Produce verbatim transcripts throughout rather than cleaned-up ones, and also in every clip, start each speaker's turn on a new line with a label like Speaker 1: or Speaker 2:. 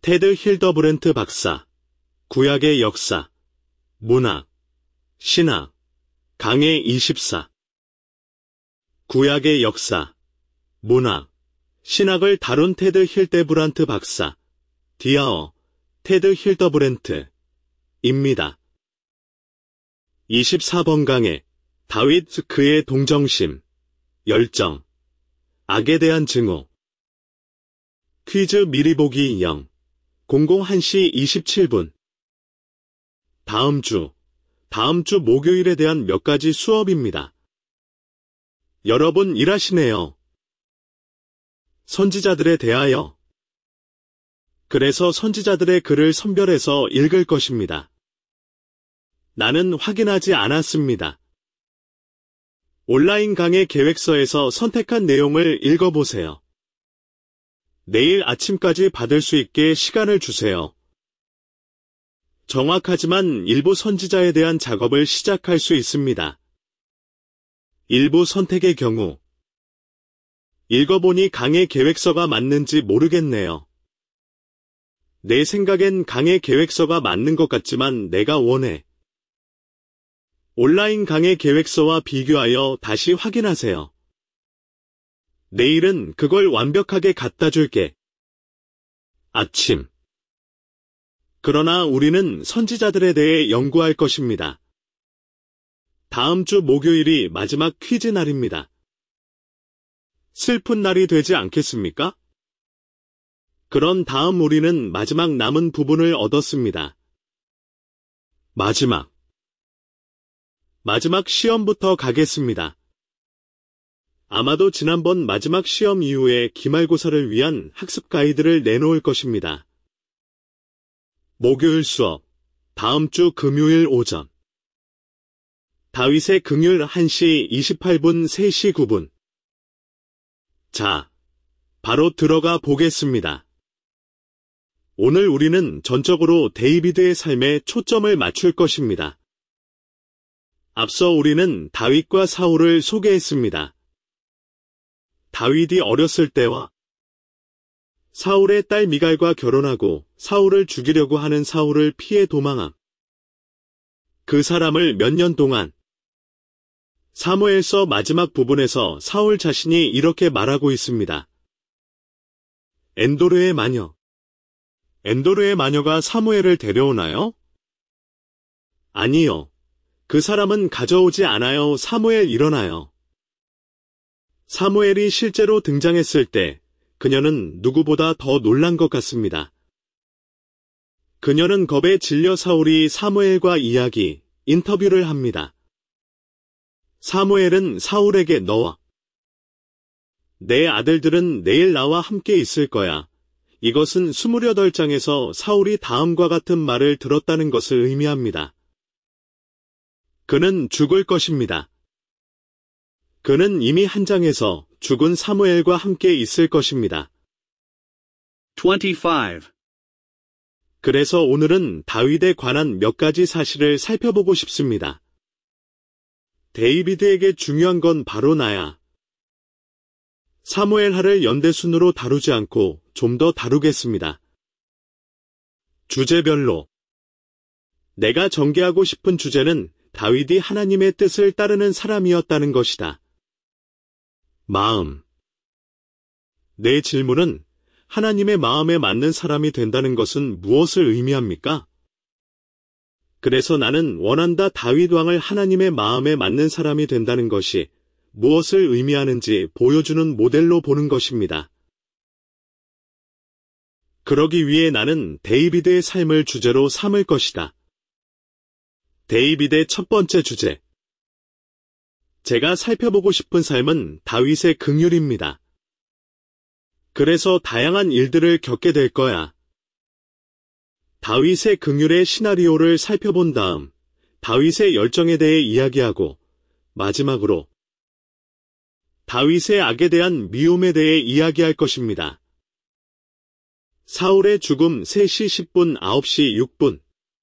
Speaker 1: 테드 힐더브랜트 박사, 구약의 역사, 문학, 신학, 강해 이십사. 구약의 역사, 문학, 신학을 다룬 테드 힐데브란트 박사, 디아어, 테드 힐더브랜트입니다. 이십사 번 강해, 다윗 그의 동정심, 열정, 악에 대한 증오. 퀴즈 미리 보기 영, 공공한 시 이십칠 분. 다음 주, 다음 주 목요일에 대한 몇 가지 수업입니다. 여러분 일하시네요. 선지자들에 대하여. 그래서 선지자들의 글을 선별해서 읽을 것입니다. 나는 확인하지 않았습니다. 온라인 강의 계획서에서 선택한 내용을 읽어보세요. 내일 아침까지 받을 수 있게 시간을 주세요. 정확하지만 일부 선지자에 대한 작업을 시작할 수 있습니다. 일부 선택의 경우 읽어보니 강의 계획서가 맞는지 모르겠네요. 내 생각엔 강의 계획서가 맞는 것 같지만 내가 원해. 온라인 강의 계획서와 비교하여 다시 확인하세요. 내일은 그걸 완벽하게 갖다 줄게. 아침. 그러나 우리는 선지자들에 대해 연구할 것입니다. 다음 주 목요일이 마지막 퀴즈 날입니다. 슬픈 날이 되지 않겠습니까? 그런 다음 우리는 마지막 남은 부분을 얻었습니다. 마지막. 마지막 시험부터 가겠습니다. 아마도 지난번 마지막 시험 이후에 기말고사를 위한 학습 가이드를 내놓을 것입니다. 목요일 수업, 다음 주 금요일 오전. 다윗의 긍휼 한 시 이십팔 분 세 시 구 분. 자, 바로 들어가 보겠습니다. 오늘 우리는 전적으로 데이비드의 삶에 초점을 맞출 것입니다. 앞서 우리는 다윗과 사울을 소개했습니다. 다윗이 어렸을 때와 사울의 딸 미갈과 결혼하고 사울을 죽이려고 하는 사울을 피해 도망함. 그 사람을 몇 년 동안 사무엘서 마지막 부분에서 사울 자신이 이렇게 말하고 있습니다. 엔도르의 마녀. 엔도르의 마녀가 사무엘을 데려오나요? 아니요. 그 사람은 가져오지 않아요. 사무엘 일어나요. 사무엘이 실제로 등장했을 때 그녀는 누구보다 더 놀란 것 같습니다. 그녀는 겁에 질려 사울이 사무엘과 이야기, 인터뷰를 합니다. 사무엘은 사울에게 너와 내 아들들은 내일 나와 함께 있을 거야. 이것은 이십팔 장에서 사울이 다음과 같은 말을 들었다는 것을 의미합니다. 그는 죽을 것입니다. 그는 이미 한 장에서 죽은 사무엘과 함께 있을 것입니다.
Speaker 2: twenty-five.
Speaker 1: 그래서 오늘은 다윗에 관한 몇 가지 사실을 살펴보고 싶습니다. 데이비드에게 중요한 건 바로 나야. 사무엘하를 연대순으로 다루지 않고 좀 더 다루겠습니다. 주제별로. 내가 전개하고 싶은 주제는 다윗이 하나님의 뜻을 따르는 사람이었다는 것이다. 마음. 내 질문은 하나님의 마음에 맞는 사람이 된다는 것은 무엇을 의미합니까? 그래서 나는 원한다 다윗 왕을 하나님의 마음에 맞는 사람이 된다는 것이 무엇을 의미하는지 보여주는 모델로 보는 것입니다. 그러기 위해 나는 데이비드의 삶을 주제로 삼을 것이다. 데이비드의 첫 번째 주제. 제가 살펴보고 싶은 삶은 다윗의 긍휼입니다. 그래서 다양한 일들을 겪게 될 거야. 다윗의 긍휼의 시나리오를 살펴본 다음 다윗의 열정에 대해 이야기하고 마지막으로 다윗의 악에 대한 미움에 대해 이야기할 것입니다. 사울의 죽음 세 시 십 분 아홉 시 육 분.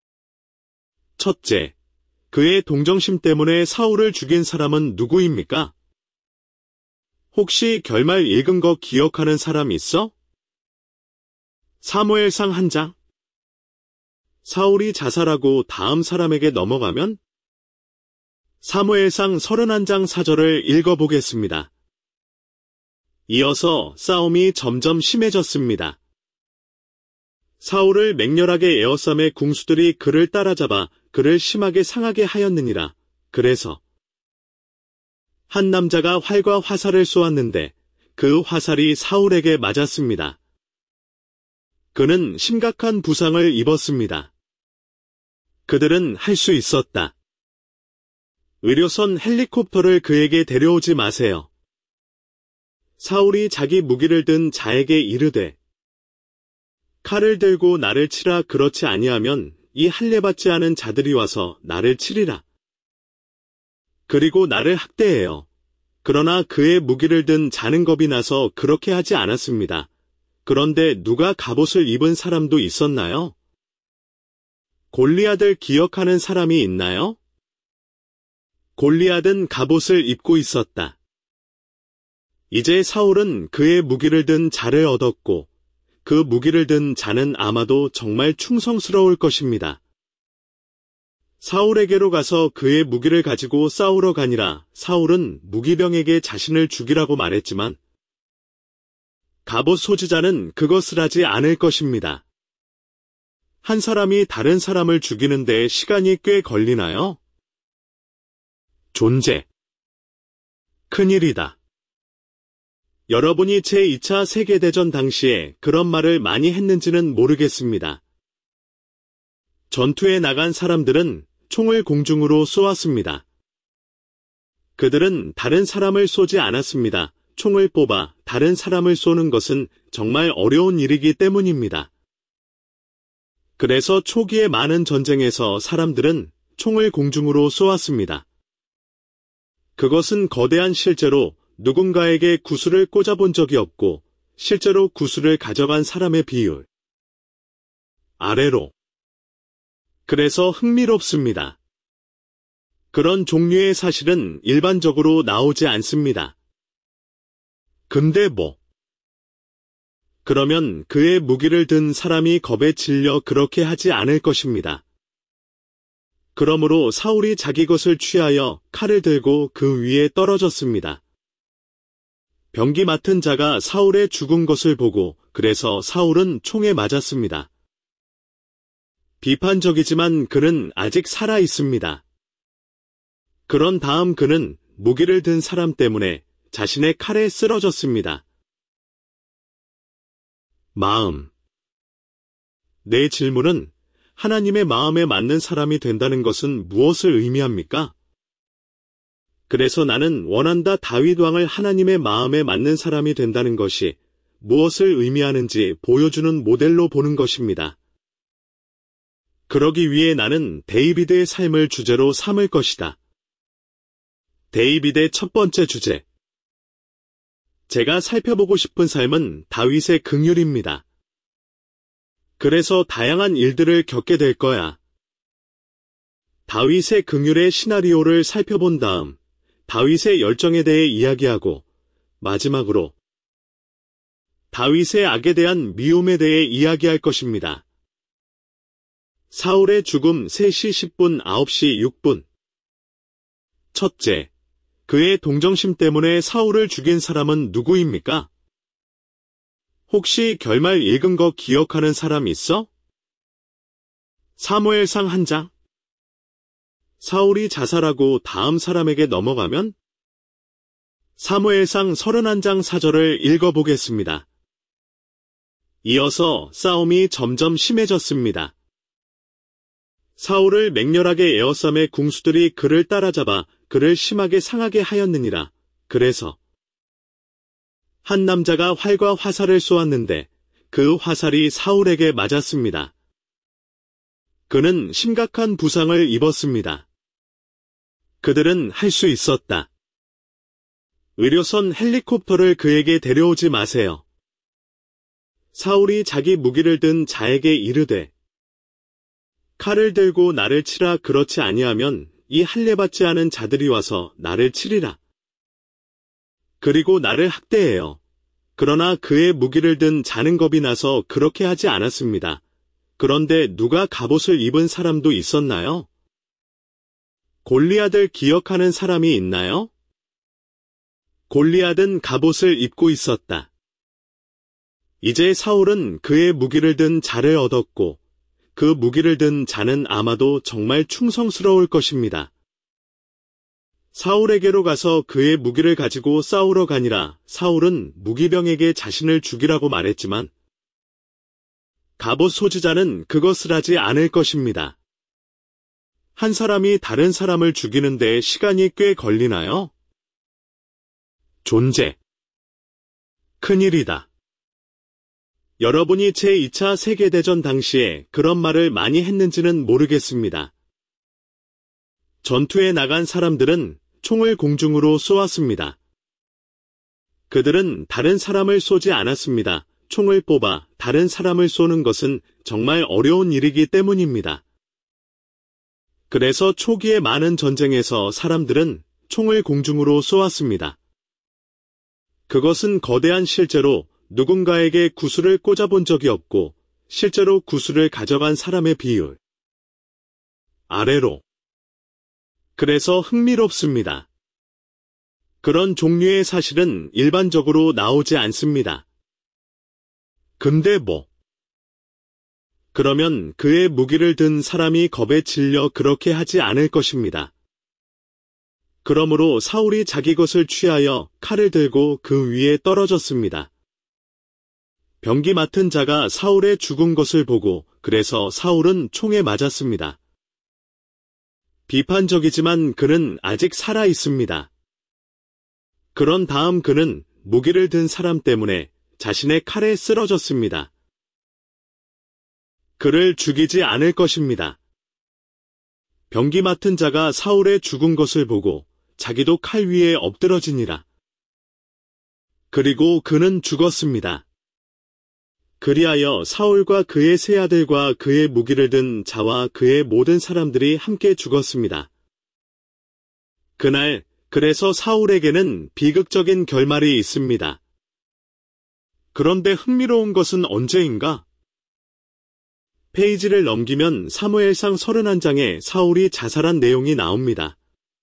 Speaker 1: 첫째, 그의 동정심 때문에 사울을 죽인 사람은 누구입니까? 혹시 결말 읽은 거 기억하는 사람 있어? 사무엘상 한 장. 사울이 자살하고 다음 사람에게 넘어가면 사무엘상 서른한 장 사 절을 읽어보겠습니다. 이어서 싸움이 점점 심해졌습니다. 사울을 맹렬하게 에워싸매 궁수들이 그를 따라잡아 그를 심하게 상하게 하였느니라. 그래서 한 남자가 활과 화살을 쏘았는데 그 화살이 사울에게 맞았습니다. 그는 심각한 부상을 입었습니다. 그들은 할 수 있었다. 의료선 헬리콥터를 그에게 데려오지 마세요. 사울이 자기 무기를 든 자에게 이르되 칼을 들고 나를 치라. 그렇지 아니하면 이 할례받지 않은 자들이 와서 나를 치리라. 그리고 나를 학대해요. 그러나 그의 무기를 든 자는 겁이 나서 그렇게 하지 않았습니다. 그런데 누가 갑옷을 입은 사람도 있었나요? 골리앗을 기억하는 사람이 있나요? 골리앗은 갑옷을 입고 있었다. 이제 사울은 그의 무기를 든 자를 얻었고 그 무기를 든 자는 아마도 정말 충성스러울 것입니다. 사울에게로 가서 그의 무기를 가지고 싸우러 가니라. 사울은 무기병에게 자신을 죽이라고 말했지만 갑옷 소지자는 그것을 하지 않을 것입니다. 한 사람이 다른 사람을 죽이는 데 시간이 꽤 걸리나요? 존재. 큰일이다. 여러분이 제이 차 세계대전 당시에 그런 말을 많이 했는지는 모르겠습니다. 전투에 나간 사람들은 총을 공중으로 쏘았습니다. 그들은 다른 사람을 쏘지 않았습니다. 총을 뽑아 다른 사람을 쏘는 것은 정말 어려운 일이기 때문입니다. 그래서 초기의 많은 전쟁에서 사람들은 총을 공중으로 쏘았습니다. 그것은 거대한 실제로 누군가에게 구슬을 꽂아본 적이 없고 실제로 구슬을 가져간 사람의 비율 아래로. 그래서 흥미롭습니다. 그런 종류의 사실은 일반적으로 나오지 않습니다. 근데 뭐? 그러면 그의 무기를 든 사람이 겁에 질려 그렇게 하지 않을 것입니다. 그러므로 사울이 자기 것을 취하여 칼을 들고 그 위에 떨어졌습니다. 병기 맡은 자가 사울의 죽은 것을 보고 그래서 사울은 총에 맞았습니다. 비판적이지만 그는 아직 살아 있습니다. 그런 다음 그는 무기를 든 사람 때문에 자신의 칼에 쓰러졌습니다. 마음. 내 질문은 하나님의 마음에 맞는 사람이 된다는 것은 무엇을 의미합니까? 그래서 나는 원한다. 다윗 왕을 하나님의 마음에 맞는 사람이 된다는 것이 무엇을 의미하는지 보여주는 모델로 보는 것입니다. 그러기 위해 나는 데이비드의 삶을 주제로 삼을 것이다. 데이비드의 첫 번째 주제. 제가 살펴보고 싶은 삶은 다윗의 긍휼입니다. 그래서 다양한 일들을 겪게 될 거야. 다윗의 긍휼의 시나리오를 살펴본 다음 다윗의 열정에 대해 이야기하고 마지막으로 다윗의 악에 대한 미움에 대해 이야기할 것입니다. 사울의 죽음 세 시 십 분 아홉 시 육 분. 첫째, 그의 동정심 때문에 사울을 죽인 사람은 누구입니까? 혹시 결말 읽은 거 기억하는 사람 있어? 사무엘상 한 장. 사울이 자살하고 다음 사람에게 넘어가면 사무엘상 서른한 장 사 절을 읽어보겠습니다. 이어서 싸움이 점점 심해졌습니다. 사울을 맹렬하게 에워싸매 궁수들이 그를 따라잡아 그를 심하게 상하게 하였느니라. 그래서 한 남자가 활과 화살을 쏘았는데 그 화살이 사울에게 맞았습니다. 그는 심각한 부상을 입었습니다. 그들은 할 수 있었다. 의료선 헬리콥터를 그에게 데려오지 마세요. 사울이 자기 무기를 든 자에게 이르되 칼을 들고 나를 치라. 그렇지 아니하면 이 할례받지 않은 자들이 와서 나를 치리라. 그리고 나를 학대해요. 그러나 그의 무기를 든 자는 겁이 나서 그렇게 하지 않았습니다. 그런데 누가 갑옷을 입은 사람도 있었나요? 골리앗을 기억하는 사람이 있나요? 골리앗은 갑옷을 입고 있었다. 이제 사울은 그의 무기를 든 자를 얻었고 그 무기를 든 자는 아마도 정말 충성스러울 것입니다. 사울에게로 가서 그의 무기를 가지고 싸우러 가니라. 사울은 무기병에게 자신을 죽이라고 말했지만 갑옷 소지자는 그것을 하지 않을 것입니다. 한 사람이 다른 사람을 죽이는 데 시간이 꽤 걸리나요? 존재. 큰일이다. 여러분이 제이 차 세계대전 당시에 그런 말을 많이 했는지는 모르겠습니다. 전투에 나간 사람들은 총을 공중으로 쏘았습니다. 그들은 다른 사람을 쏘지 않았습니다. 총을 뽑아 다른 사람을 쏘는 것은 정말 어려운 일이기 때문입니다. 그래서 초기의 많은 전쟁에서 사람들은 총을 공중으로 쏘았습니다. 그것은 거대한 실제로 누군가에게 구슬을 꽂아본 적이 없고 실제로 구슬을 가져간 사람의 비율 아래로. 그래서 흥미롭습니다. 그런 종류의 사실은 일반적으로 나오지 않습니다. 근데 뭐? 그러면 그의 무기를 든 사람이 겁에 질려 그렇게 하지 않을 것입니다. 그러므로 사울이 자기 것을 취하여 칼을 들고 그 위에 떨어졌습니다. 병기 맡은 자가 사울의 죽은 것을 보고 그래서 사울은 총에 맞았습니다. 비판적이지만 그는 아직 살아 있습니다. 그런 다음 그는 무기를 든 사람 때문에 자신의 칼에 쓰러졌습니다. 그를 죽이지 않을 것입니다. 병기 맡은 자가 사울의 죽은 것을 보고 자기도 칼 위에 엎드러지니라. 그리고 그는 죽었습니다. 그리하여 사울과 그의 세 아들과 그의 무기를 든 자와 그의 모든 사람들이 함께 죽었습니다. 그날 그래서 사울에게는 비극적인 결말이 있습니다. 그런데 흥미로운 것은 언제인가? 페이지를 넘기면 사무엘상 서른한 장에 사울이 자살한 내용이 나옵니다.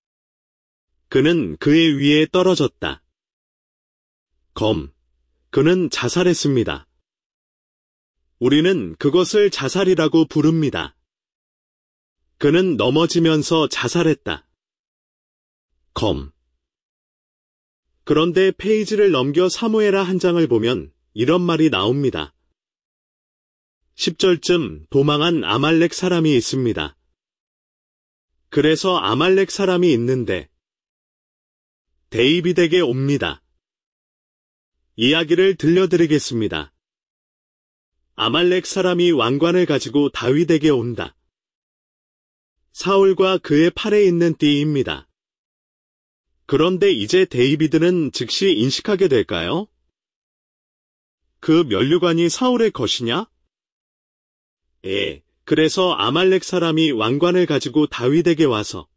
Speaker 1: 그는 그의 위에 떨어졌다. 검. 그는 자살했습니다. 우리는 그것을 자살이라고 부릅니다. 그는 넘어지면서 자살했다. 검. 그런데 페이지를 넘겨 사무엘하 한 장을 보면 이런 말이 나옵니다. 십 절쯤 도망한 아말렉 사람이 있습니다. 그래서 아말렉 사람이 있는데 데이빗에게 옵니다. 이야기를 들려드리겠습니다. 아말렉 사람이 왕관을 가지고 다윗에게 온다. 사울과 그의 팔에 있는 띠입니다. 그런데 이제 데이비드는 즉시 인식하게 될까요? 그 면류관이 사울의 것이냐? 예, 그래서 아말렉 사람이 왕관을 가지고 다윗에게 와서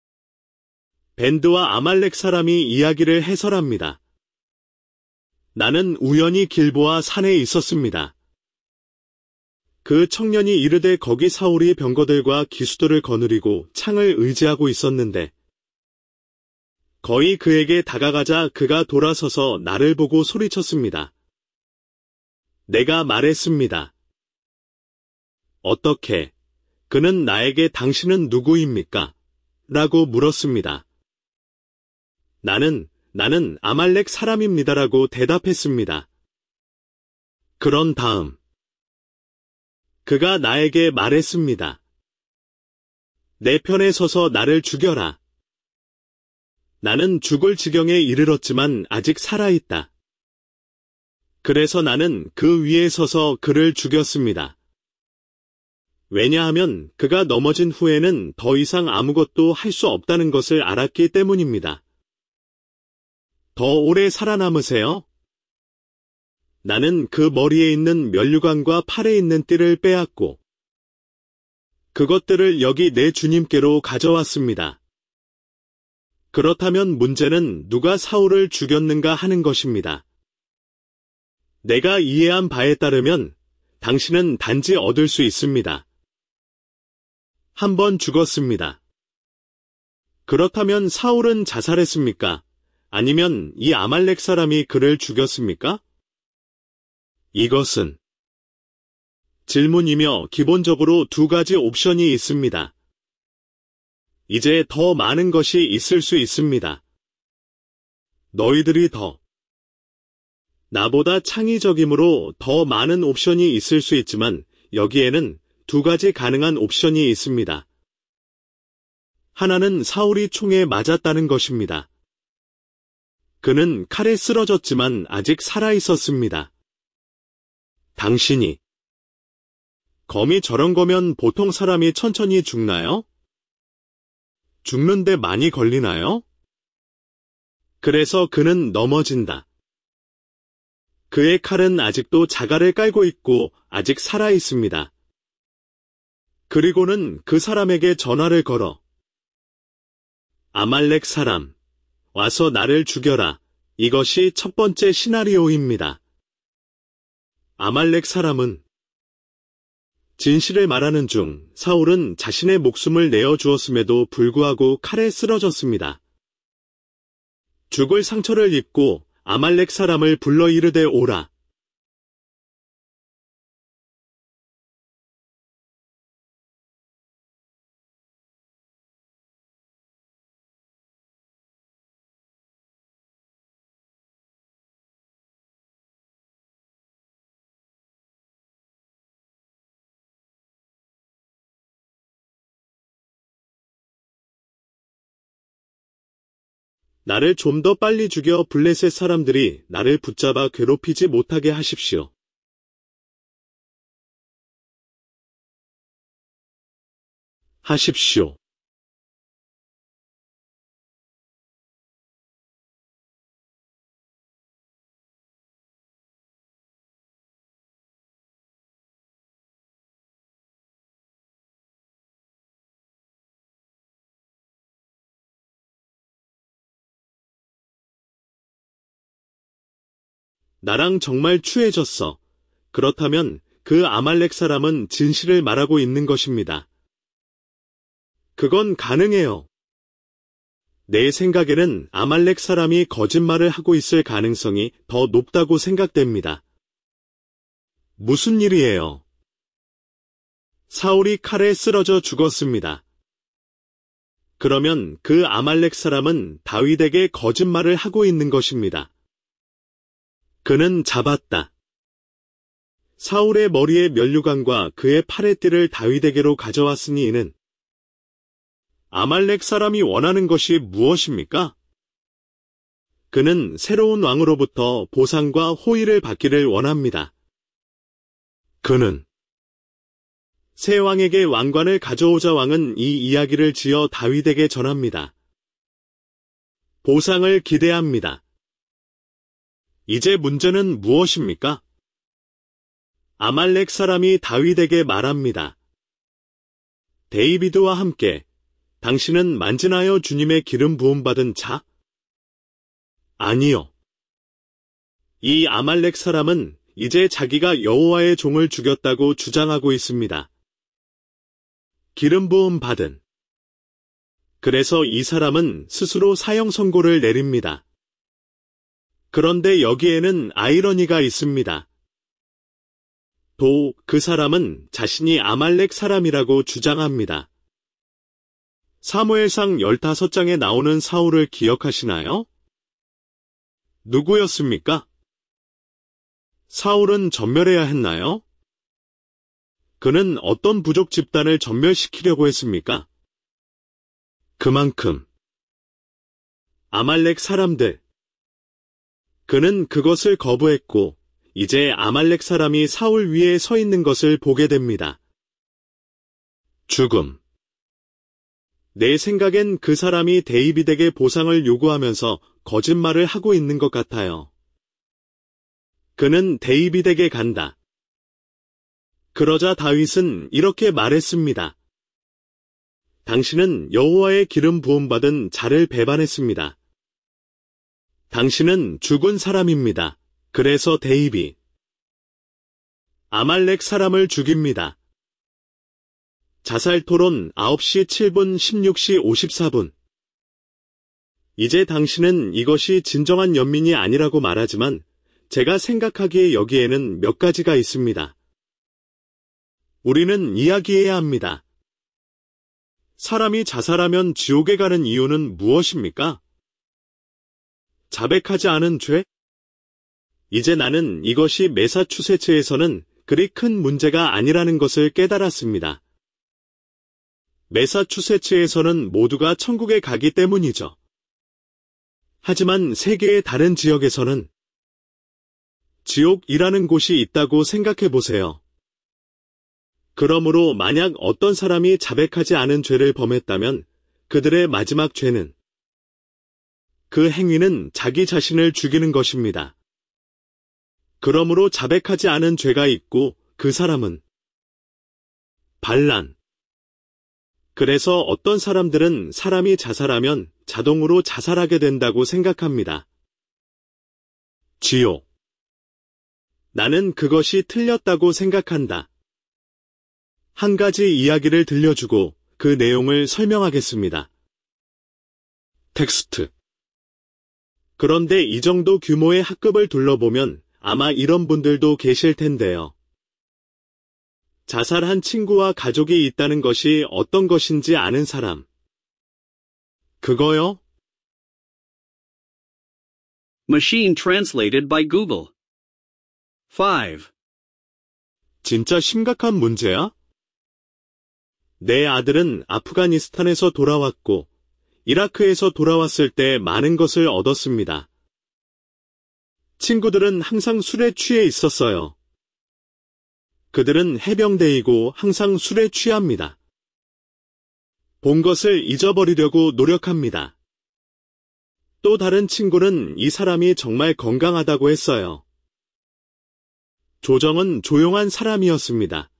Speaker 1: 밴드와 아말렉 사람이 이야기를 해설합니다. 나는 우연히 길보아 산에 있었습니다. 그 청년이 이르되 거기 사울이 병거들과 기수들을 거느리고 창을 의지하고 있었는데 거의 그에게 다가가자 그가 돌아서서 나를 보고 소리쳤습니다. 내가 말했습니다. 어떻게? 그는 나에게 당신은 누구입니까? 라고 물었습니다. 나는, 나는 아말렉 사람입니다라고 대답했습니다. 그런 다음 그가 나에게 말했습니다. 내 편에 서서 나를 죽여라. 나는 죽을 지경에 이르렀지만 아직 살아있다. 그래서 나는 그 위에 서서 그를 죽였습니다. 왜냐하면 그가 넘어진 후에는 더 이상 아무것도 할 수 없다는 것을 알았기 때문입니다. 더 오래 살아남으세요? 나는 그 머리에 있는 면류관과 팔에 있는 띠를 빼앗고 그것들을 여기 내 주님께로 가져왔습니다. 그렇다면 문제는 누가 사울을 죽였는가 하는 것입니다. 내가 이해한 바에 따르면 당신은 단지 얻을 수 있습니다. 한 번 죽었습니다. 그렇다면 사울은 자살했습니까? 아니면 이 아말렉 사람이 그를 죽였습니까? 이것은 질문이며 기본적으로 두 가지 옵션이 있습니다. 이제 더 많은 것이 있을 수 있습니다. 너희들이 더 나보다 창의적이므로 더 많은 옵션이 있을 수 있지만 여기에는 두 가지 가능한 옵션이 있습니다. 하나는 사울이 총에 맞았다는 것입니다. 그는 칼에 쓰러졌지만 아직 살아 있었습니다. 당신이 검이 저런 거면 보통 사람이 천천히 죽나요? 죽는데 많이 걸리나요? 그래서 그는 넘어진다. 그의 칼은 아직도 자갈을 깔고 있고 아직 살아 있습니다. 그리고는 그 사람에게 전화를 걸어 아말렉 사람, 와서 나를 죽여라. 이것이 첫 번째 시나리오입니다. 아말렉 사람은 진실을 말하는 중 사울은 자신의 목숨을 내어주었음에도 불구하고 칼에 쓰러졌습니다. 죽을 상처를 입고 아말렉 사람을 불러 이르되 오라. 나를 좀 더 빨리 죽여 블레셋 사람들이 나를 붙잡아 괴롭히지 못하게 하십시오. 하십시오. 나랑 정말 추해졌어. 그렇다면 그 아말렉 사람은 진실을 말하고 있는 것입니다. 그건 가능해요. 내 생각에는 아말렉 사람이 거짓말을 하고 있을 가능성이 더 높다고 생각됩니다. 무슨 일이에요? 사울이 칼에 쓰러져 죽었습니다. 그러면 그 아말렉 사람은 다윗에게 거짓말을 하고 있는 것입니다. 그는 잡았다. 사울의 머리에 면류관과 그의 팔의 띠를 다윗에게로 가져왔으니 이는 아말렉 사람이 원하는 것이 무엇입니까? 그는 새로운 왕으로부터 보상과 호의를 받기를 원합니다. 그는 새 왕에게 왕관을 가져오자. 왕은 이 이야기를 지어 다윗에게 전합니다. 보상을 기대합니다. 이제 문제는 무엇입니까? 아말렉 사람이 다윗에게 말합니다. 데이비드와 함께 당신은 만진하여 주님의 기름 부음 받은 자? 아니요. 이 아말렉 사람은 이제 자기가 여호와의 종을 죽였다고 주장하고 있습니다. 기름 부음 받은. 그래서 이 사람은 스스로 사형 선고를 내립니다. 그런데 여기에는 아이러니가 있습니다. 또 그 사람은 자신이 아말렉 사람이라고 주장합니다. 사무엘상 열다섯 장에 나오는 사울을 기억하시나요? 누구였습니까? 사울은 전멸해야 했나요? 그는 어떤 부족 집단을 전멸시키려고 했습니까? 그만큼 아말렉 사람들. 그는 그것을 거부했고 이제 아말렉 사람이 사울 위에 서 있는 것을 보게 됩니다. 죽음. 내 생각엔 그 사람이 데이빗에게 보상을 요구하면서 거짓말을 하고 있는 것 같아요. 그는 데이빗에게 간다. 그러자 다윗은 이렇게 말했습니다. 당신은 여호와의 기름 부음받은 자를 배반했습니다. 당신은 죽은 사람입니다. 그래서 데이빗, 아말렉 사람을 죽입니다. 자살 토론 아홉 시 칠 분 십육 시 오십사 분. 이제 당신은 이것이 진정한 연민이 아니라고 말하지만 제가 생각하기에 여기에는 몇 가지가 있습니다. 우리는 이야기해야 합니다. 사람이 자살하면 지옥에 가는 이유는 무엇입니까? 자백하지 않은 죄? 이제 나는 이것이 매사추세츠에서는 그리 큰 문제가 아니라는 것을 깨달았습니다. 매사추세츠에서는 모두가 천국에 가기 때문이죠. 하지만 세계의 다른 지역에서는 지옥이라는 곳이 있다고 생각해 보세요. 그러므로 만약 어떤 사람이 자백하지 않은 죄를 범했다면 그들의 마지막 죄는 그 행위는 자기 자신을 죽이는 것입니다. 그러므로 자백하지 않은 죄가 있고 그 사람은 반란. 그래서 어떤 사람들은 사람이 자살하면 자동으로 자살하게 된다고 생각합니다. 지옥. 나는 그것이 틀렸다고 생각한다. 한 가지 이야기를 들려주고 그 내용을 설명하겠습니다. 텍스트. 그런데 이 정도 규모의 학급을 둘러보면 아마 이런 분들도 계실 텐데요. 자살한 친구와 가족이 있다는 것이 어떤 것인지 아는 사람. 그거요?
Speaker 2: Machine translated by Google. five.
Speaker 1: 진짜 심각한 문제야? 내 아들은 아프가니스탄에서 돌아왔고 이라크에서 돌아왔을 때 많은 것을 얻었습니다. 친구들은 항상 술에 취해 있었어요. 그들은 해병대이고 항상 술에 취합니다. 본 것을 잊어버리려고 노력합니다. 또 다른 친구는 이 사람이 정말 건강하다고 했어요. 조정은 조용한 사람이었습니다.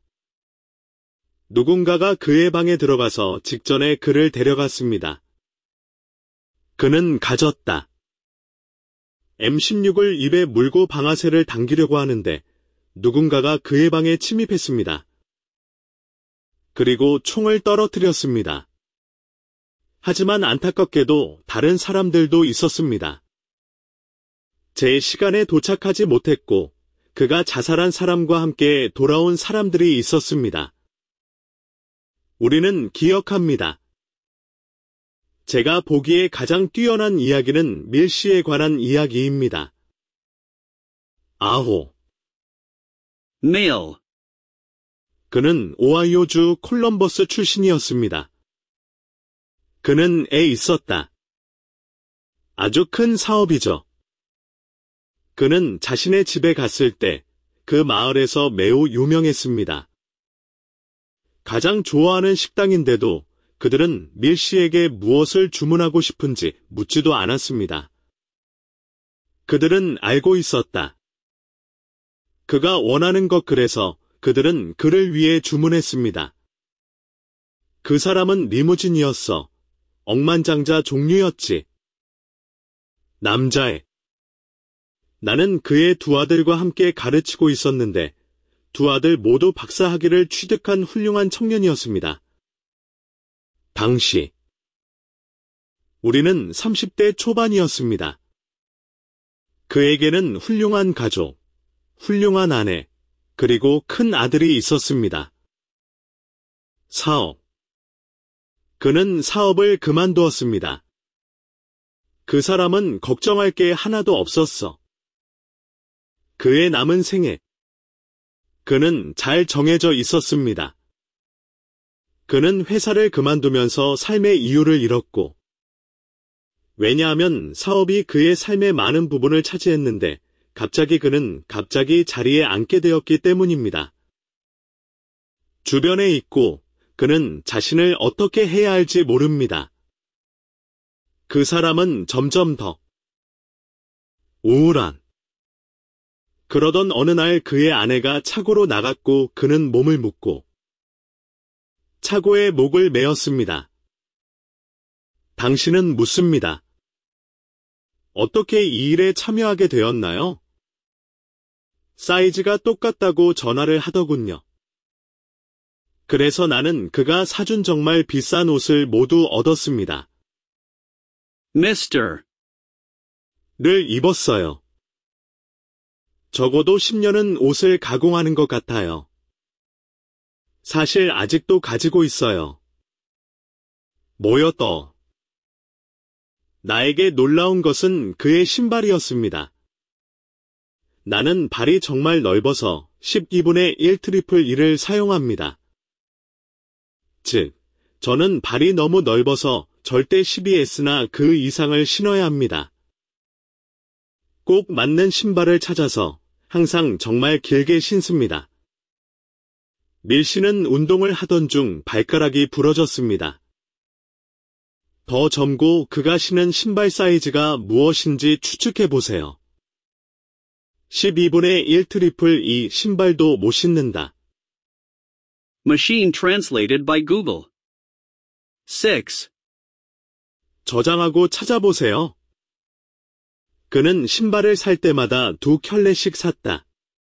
Speaker 1: 누군가가 그의 방에 들어가서 직전에 그를 데려갔습니다. 그는 가졌다. 엠 십육을 입에 물고 방아쇠를 당기려고 하는데 누군가가 그의 방에 침입했습니다. 그리고 총을 떨어뜨렸습니다. 하지만 안타깝게도 다른 사람들도 있었습니다. 제 시간에 도착하지 못했고 그가 자살한 사람과 함께 돌아온 사람들이 있었습니다. 우리는 기억합니다. 제가 보기에 가장 뛰어난 이야기는 밀씨에 관한 이야기입니다. 아호.
Speaker 2: Male.
Speaker 1: 그는 오하이오주 콜럼버스 출신이었습니다. 그는 애 있었다. 아주 큰 사업이죠. 그는 자신의 집에 갔을 때 그 마을에서 매우 유명했습니다. 가장 좋아하는 식당인데도 그들은 밀씨에게 무엇을 주문하고 싶은지 묻지도 않았습니다. 그들은 알고 있었다. 그가 원하는 것 그래서 그들은 그를 위해 주문했습니다. 그 사람은 리무진이었어. 억만장자 종류였지. 남자애. 나는 그의 두 아들과 함께 가르치고 있었는데 두 아들 모두 박사학위를 취득한 훌륭한 청년이었습니다. 당시 우리는 삼십 대 초반이었습니다. 그에게는 훌륭한 가족, 훌륭한 아내, 그리고 큰 아들이 있었습니다. 사업. 그는 사업을 그만두었습니다. 그 사람은 걱정할 게 하나도 없었어. 그의 남은 생애. 그는 잘 정해져 있었습니다. 그는 회사를 그만두면서 삶의 이유를 잃었고, 왜냐하면 사업이 그의 삶의 많은 부분을 차지했는데, 갑자기 그는 갑자기 자리에 앉게 되었기 때문입니다. 주변에 있고, 그는 자신을 어떻게 해야 할지 모릅니다. 그 사람은 점점 더 우울한. 그러던 어느 날 그의 아내가 차고로 나갔고 그는 몸을 묶고 차고에 목을 메었습니다. 당신은 묻습니다. 어떻게 이 일에 참여하게 되었나요? 사이즈가 똑같다고 전화를 하더군요. 그래서 나는 그가 사준 정말 비싼 옷을 모두 얻었습니다.
Speaker 2: Mister
Speaker 1: 를 입었어요. 적어도 십 년은 옷을 가공하는 것 같아요. 사실 아직도 가지고 있어요. 뭐요 또? 나에게 놀라운 것은 그의 신발이었습니다. 나는 발이 정말 넓어서 십이분의 일 트리플 이를 사용합니다. 즉, 저는 발이 너무 넓어서 절대 십이 에스나 그 이상을 신어야 합니다. 꼭 맞는 신발을 찾아서 항상 정말 길게 신습니다. 밀 씨는 운동을 하던 중 발가락이 부러졌습니다. 더 젊고 그가 신은 신발 사이즈가 무엇인지 추측해 보세요. 십이분의 일 트리플 이 신발도 못 신는다.
Speaker 2: Machine translated by Google. six.
Speaker 1: 저장하고 찾아보세요. 그는 신발을 살 때마다 두 켤레씩 샀다.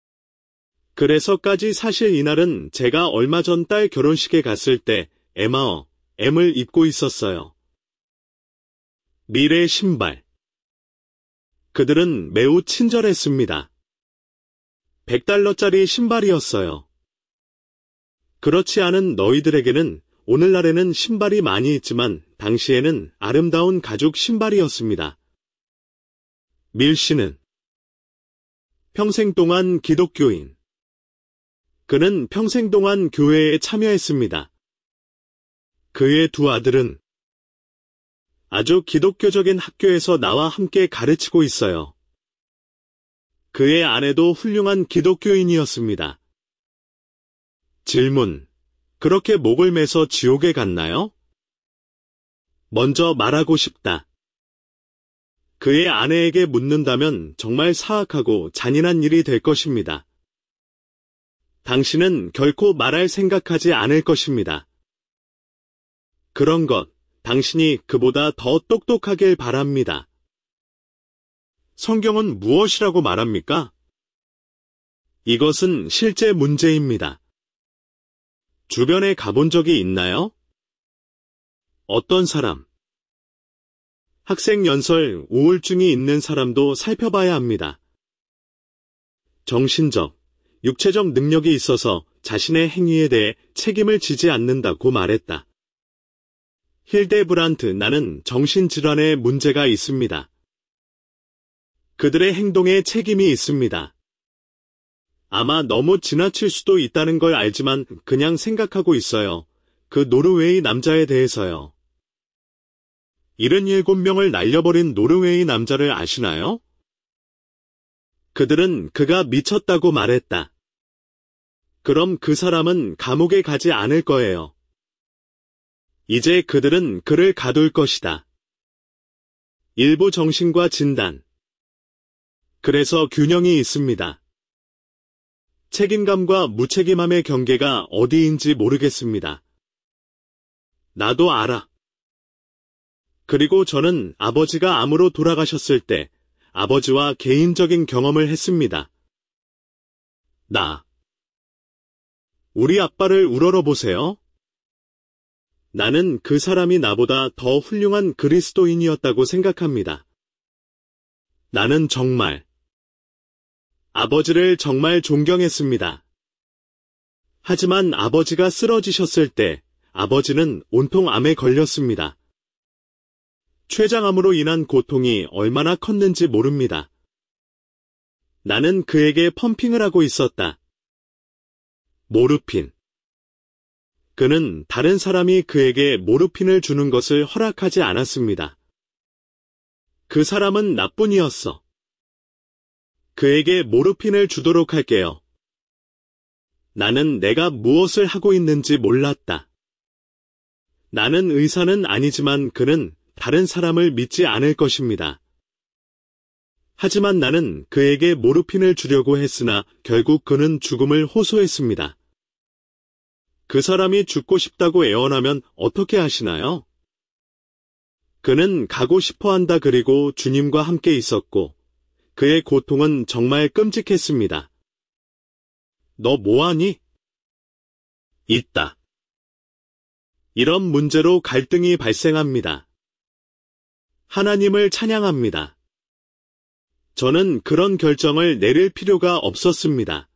Speaker 1: 그래서까지 사실 이날은 제가 얼마 전 딸 결혼식에 갔을 때 에마어, M을 입고 있었어요. 밀의 신발. 그들은 매우 친절했습니다. 백 달러짜리 신발이었어요. 그렇지 않은 너희들에게는 오늘날에는 신발이 많이 있지만 당시에는 아름다운 가죽 신발이었습니다. 밀 씨는 평생 동안 기독교인. 그는 평생 동안 교회에 참여했습니다. 그의 두 아들은 아주 기독교적인 학교에서 나와 함께 가르치고 있어요. 그의 아내도 훌륭한 기독교인이었습니다. 질문. 그렇게 목을 매서 지옥에 갔나요? 먼저 말하고 싶다. 그의 아내에게 묻는다면 정말 사악하고 잔인한 일이 될 것입니다. 당신은 결코 말할 생각하지 않을 것입니다. 그런 것, 당신이 그보다 더 똑똑하길 바랍니다. 성경은 무엇이라고 말합니까? 이것은 실제 문제입니다. 주변에 가본 적이 있나요? 어떤 사람? 학생 연설, 우울증이 있는 사람도 살펴봐야 합니다. 정신적, 육체적 능력이 있어서 자신의 행위에 대해 책임을 지지 않는다고 말했다. 힐데브란트, 나는 정신질환에 문제가 있습니다. 그들의 행동에 책임이 있습니다. 아마 너무 지나칠 수도 있다는 걸 알지만 그냥 생각하고 있어요. 그 노르웨이 남자에 대해서요. 칠십칠 명을 날려버린 노르웨이 남자를 아시나요? 그들은 그가 미쳤다고 말했다. 그럼 그 사람은 감옥에 가지 않을 거예요. 이제 그들은 그를 가둘 것이다. 일부 정신과 진단. 그래서 균형이 있습니다. 책임감과 무책임함의 경계가 어디인지 모르겠습니다. 나도 알아. 그리고 저는 아버지가 암으로 돌아가셨을 때 아버지와 개인적인 경험을 했습니다. 나. 우리 아빠를 우러러보세요. 나는 그 사람이 나보다 더 훌륭한 그리스도인이었다고 생각합니다. 나는 정말 아버지를 정말 존경했습니다. 하지만 아버지가 쓰러지셨을 때 아버지는 온통 암에 걸렸습니다. 췌장암으로 인한 고통이 얼마나 컸는지 모릅니다. 나는 그에게 펌핑을 하고 있었다. 모르핀. 그는 다른 사람이 그에게 모르핀을 주는 것을 허락하지 않았습니다. 그 사람은 나뿐이었어. 그에게 모르핀을 주도록 할게요. 나는 내가 무엇을 하고 있는지 몰랐다. 나는 의사는 아니지만 그는 다른 사람을 믿지 않을 것입니다. 하지만 나는 그에게 모르핀을 주려고 했으나 결국 그는 죽음을 호소했습니다. 그 사람이 죽고 싶다고 애원하면 어떻게 하시나요? 그는 가고 싶어 한다. 그리고 주님과 함께 있었고 그의 고통은 정말 끔찍했습니다. 너 뭐하니? 있다. 이런 문제로 갈등이 발생합니다. 하나님을 찬양합니다. 저는 그런 결정을 내릴 필요가 없었습니다.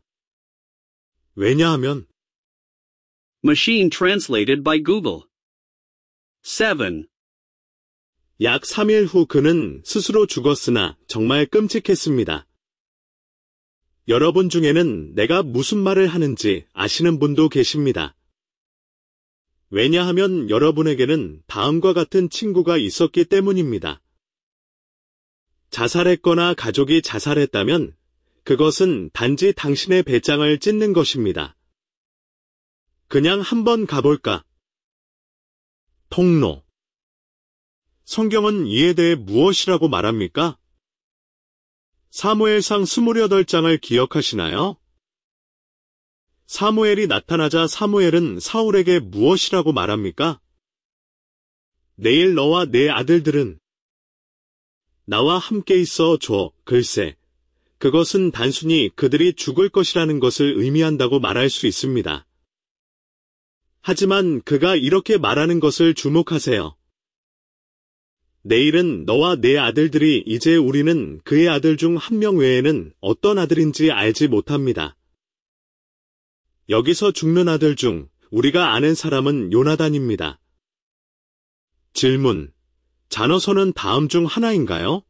Speaker 1: 왜냐하면
Speaker 2: Machine translated by Google. seven.
Speaker 1: 약 삼 일 후 그는 스스로 죽었으나 정말 끔찍했습니다. 여러분 중에는 내가 무슨 말을 하는지 아시는 분도 계십니다. 왜냐하면 여러분에게는 다음과 같은 친구가 있었기 때문입니다. 자살했거나 가족이 자살했다면 그것은 단지 당신의 배짱을 찢는 것입니다. 그냥 한번 가볼까? 통로. 성경은 이에 대해 무엇이라고 말합니까? 사무엘상 이십팔 장을 기억하시나요? 사무엘이 나타나자 사무엘은 사울에게 무엇이라고 말합니까? 내일 너와 내 아들들은 나와 함께 있어 줘. 글쎄, 그것은 단순히 그들이 죽을 것이라는 것을 의미한다고 말할 수 있습니다. 하지만 그가 이렇게 말하는 것을 주목하세요. 내일은 너와 내 아들들이 이제 우리는 그의 아들 중 한 명 외에는 어떤 아들인지 알지 못합니다. 여기서 죽는 아들 중 우리가 아는 사람은 요나단입니다. 질문. 자너서는 다음 중 하나인가요?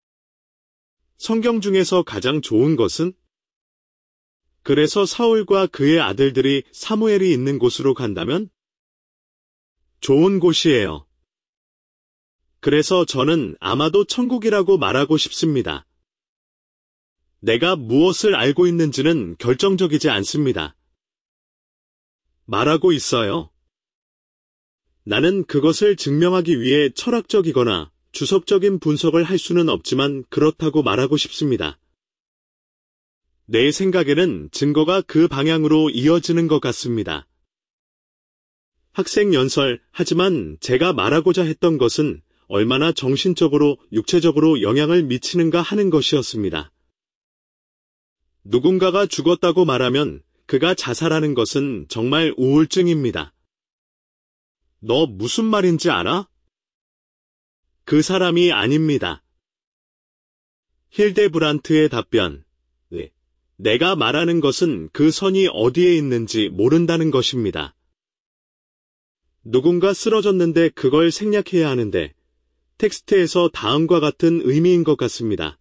Speaker 1: 성경 중에서 가장 좋은 것은? 그래서 사울과 그의 아들들이 사무엘이 있는 곳으로 간다면? 좋은 곳이에요. 그래서 저는 아마도 천국이라고 말하고 싶습니다. 내가 무엇을 알고 있는지는 결정적이지 않습니다. 말하고 있어요. 나는 그것을 증명하기 위해 철학적이거나 주석적인 분석을 할 수는 없지만 그렇다고 말하고 싶습니다. 내 생각에는 증거가 그 방향으로 이어지는 것 같습니다. 학생 연설, 하지만 제가 말하고자 했던 것은 얼마나 정신적으로, 육체적으로 영향을 미치는가 하는 것이었습니다. 누군가가 죽었다고 말하면 그가 자살하는 것은 정말 우울증입니다. 너 무슨 말인지 알아? 그 사람이 아닙니다. 힐데브란트의 답변. 네. 내가 말하는 것은 그 선이 어디에 있는지 모른다는 것입니다. 누군가 쓰러졌는데 그걸 생략해야 하는데 텍스트에서 다음과 같은 의미인 것 같습니다.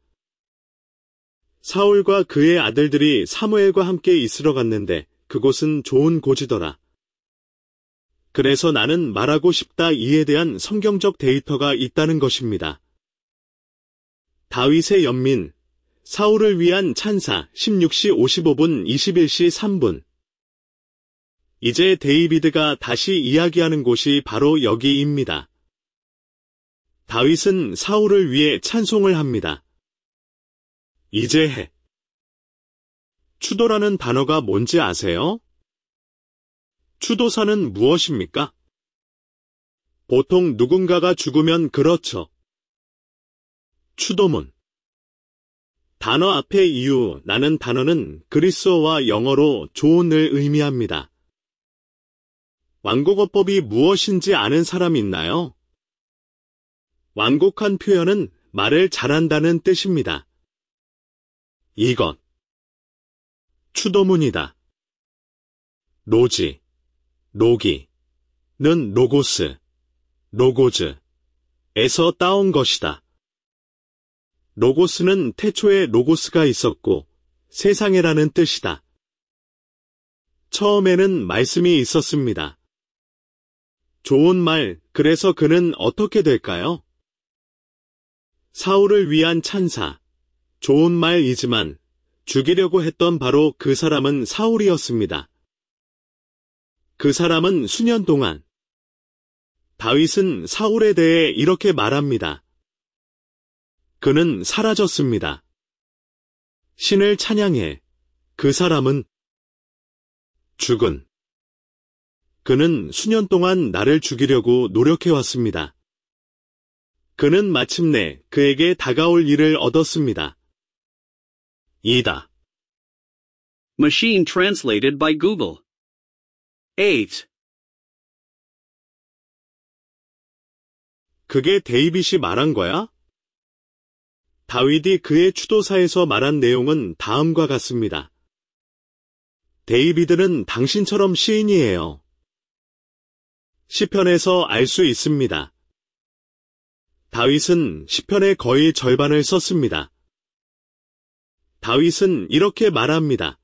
Speaker 1: 사울과 그의 아들들이 사무엘과 함께 있으러 갔는데 그곳은 좋은 고지더라. 그래서 나는 말하고 싶다 이에 대한 성경적 데이터가 있다는 것입니다. 다윗의 연민, 사울을 위한 찬사 십육 시 오십오 분 이십일 시 삼 분. 이제 데이비드가 다시 이야기하는 곳이 바로 여기입니다. 다윗은 사울을 위해 찬송을 합니다. 이제 해. 추도라는 단어가 뭔지 아세요? 추도사는 무엇입니까? 보통 누군가가 죽으면 그렇죠. 추도문. 단어 앞의 이유, 나는 단어는 그리스어와 영어로 좋은을 의미합니다. 완곡어법이 무엇인지 아는 사람 있나요? 완곡한 표현은 말을 잘한다는 뜻입니다. 이것. 추도문이다. 로지, 로기, 는 로고스, 로고즈, 에서 따온 것이다. 로고스는 태초에 로고스가 있었고 세상에라는 뜻이다. 처음에는 말씀이 있었습니다. 좋은 말, 그래서 그는 어떻게 될까요? 사울을 위한 찬사, 좋은 말이지만 죽이려고 했던 바로 그 사람은 사울이었습니다. 그 사람은 수년 동안 다윗은 사울에 대해 이렇게 말합니다. 그는 사라졌습니다. 신을 찬양해. 그 사람은 죽은. 그는 수년 동안 나를 죽이려고 노력해왔습니다. 그는 마침내 그에게 다가올 일을 얻었습니다. 이다.
Speaker 2: Machine translated by Google. eight.
Speaker 1: 그게 데이빗이 말한 거야? 다윗이 그의 추도사에서 말한 내용은 다음과 같습니다. 데이비드는 당신처럼 시인이에요. 시편에서 알 수 있습니다. 다윗은 시편의 거의 절반을 썼습니다. 다윗은 이렇게 말합니다.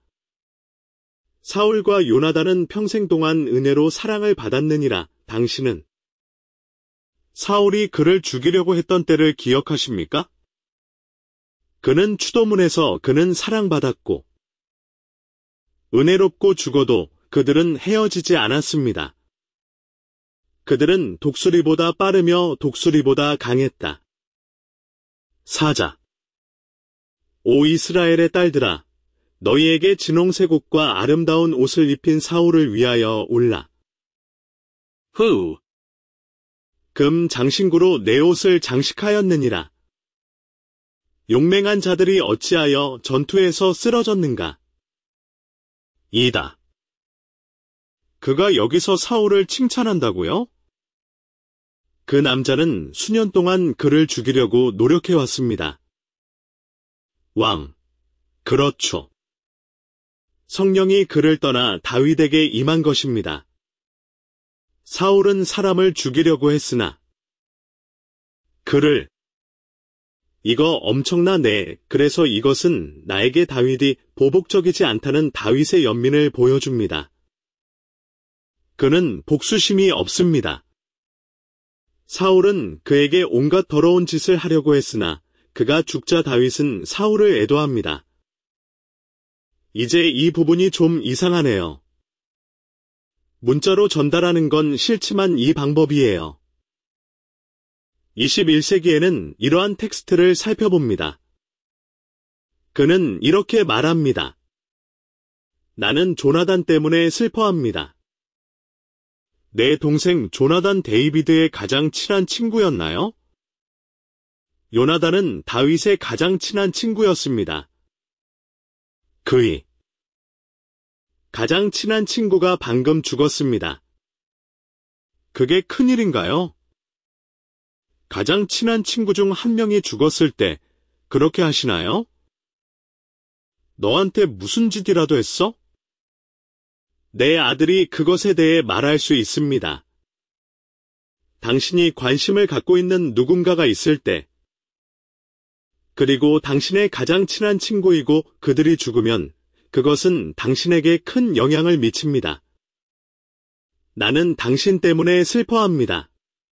Speaker 1: 사울과 요나단은 평생 동안 은혜로 사랑을 받았느니라. 당신은 사울이 그를 죽이려고 했던 때를 기억하십니까? 그는 추도문에서 그는 사랑받았고 은혜롭고 죽어도 그들은 헤어지지 않았습니다. 그들은 독수리보다 빠르며 독수리보다 강했다. 사자. 오 이스라엘의 딸들아, 너희에게 진홍색 옷과 아름다운 옷을 입힌 사울을 위하여 올라.
Speaker 2: Who?
Speaker 1: 금 장신구로 내 옷을 장식하였느니라. 용맹한 자들이 어찌하여 전투에서 쓰러졌는가? 이다. 그가 여기서 사울을 칭찬한다고요? 그 남자는 수년 동안 그를 죽이려고 노력해왔습니다. 왕. 그렇죠. 성령이 그를 떠나 다윗에게 임한 것입니다. 사울은 사람을 죽이려고 했으나 그를 이거 엄청나네. 그래서 이것은 나에게 다윗이 보복적이지 않다는 다윗의 연민을 보여줍니다. 그는 복수심이 없습니다. 사울은 그에게 온갖 더러운 짓을 하려고 했으나 그가 죽자 다윗은 사울을 애도합니다. 이제 이 부분이 좀 이상하네요. 문자로 전달하는 건 싫지만 이 방법이에요. 이십일 세기에는 이러한 텍스트를 살펴봅니다. 그는 이렇게 말합니다. 나는 조나단 때문에 슬퍼합니다. 내 동생 조나단 데이비드의 가장 친한 친구였나요? 요나단은 다윗의 가장 친한 친구였습니다. 그의 가장 친한 친구가 방금 죽었습니다. 그게 큰일인가요? 가장 친한 친구 중 한 명이 죽었을 때 그렇게 하시나요? 너한테 무슨 짓이라도 했어? 내 아들이 그것에 대해 말할 수 있습니다. 당신이 관심을 갖고 있는 누군가가 있을 때, 그리고 당신의 가장 친한 친구이고 그들이 죽으면 그것은 당신에게 큰 영향을 미칩니다. 나는 당신 때문에 슬퍼합니다.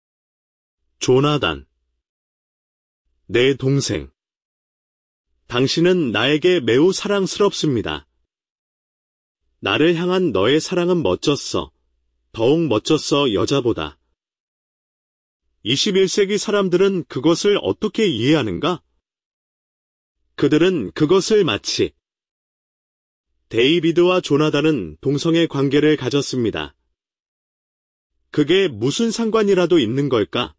Speaker 1: 조나단. 내 동생. 당신은 나에게 매우 사랑스럽습니다. 나를 향한 너의 사랑은 멋졌어. 더욱 멋졌어, 여자보다. 이십일 세기 사람들은 그것을 어떻게 이해하는가? 그들은 그것을 마치 데이비드와 조나단은 동성애 관계를 가졌습니다. 그게 무슨 상관이라도 있는 걸까?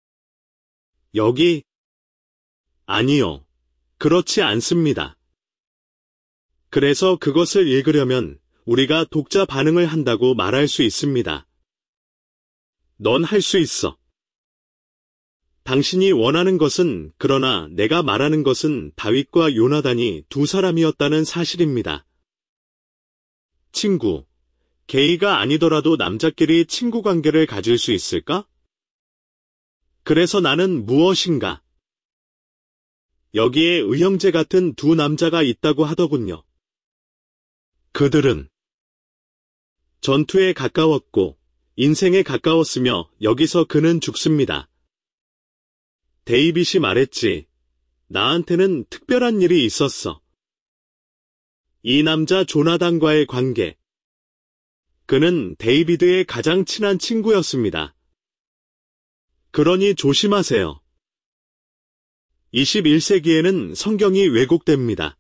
Speaker 1: 여기? 아니요. 그렇지 않습니다. 그래서 그것을 읽으려면 우리가 독자 반응을 한다고 말할 수 있습니다. 넌 할 수 있어. 당신이 원하는 것은, 그러나 내가 말하는 것은 다윗과 요나단이 두 사람이었다는 사실입니다. 친구, 게이가 아니더라도 남자끼리 친구 관계를 가질 수 있을까? 그래서 나는 무엇인가? 여기에 의형제 같은 두 남자가 있다고 하더군요. 그들은 전투에 가까웠고 인생에 가까웠으며 여기서 그는 죽습니다. 데이빗이 말했지. 나한테는 특별한 일이 있었어. 이 남자 조나단과의 관계. 그는 데이비드의 가장 친한 친구였습니다. 그러니 조심하세요. 이십일 세기에는 성경이 왜곡됩니다.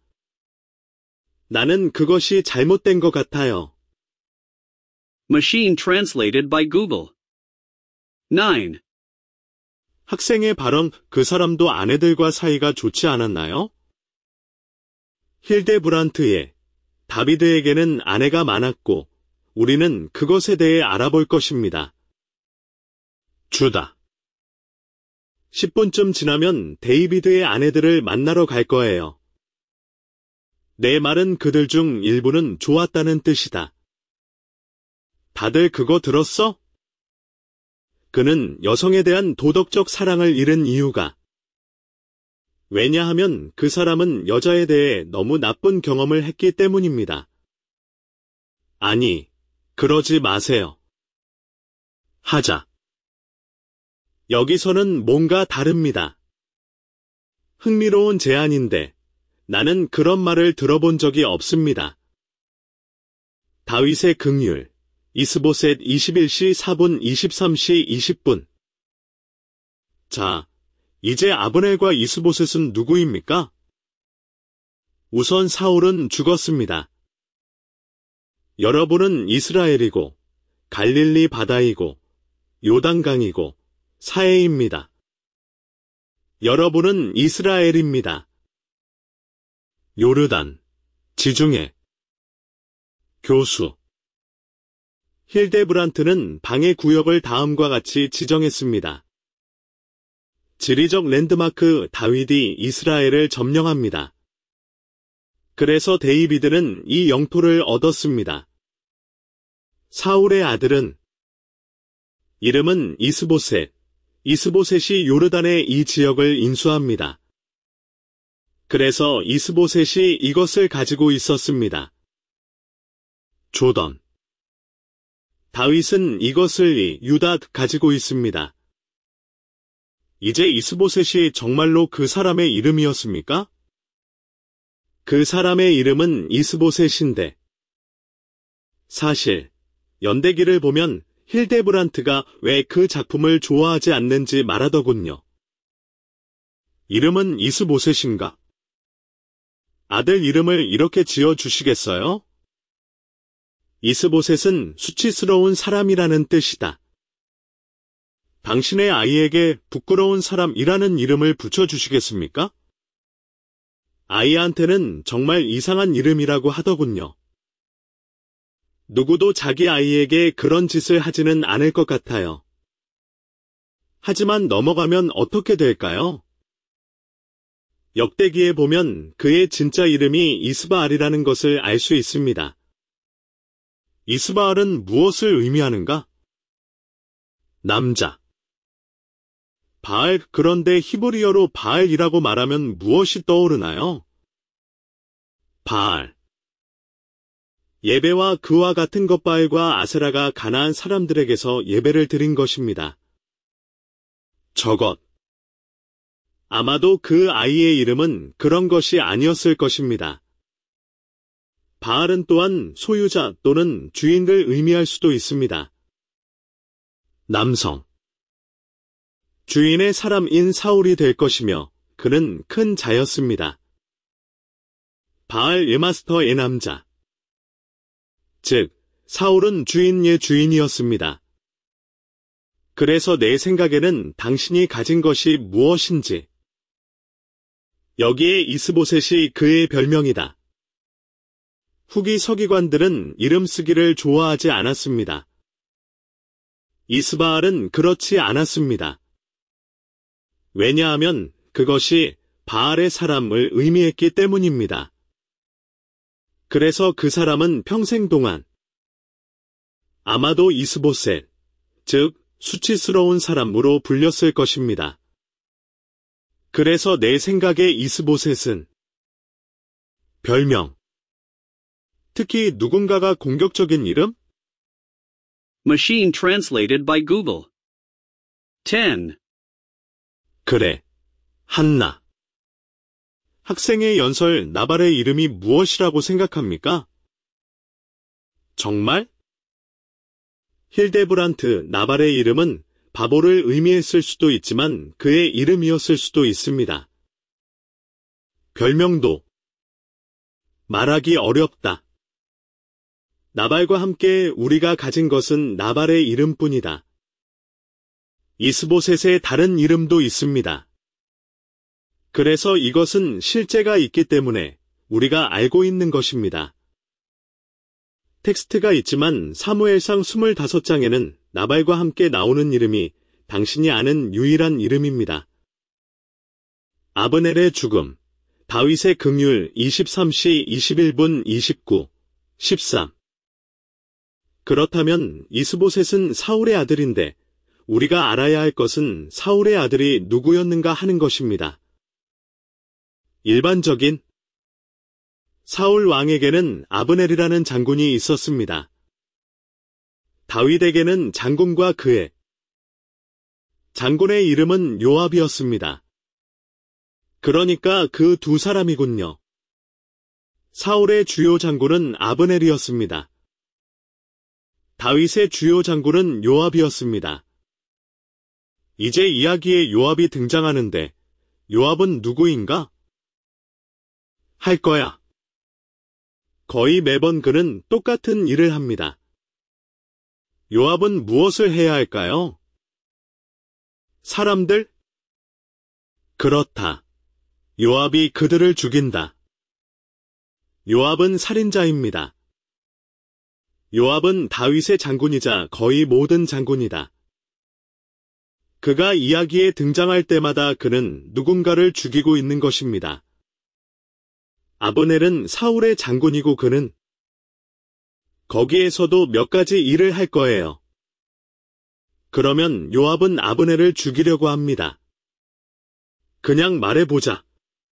Speaker 1: 나는 그것이 잘못된 것 같아요.
Speaker 2: Machine translated by Google. nine.
Speaker 1: 학생의 발언, 그 사람도 아내들과 사이가 좋지 않았나요? 힐데브란트의 다비드에게는 아내가 많았고 우리는 그것에 대해 알아볼 것입니다. 주다. 십 분쯤 지나면 데이비드의 아내들을 만나러 갈 거예요. 내 말은 그들 중 일부는 좋았다는 뜻이다. 다들 그거 들었어? 그는 여성에 대한 도덕적 사랑을 잃은 이유가 왜냐하면 그 사람은 여자에 대해 너무 나쁜 경험을 했기 때문입니다. 아니, 그러지 마세요. 하자. 여기서는 뭔가 다릅니다. 흥미로운 제안인데 나는 그런 말을 들어본 적이 없습니다. 다윗의 긍휼, 이스보셋 이십일 시 사 분 이십삼 시 이십 분. 자, 이제 아브넬과 이스보셋은 누구입니까? 우선 사울은 죽었습니다. 여러분은 이스라엘이고 갈릴리 바다이고 요단강이고 사해입니다. 여러분은 이스라엘입니다. 요르단, 지중해, 교수. 힐데브란트는 방해 구역을 다음과 같이 지정했습니다. 지리적 랜드마크 다윗이 이스라엘을 점령합니다. 그래서 데이비드는 이 영토를 얻었습니다. 사울의 아들은 이름은 이스보셋, 이스보셋이 요르단의 이 지역을 인수합니다. 그래서 이스보셋이 이것을 가지고 있었습니다. 조던. 다윗은 이것을 이 유다 가지고 있습니다. 이제 이스보셋이 정말로 그 사람의 이름이었습니까? 그 사람의 이름은 이스보셋인데 사실 연대기를 보면 힐데브란트가 왜 그 작품을 좋아하지 않는지 말하더군요. 이름은 이스보셋인가? 아들 이름을 이렇게 지어주시겠어요? 이스보셋은 수치스러운 사람이라는 뜻이다. 당신의 아이에게 부끄러운 사람이라는 이름을 붙여주시겠습니까? 아이한테는 정말 이상한 이름이라고 하더군요. 누구도 자기 아이에게 그런 짓을 하지는 않을 것 같아요. 하지만 넘어가면 어떻게 될까요? 역대기에 보면 그의 진짜 이름이 이스바알이라는 것을 알 수 있습니다. 이스바알은 무엇을 의미하는가? 남자. 바알, 그런데 히브리어로 바알이라고 말하면 무엇이 떠오르나요? 바알. 예배와 그와 같은 것 바알과 아세라가 가나안 사람들에게서 예배를 드린 것입니다. 저것. 아마도 그 아이의 이름은 그런 것이 아니었을 것입니다. 바알은 또한 소유자 또는 주인을 의미할 수도 있습니다. 남성. 주인의 사람인 사울이 될 것이며 그는 큰 자였습니다. 바알 예마스터의 남자. 즉, 사울은 주인의 주인이었습니다. 그래서 내 생각에는 당신이 가진 것이 무엇인지. 여기에 이스보셋이 그의 별명이다. 후기 서기관들은 이름 쓰기를 좋아하지 않았습니다. 이스바알은 그렇지 않았습니다. 왜냐하면 그것이 바알의 사람을 의미했기 때문입니다. 그래서 그 사람은 평생 동안 아마도 이스보셋, 즉 수치스러운 사람으로 불렸을 것입니다. 그래서 내 생각에 이스보셋은 별명, 특히 누군가가 공격적인 이름?
Speaker 2: Machine translated by Google. ten.
Speaker 1: 그래, 한나. 학생의 연설 나발의 이름이 무엇이라고 생각합니까? 정말? 힐데브란트 나발의 이름은 바보를 의미했을 수도 있지만 그의 이름이었을 수도 있습니다. 별명도 말하기 어렵다. 나발과 함께 우리가 가진 것은 나발의 이름뿐이다. 이스보셋의 다른 이름도 있습니다. 그래서 이것은 실제가 있기 때문에 우리가 알고 있는 것입니다. 텍스트가 있지만 사무엘상 이십오 장에는 나발과 함께 나오는 이름이 당신이 아는 유일한 이름입니다. 아브넬의 죽음, 다윗의 긍휼 이십삼 시 이십일 분 이십구, 십삼. 그렇다면 이스보셋은 사울의 아들인데 우리가 알아야 할 것은 사울의 아들이 누구였는가 하는 것입니다. 일반적인 사울 왕에게는 아브넬이라는 장군이 있었습니다. 다윗에게는 장군과 그의 장군의 이름은 요압이었습니다. 그러니까 그 두 사람이군요. 사울의 주요 장군은 아브넬이었습니다. 다윗의 주요 장군은 요압이었습니다. 이제 이야기에 요압이 등장하는데 요압은 누구인가? 할 거야. 거의 매번 그는 똑같은 일을 합니다. 요압은 무엇을 해야 할까요? 사람들? 그렇다. 요압이 그들을 죽인다. 요압은 살인자입니다. 요압은 다윗의 장군이자 거의 모든 장군이다. 그가 이야기에 등장할 때마다 그는 누군가를 죽이고 있는 것입니다. 아브넬은 사울의 장군이고 그는 거기에서도 몇 가지 일을 할 거예요. 그러면 요압은 아브넬을 죽이려고 합니다. 그냥 말해보자.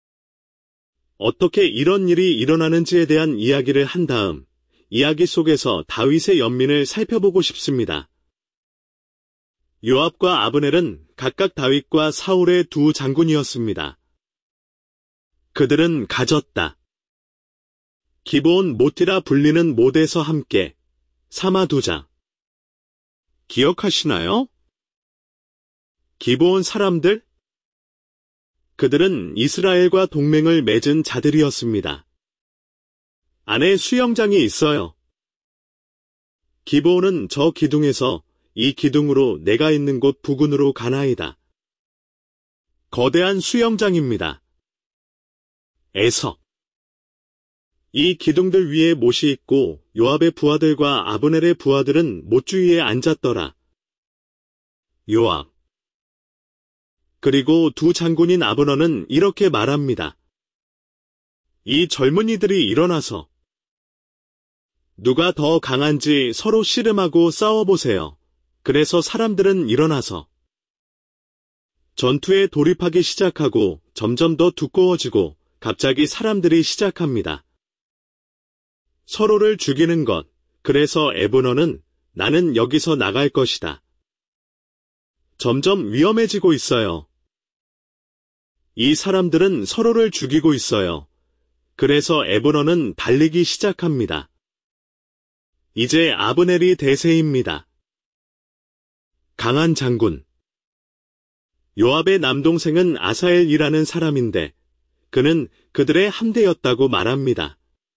Speaker 1: 어떻게 이런 일이 일어나는지에 대한 이야기를 한 다음 이야기 속에서 다윗의 연민을 살펴보고 싶습니다. 요압과 아브넬은 각각 다윗과 사울의 두 장군이었습니다. 그들은 가졌다. 기브온 모티라 불리는 못에서 함께 사마두자. 기억하시나요? 기브온 사람들? 그들은 이스라엘과 동맹을 맺은 자들이었습니다. 안에 수영장이 있어요. 기브온은 저 기둥에서 이 기둥으로 내가 있는 곳 부근으로 가나이다. 거대한 수영장입니다. 에서 이 기둥들 위에 못이 있고 요압의 부하들과 아브넬의 부하들은 못 주위에 앉았더라. 요압. 그리고 두 장군인 아브너는 이렇게 말합니다. 이 젊은이들이 일어나서 누가 더 강한지 서로 씨름하고 싸워보세요. 그래서 사람들은 일어나서 전투에 돌입하기 시작하고 점점 더 두꺼워지고 갑자기 사람들이 시작합니다. 서로를 죽이는 것. 그래서 에브너는 나는 여기서 나갈 것이다. 점점 위험해지고 있어요. 이 사람들은 서로를 죽이고 있어요. 그래서 에브너는 달리기 시작합니다. 이제 아브넬이 대세입니다. 강한 장군. 요압의 남동생은 아사엘이라는 사람인데 그는 그들의 함대였다고 말합니다.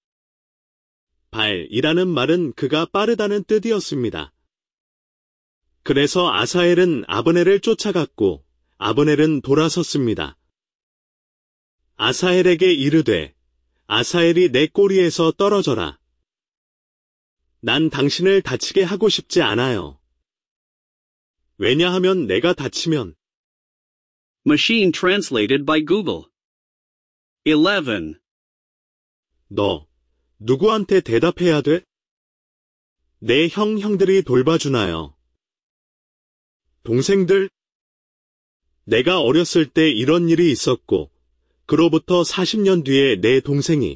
Speaker 1: 발이라는 말은 그가 빠르다는 뜻이었습니다. 그래서 아사엘은 아브넬을 쫓아갔고 아브넬은 돌아섰습니다. 아사엘에게 이르되 아사엘이 내 꼬리에서 떨어져라. 난 당신을 다치게 하고 싶지 않아요. 왜냐하면 내가 다치면
Speaker 2: Machine translated by Google. eleven.
Speaker 1: 너 누구한테 대답해야 돼? 내 형, 형들이 돌봐주나요? 동생들? 내가 어렸을 때 이런 일이 있었고 그로부터 사십 년 뒤에 내 동생이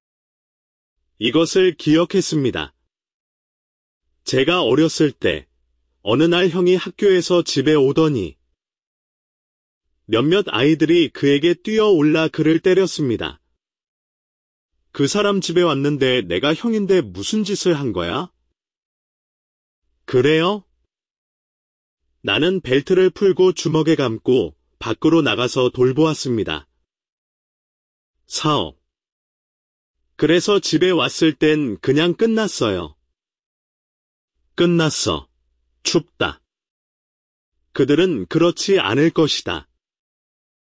Speaker 1: 이것을 기억했습니다. 제가 어렸을 때 어느 날 형이 학교에서 집에 오더니 몇몇 아이들이 그에게 뛰어올라 그를 때렸습니다. 그 사람 집에 왔는데 내가 형인데 무슨 짓을 한 거야? 그래요? 나는 벨트를 풀고 주먹에 감고 밖으로 나가서 돌보았습니다. 사업. 그래서 집에 왔을 땐 그냥 끝났어요. 끝났어. 춥다. 그들은 그렇지 않을 것이다.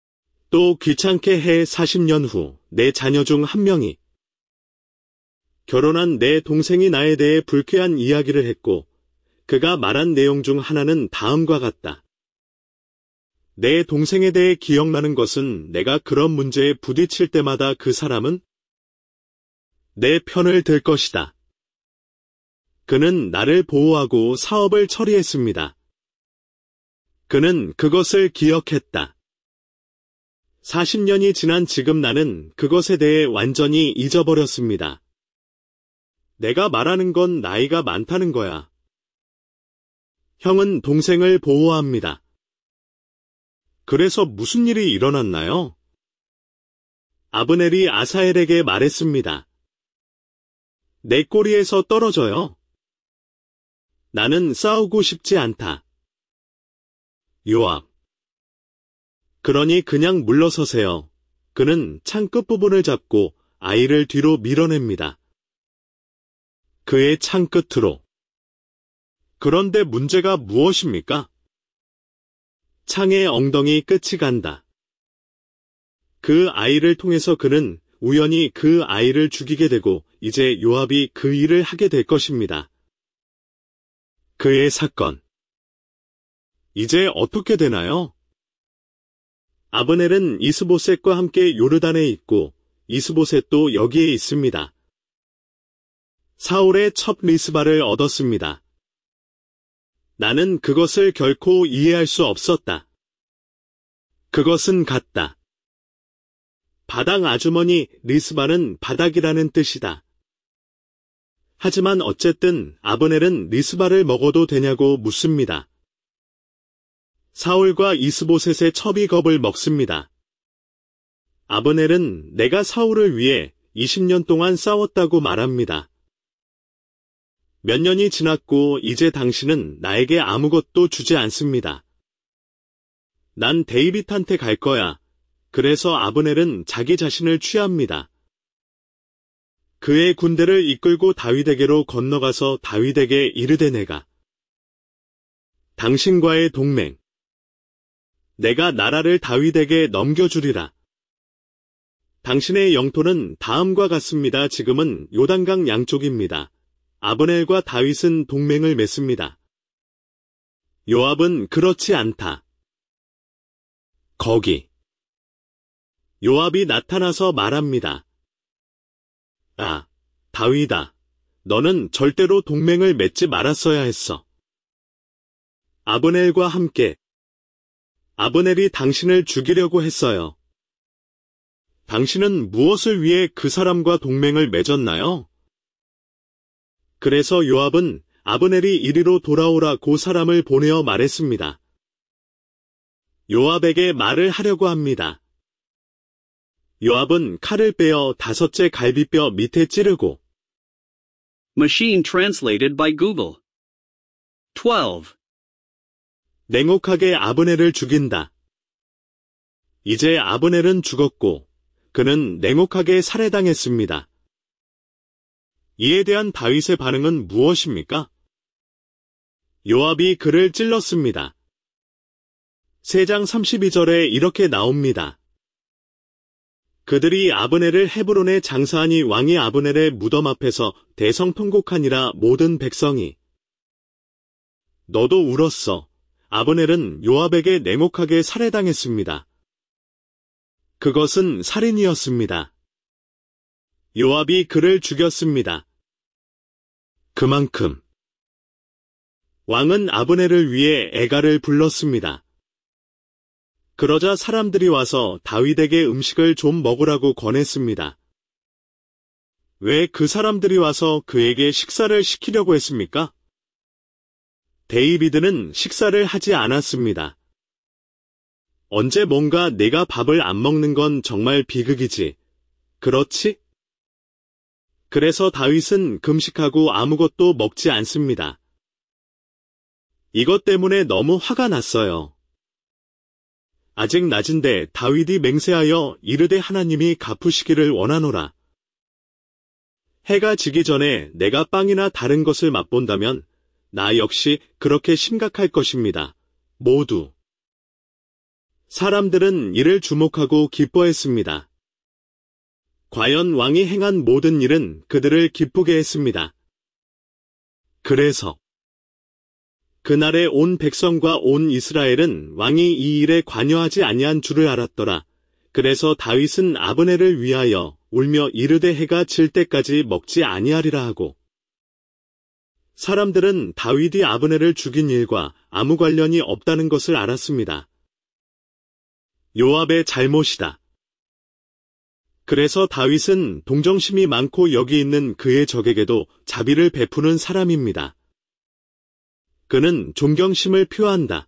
Speaker 1: 또 귀찮게 해 사십 년 후 내 자녀 중 한 명이 결혼한 내 동생이 나에 대해 불쾌한 이야기를 했고, 그가 말한 내용 중 하나는 다음과 같다. 내 동생에 대해 기억나는 것은 내가 그런 문제에 부딪힐 때마다 그 사람은 내 편을 들 것이다. 그는 나를 보호하고 사업을 처리했습니다. 그는 그것을 기억했다. 사십 년이 지난 지금 나는 그것에 대해 완전히 잊어버렸습니다. 내가 말하는 건 나이가 많다는 거야. 형은 동생을 보호합니다. 그래서 무슨 일이 일어났나요? 아브넬이 아사엘에게 말했습니다. 내 꼬리에서 떨어져요. 나는 싸우고 싶지 않다. 요압. 그러니 그냥 물러서세요. 그는 창 끝부분을 잡고 아이를 뒤로 밀어냅니다. 그의 창 끝으로. 그런데 문제가 무엇입니까? 창의 엉덩이 끝이 간다. 그 아이를 통해서 그는 우연히 그 아이를 죽이게 되고 이제 요압이 그 일을 하게 될 것입니다. 그의 사건. 이제 어떻게 되나요? 아브넬은 이스보셋과 함께 요르단에 있고 이스보셋도 여기에 있습니다. 사울의 첩 리스바를 얻었습니다. 나는 그것을 결코 이해할 수 없었다. 그것은 같다. 바닥 아주머니 리스바는 바닥이라는 뜻이다. 하지만 어쨌든 아브넬은 리스바를 먹어도 되냐고 묻습니다. 사울과 이스보셋의 첩이 겁을 먹습니다. 아브넬은 내가 사울을 위해 이십 년 동안 싸웠다고 말합니다. 몇 년이 지났고 이제 당신은 나에게 아무것도 주지 않습니다. 난 데이빗한테 갈 거야. 그래서 아브넬은 자기 자신을 취합니다. 그의 군대를 이끌고 다윗에게로 건너가서 다윗에게 이르되 내가 당신과의 동맹 내가 나라를 다윗에게 넘겨주리라. 당신의 영토는 다음과 같습니다. 지금은 요단강 양쪽입니다. 아브넬과 다윗은 동맹을 맺습니다. 요압은 그렇지 않다. 거기. 요압이 나타나서 말합니다. 아, 다윗아, 너는 절대로 동맹을 맺지 말았어야 했어. 아브넬과 함께. 아브넬이 당신을 죽이려고 했어요. 당신은 무엇을 위해 그 사람과 동맹을 맺었나요? 그래서 요압은 아브넬이 이리로 돌아오라 고 사람을 보내어 말했습니다. 요압에게 말을 하려고 합니다. 요압은 칼을 빼어 다섯째 갈비뼈 밑에 찌르고
Speaker 2: Machine translated by Google. twelve.
Speaker 1: 냉혹하게 아브넬을 죽인다. 이제 아브넬은 죽었고 그는 냉혹하게 살해당했습니다. 이에 대한 다윗의 반응은 무엇입니까? 요압이 그를 찔렀습니다. 세 장 삼십이 절에 이렇게 나옵니다. 그들이 아브넬을 헤브론에 장사하니 왕이 아브넬의 무덤 앞에서 대성통곡하니라 모든 백성이. 너도 울었어. 아브넬은 요압에게 냉혹하게 살해당했습니다. 그것은 살인이었습니다. 요압이 그를 죽였습니다. 그만큼 왕은 아브넬을 위해 애가를 불렀습니다. 그러자 사람들이 와서 다윗에게 음식을 좀 먹으라고 권했습니다. 왜 그 사람들이 와서 그에게 식사를 시키려고 했습니까? 데이비드는 식사를 하지 않았습니다. 언제 뭔가 내가 밥을 안 먹는 건 정말 비극이지. 그렇지? 그래서 다윗은 금식하고 아무것도 먹지 않습니다. 이것 때문에 너무 화가 났어요. 아직 낮은데 다윗이 맹세하여 이르되 하나님이 갚으시기를 원하노라. 해가 지기 전에 내가 빵이나 다른 것을 맛본다면 나 역시 그렇게 심각할 것입니다. 모두. 사람들은 이를 주목하고 기뻐했습니다. 과연 왕이 행한 모든 일은 그들을 기쁘게 했습니다. 그래서 그날에 온 백성과 온 이스라엘은 왕이 이 일에 관여하지 아니한 줄을 알았더라. 그래서 다윗은 아브넬을 위하여 울며 이르되 해가 질 때까지 먹지 아니하리라 하고, 사람들은 다윗이 아브넬을 죽인 일과 아무 관련이 없다는 것을 알았습니다. 요압의 잘못이다. 그래서 다윗은 동정심이 많고 여기 있는 그의 적에게도 자비를 베푸는 사람입니다. 그는 존경심을 표한다.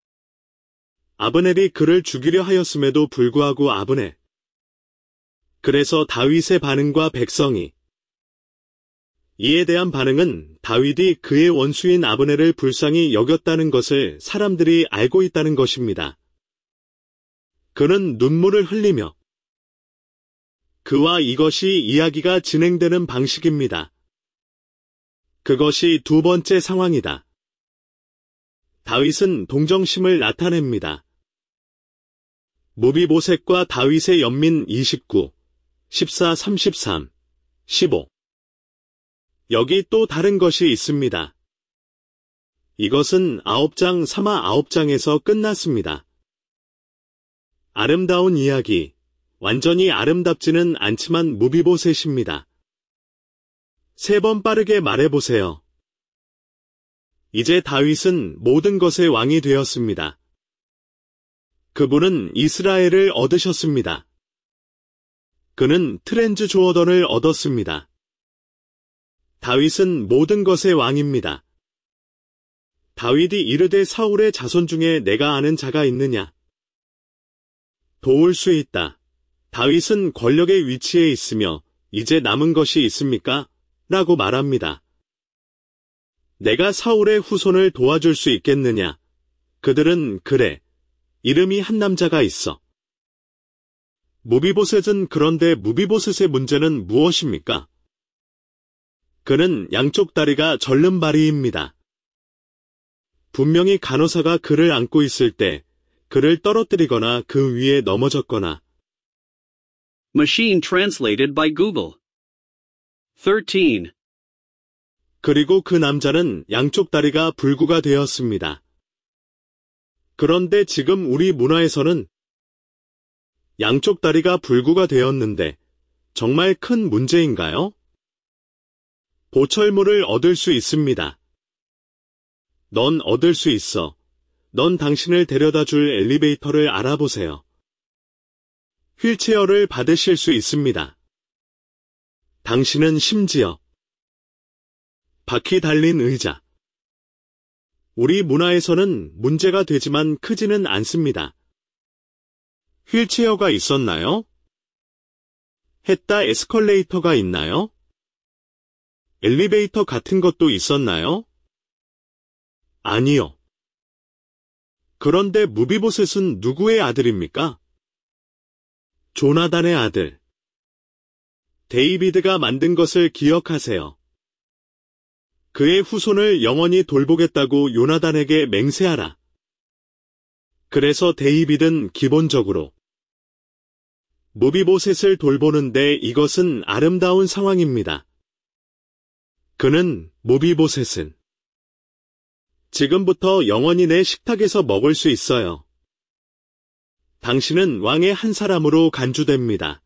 Speaker 1: 아브넬이 그를 죽이려 하였음에도 불구하고 아브넬. 그래서 다윗의 반응과 백성이, 이에 대한 반응은 다윗이 그의 원수인 아브넬을 불쌍히 여겼다는 것을 사람들이 알고 있다는 것입니다. 그는 눈물을 흘리며, 그와 이것이 이야기가 진행되는 방식입니다. 그것이 두 번째 상황이다. 다윗은 동정심을 나타냅니다. 무비보셋과 다윗의 연민 이십구, 십사, 삼십삼, 십오. 여기 또 다른 것이 있습니다. 이것은 아홉 장 삼아 아홉 장에서 끝났습니다. 아름다운 이야기, 완전히 아름답지는 않지만 무비보셋입니다. 세 번 빠르게 말해보세요. 이제 다윗은 모든 것의 왕이 되었습니다. 그분은 이스라엘을 얻으셨습니다. 그는 트랜즈 조어던을 얻었습니다. 다윗은 모든 것의 왕입니다. 다윗이 이르되 사울의 자손 중에 내가 아는 자가 있느냐? 도울 수 있다. 다윗은 권력의 위치에 있으며 이제 남은 것이 있습니까? 라고 말합니다. 내가 사울의 후손을 도와줄 수 있겠느냐? 그들은 그래. 이름이 한 남자가 있어. 무비보셋은 그런데 무비보셋의 문제는 무엇입니까? 그는 양쪽 다리가 절름발이입니다. 분명히 간호사가 그를 안고 있을 때 그를 떨어뜨리거나 그 위에 넘어졌거나.
Speaker 2: Machine translated by Google. thirteen.
Speaker 1: 그리고 그 남자는 양쪽 다리가 불구가 되었습니다. 그런데 지금 우리 문화에서는 양쪽 다리가 불구가 되었는데 정말 큰 문제인가요? 보철물을 얻을 수 있습니다. 넌 얻을 수 있어. 넌 당신을 데려다 줄 엘리베이터를 알아보세요. 휠체어를 받으실 수 있습니다. 당신은 심지어 바퀴 달린 의자. 우리 문화에서는 문제가 되지만 크지는 않습니다. 휠체어가 있었나요? 했다 에스컬레이터가 있나요? 엘리베이터 같은 것도 있었나요? 아니요. 그런데 무비보셋은 누구의 아들입니까? 조나단의 아들. 데이비드가 만든 것을 기억하세요. 그의 후손을 영원히 돌보겠다고 요나단에게 맹세하라. 그래서 데이비드는 기본적으로 무비보셋을 돌보는데 이것은 아름다운 상황입니다. 그는 무비보셋은 지금부터 영원히 내 식탁에서 먹을 수 있어요. 당신은 왕의 한 사람으로 간주됩니다.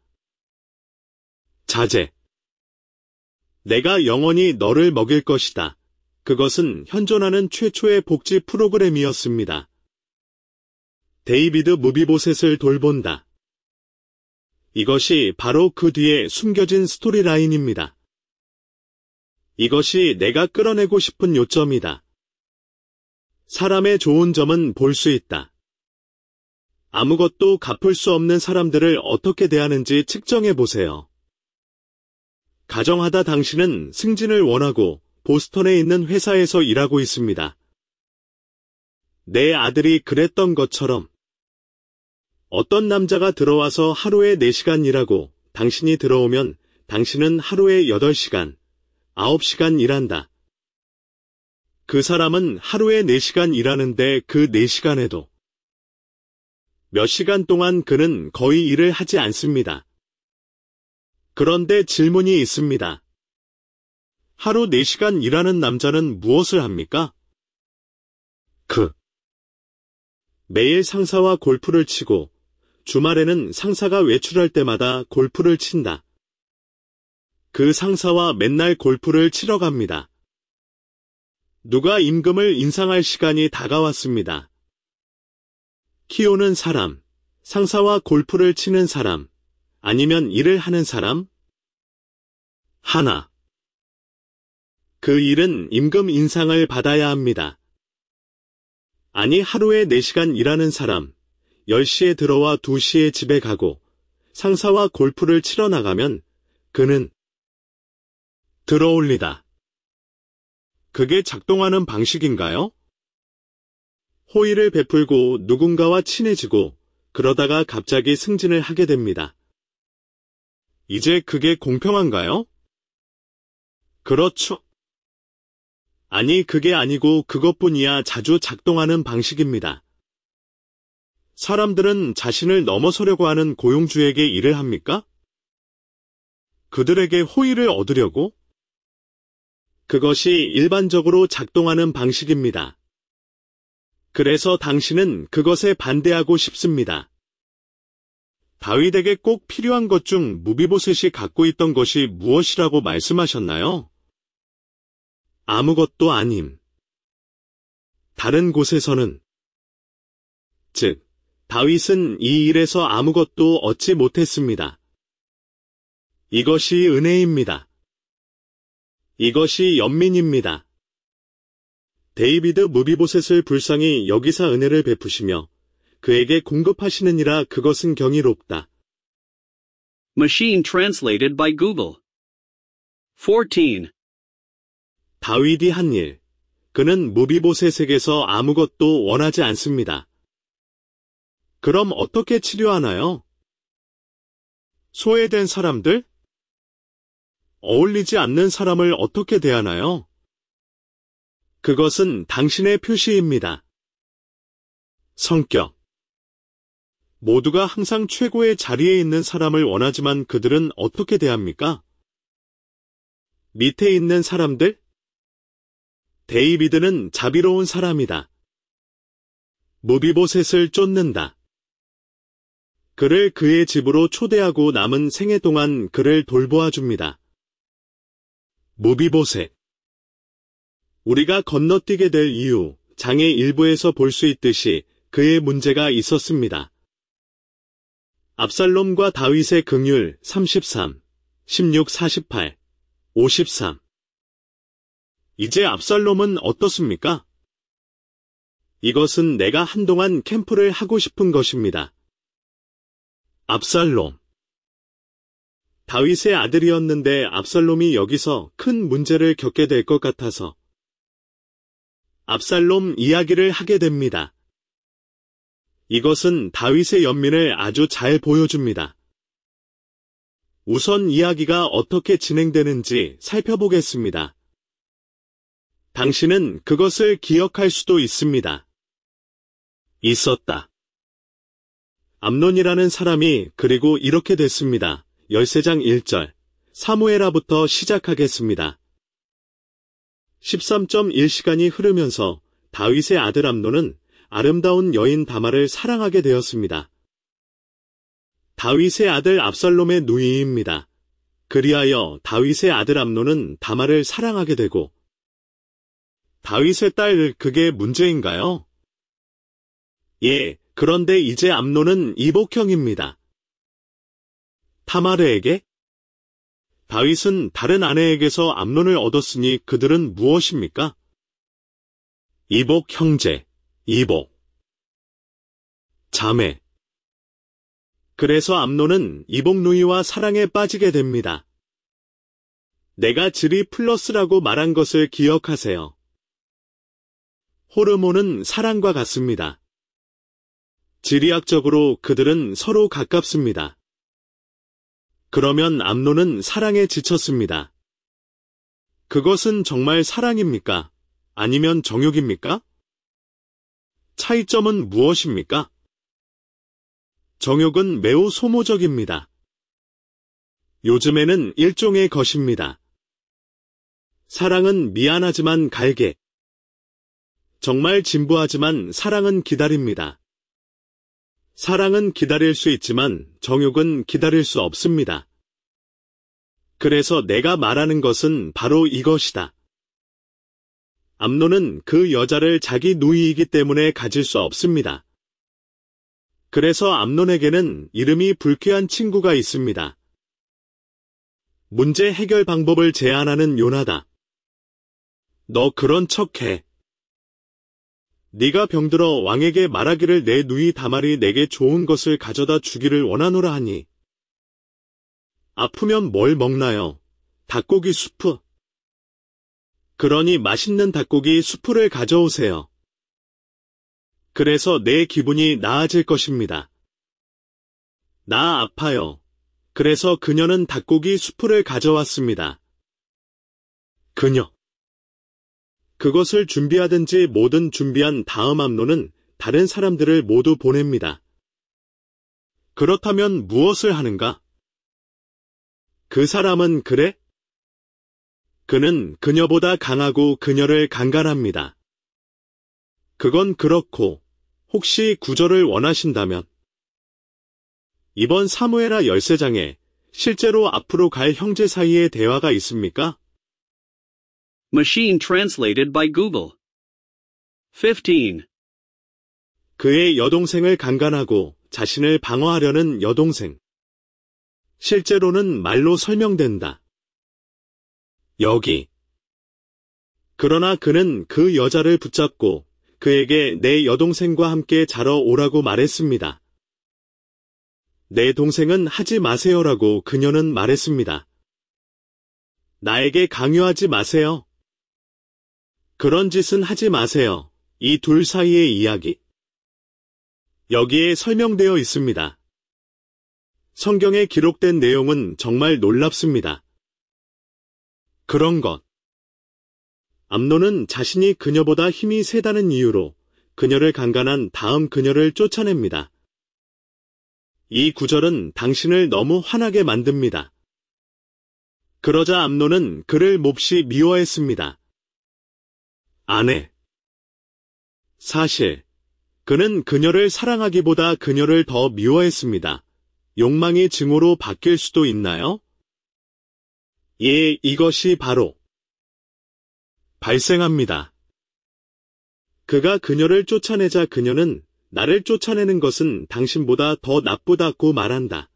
Speaker 1: 자제. 내가 영원히 너를 먹일 것이다. 그것은 현존하는 최초의 복지 프로그램이었습니다. 데이비드 무비보셋을 돌본다. 이것이 바로 그 뒤에 숨겨진 스토리라인입니다. 이것이 내가 끌어내고 싶은 요점이다. 사람의 좋은 점은 볼 수 있다. 아무것도 갚을 수 없는 사람들을 어떻게 대하는지 측정해 보세요. 가정하다 당신은 승진을 원하고 보스턴에 있는 회사에서 일하고 있습니다. 내 아들이 그랬던 것처럼 어떤 남자가 들어와서 하루에 네 시간 일하고 당신이 들어오면 당신은 하루에 여덟 시간, 아홉 시간 일한다. 그 사람은 하루에 네 시간 일하는데 그 네 시간에도 몇 시간 동안 그는 거의 일을 하지 않습니다. 그런데 질문이 있습니다. 하루 네 시간 일하는 남자는 무엇을 합니까? 그. 매일 상사와 골프를 치고 주말에는 상사가 외출할 때마다 골프를 친다. 그 상사와 맨날 골프를 치러 갑니다. 누가 임금을 인상할 시간이 다가왔습니다. 키우는 사람, 상사와 골프를 치는 사람, 아니면 일을 하는 사람? 하나. 그 일은 임금 인상을 받아야 합니다. 아니 하루에 네 시간 일하는 사람, 열 시에 들어와 두 시에 집에 가고 상사와 골프를 치러 나가면 그는 들어올리다. 그게 작동하는 방식인가요? 호의를 베풀고 누군가와 친해지고 그러다가 갑자기 승진을 하게 됩니다. 이제 그게 공평한가요? 그렇죠. 아니 그게 아니고 그것뿐이야 자주 작동하는 방식입니다. 사람들은 자신을 넘어서려고 하는 고용주에게 일을 합니까? 그들에게 호의를 얻으려고? 그것이 일반적으로 작동하는 방식입니다. 그래서 당신은 그것에 반대하고 싶습니다. 다윗에게 꼭 필요한 것 중 무비보셋이 갖고 있던 것이 무엇이라고 말씀하셨나요? 아무것도 아님. 다른 곳에서는 즉, 다윗은 이 일에서 아무것도 얻지 못했습니다. 이것이 은혜입니다. 이것이 연민입니다. 데이비드 무비보셋을 불쌍히 여기사 은혜를 베푸시며 그에게 공급하시느니라 그것은 경이롭다.
Speaker 2: Machine translated by Google. fourteen.
Speaker 1: 다윗이 한 일. 그는 무비보셋에게서 아무것도 원하지 않습니다. 그럼 어떻게 치료하나요? 소외된 사람들? 어울리지 않는 사람을 어떻게 대하나요? 그것은 당신의 표시입니다. 성격. 모두가 항상 최고의 자리에 있는 사람을 원하지만 그들은 어떻게 대합니까? 밑에 있는 사람들? 데이비드는 자비로운 사람이다. 무비보셋을 쫓는다. 그를 그의 집으로 초대하고 남은 생애 동안 그를 돌보아 줍니다. 무비보셋. 우리가 건너뛰게 될 이유, 장의 일부에서 볼 수 있듯이 그의 문제가 있었습니다. 압살롬과 다윗의 긍휼 삼십삼, 십육, 사십팔, 오십삼. 이제 압살롬은 어떻습니까? 이것은 내가 한동안 캠프를 하고 싶은 것입니다. 압살롬. 다윗의 아들이었는데 압살롬이 여기서 큰 문제를 겪게 될 것 같아서 압살롬 이야기를 하게 됩니다. 이것은 다윗의 연민을 아주 잘 보여줍니다. 우선 이야기가 어떻게 진행되는지 살펴보겠습니다. 당신은 그것을 기억할 수도 있습니다. 있었다. 암논이라는 사람이 그리고 이렇게 됐습니다. 십삼 장 일 절. 사무엘하부터 시작하겠습니다. 십삼 점 일 시간이 흐르면서 다윗의 아들 암논은 아름다운 여인 다말을 사랑하게 되었습니다. 다윗의 아들 압살롬의 누이입니다. 그리하여 다윗의 아들 암논은 다말을 사랑하게 되고 다윗의 딸 그게 문제인가요? 예, 그런데 이제 암논은 이복형입니다. 타마르에게? 다윗은 다른 아내에게서 암논을 얻었으니 그들은 무엇입니까? 이복 형제, 이복, 자매. 그래서 암논은 이복 누이와 사랑에 빠지게 됩니다. 내가 질이 플러스라고 말한 것을 기억하세요. 호르몬은 사랑과 같습니다. 지리학적으로 그들은 서로 가깝습니다. 그러면 암논은 사랑에 지쳤습니다. 그것은 정말 사랑입니까? 아니면 정욕입니까? 차이점은 무엇입니까? 정욕은 매우 소모적입니다. 요즘에는 일종의 것입니다. 사랑은 미안하지만 갈게. 정말 진부하지만 사랑은 기다립니다. 사랑은 기다릴 수 있지만 정욕은 기다릴 수 없습니다. 그래서 내가 말하는 것은 바로 이것이다. 암논은 그 여자를 자기 누이이기 때문에 가질 수 없습니다. 그래서 암논에게는 이름이 불쾌한 친구가 있습니다. 문제 해결 방법을 제안하는 요나다. 너 그런 척해. 네가 병들어 왕에게 말하기를 내 누이 다말이 내게 좋은 것을 가져다 주기를 원하노라 하니. 아프면 뭘 먹나요? 닭고기 수프. 그러니 맛있는 닭고기 수프를 가져오세요. 그래서 내 기분이 나아질 것입니다. 나 아파요. 그래서 그녀는 닭고기 수프를 가져왔습니다. 그녀. 그것을 준비하든지 뭐든 준비한 다음 암논은 다른 사람들을 모두 보냅니다. 그렇다면 무엇을 하는가? 그 사람은 그래? 그는 그녀보다 강하고 그녀를 강간합니다. 그건 그렇고 혹시 구절을 원하신다면 이번 사무엘하 열세 장에 실제로 앞으로 갈 형제 사이의 대화가 있습니까?
Speaker 2: Machine translated by Google. fifteen.
Speaker 1: 그의 여동생을 강간하고 자신을 방어하려는 여동생. 실제로는 말로 설명된다. 여기. 그러나 그는 그 여자를 붙잡고 그에게 내 여동생과 함께 자러 오라고 말했습니다. 내 동생은 하지 마세요라고 그녀는 말했습니다. 나에게 강요하지 마세요. 그런 짓은 하지 마세요. 이 둘 사이의 이야기. 여기에 설명되어 있습니다. 성경에 기록된 내용은 정말 놀랍습니다. 그런 것. 암논은 자신이 그녀보다 힘이 세다는 이유로 그녀를 강간한 다음 그녀를 쫓아냅니다. 이 구절은 당신을 너무 화나게 만듭니다. 그러자 암논은 그를 몹시 미워했습니다. 아내. 사실 그는 그녀를 사랑하기보다 그녀를 더 미워했습니다. 욕망이 증오로 바뀔 수도 있나요? 예, 이것이 바로 발생합니다. 그가 그녀를 쫓아내자 그녀는 나를 쫓아내는 것은 당신보다 더 나쁘다고 말한다.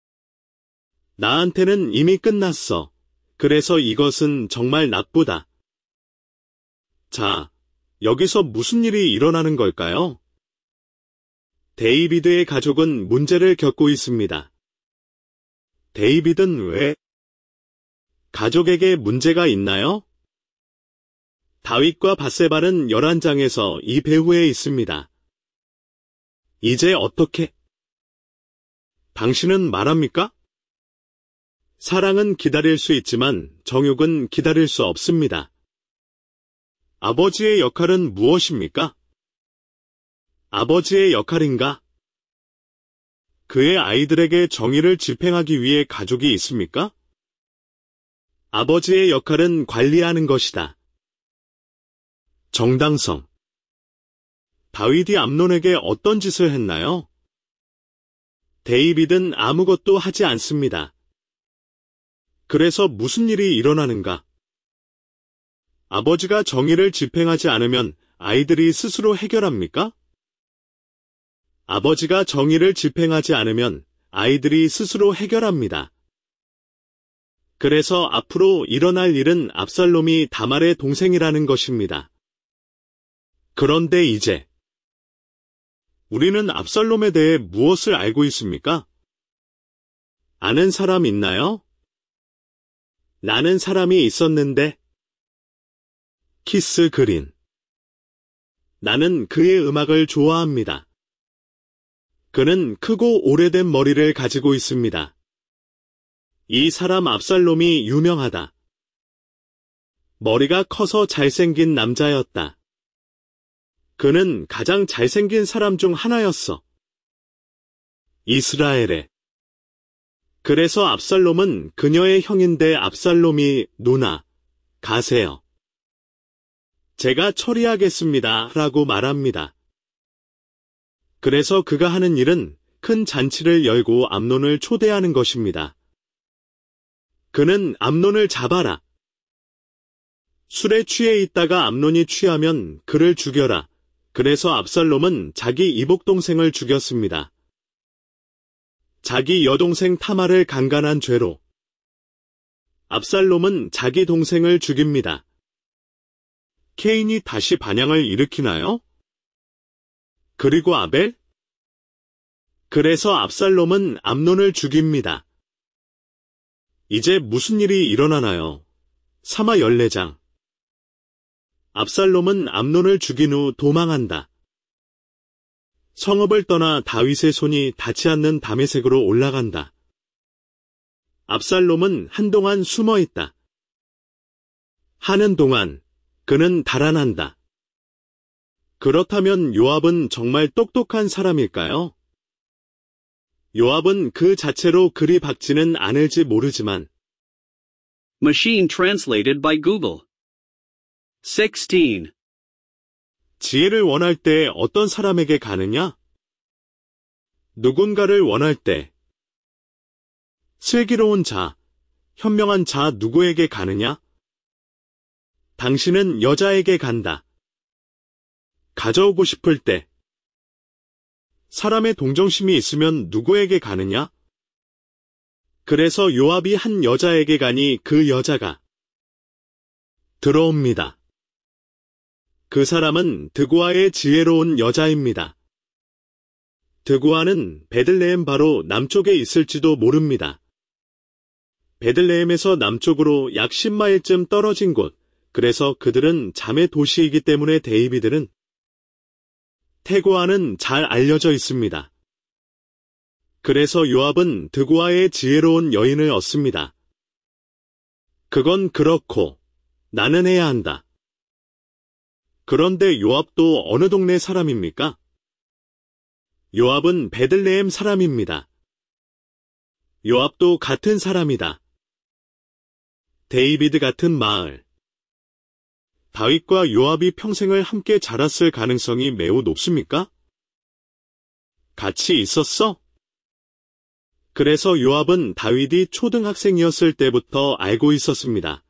Speaker 1: 나한테는 이미 끝났어. 그래서 이것은 정말 나쁘다. 자, 여기서 무슨 일이 일어나는 걸까요? 데이비드의 가족은 문제를 겪고 있습니다. 데이비드는 왜? 가족에게 문제가 있나요? 다윗과 밧세바는 열한 장에서 이 배후에 있습니다. 이제 어떻게? 당신은 말합니까? 사랑은 기다릴 수 있지만 정욕은 기다릴 수 없습니다. 아버지의 역할은 무엇입니까? 아버지의 역할인가? 그의 아이들에게 정의를 집행하기 위해 가족이 있습니까? 아버지의 역할은 관리하는 것이다. 정당성. 다윗이 암논에게 어떤 짓을 했나요? 데이빗은 아무것도 하지 않습니다. 그래서 무슨 일이 일어나는가? 아버지가 정의를 집행하지 않으면 아이들이 스스로 해결합니까? 아버지가 정의를 집행하지 않으면 아이들이 스스로 해결합니다. 그래서 앞으로 일어날 일은 압살롬이 다말의 동생이라는 것입니다. 그런데 이제 우리는 압살롬에 대해 무엇을 알고 있습니까? 아는 사람 있나요? 나는 사람이 있었는데 키스 그린. 나는 그의 음악을 좋아합니다. 그는 크고 오래된 머리를 가지고 있습니다. 이 사람 압살롬이 유명하다. 머리가 커서 잘생긴 남자였다. 그는 가장 잘생긴 사람 중 하나였어. 이스라엘에. 그래서 압살롬은 그녀의 형인데 압살롬이 누나, 가세요. 제가 처리하겠습니다. 라고 말합니다. 그래서 그가 하는 일은 큰 잔치를 열고 암논을 초대하는 것입니다. 그는 암논을 잡아라. 술에 취해 있다가 암논이 취하면 그를 죽여라. 그래서 압살롬은 자기 이복동생을 죽였습니다. 자기 여동생 타마를 강간한 죄로. 압살롬은 자기 동생을 죽입니다. 케인이 다시 반향을 일으키나요? 그리고 아벨? 그래서 압살롬은 암논을 죽입니다. 이제 무슨 일이 일어나나요? 사마 열네 장. 압살롬은 암논을 죽인 후 도망한다. 성읍을 떠나 다윗의 손이 닿지 않는 다메섹으로 올라간다. 압살롬은 한동안 숨어 있다. 하는 동안 그는 달아난다. 그렇다면 요압은 정말 똑똑한 사람일까요? 요압은 그 자체로 그리 박지는 않을지 모르지만
Speaker 2: Machine translated by Google. sixteen.
Speaker 1: 지혜를 원할 때 어떤 사람에게 가느냐? 누군가를 원할 때. 슬기로운 자, 현명한 자 누구에게 가느냐? 당신은 여자에게 간다. 가져오고 싶을 때. 사람의 동정심이 있으면 누구에게 가느냐? 그래서 요압이 한 여자에게 가니 그 여자가 들어옵니다. 그 사람은 드고아의 지혜로운 여자입니다. 드고아는 베들레헴 바로 남쪽에 있을지도 모릅니다. 베들레헴에서 남쪽으로 약 십 마일쯤 떨어진 곳, 그래서 그들은 자매 도시이기 때문에 데이비드는 테고아는 잘 알려져 있습니다. 그래서 요압은 드고아의 지혜로운 여인을 얻습니다. 그건 그렇고 나는 해야 한다. 그런데 요압도 어느 동네 사람입니까? 요압은 베들레헴 사람입니다. 요압도 같은 사람이다. 데이비드 같은 마을. 다윗과 요압이 평생을 함께 자랐을 가능성이 매우 높습니까? 같이 있었어? 그래서 요압은 다윗이 초등학생이었을 때부터 알고 있었습니다.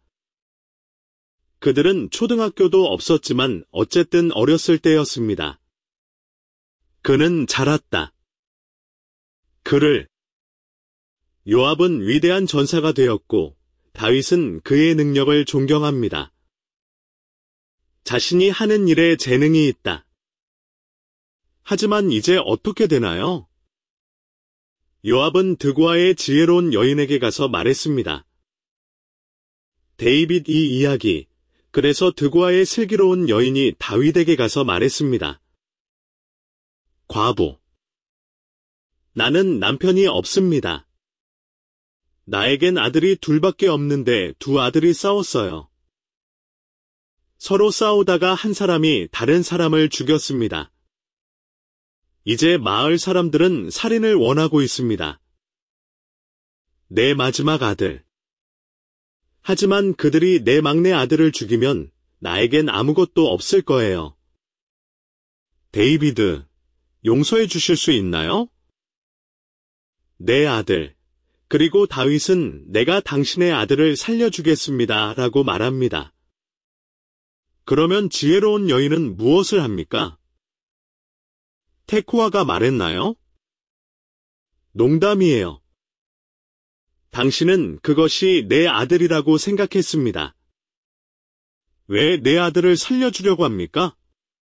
Speaker 1: 그들은 초등학교도 없었지만 어쨌든 어렸을 때였습니다. 그는 자랐다. 그를. 요압은 위대한 전사가 되었고 다윗은 그의 능력을 존경합니다. 자신이 하는 일에 재능이 있다. 하지만 이제 어떻게 되나요? 요압은 드고아의 지혜로운 여인에게 가서 말했습니다. 데이빗 이 이야기. 그래서 드고아의 슬기로운 여인이 다윗에게 가서 말했습니다. 과부. 나는 남편이 없습니다. 나에겐 아들이 둘밖에 없는데 두 아들이 싸웠어요. 서로 싸우다가 한 사람이 다른 사람을 죽였습니다. 이제 마을 사람들은 살인을 원하고 있습니다. 내 마지막 아들. 하지만 그들이 내 막내 아들을 죽이면 나에겐 아무것도 없을 거예요. 데이비드, 용서해 주실 수 있나요? 내 아들, 그리고 다윗은 내가 당신의 아들을 살려주겠습니다. 라고 말합니다. 그러면 지혜로운 여인은 무엇을 합니까? 테코아가 말했나요? 농담이에요. 당신은 그것이 내 아들이라고 생각했습니다. 왜 내 아들을 살려주려고 합니까?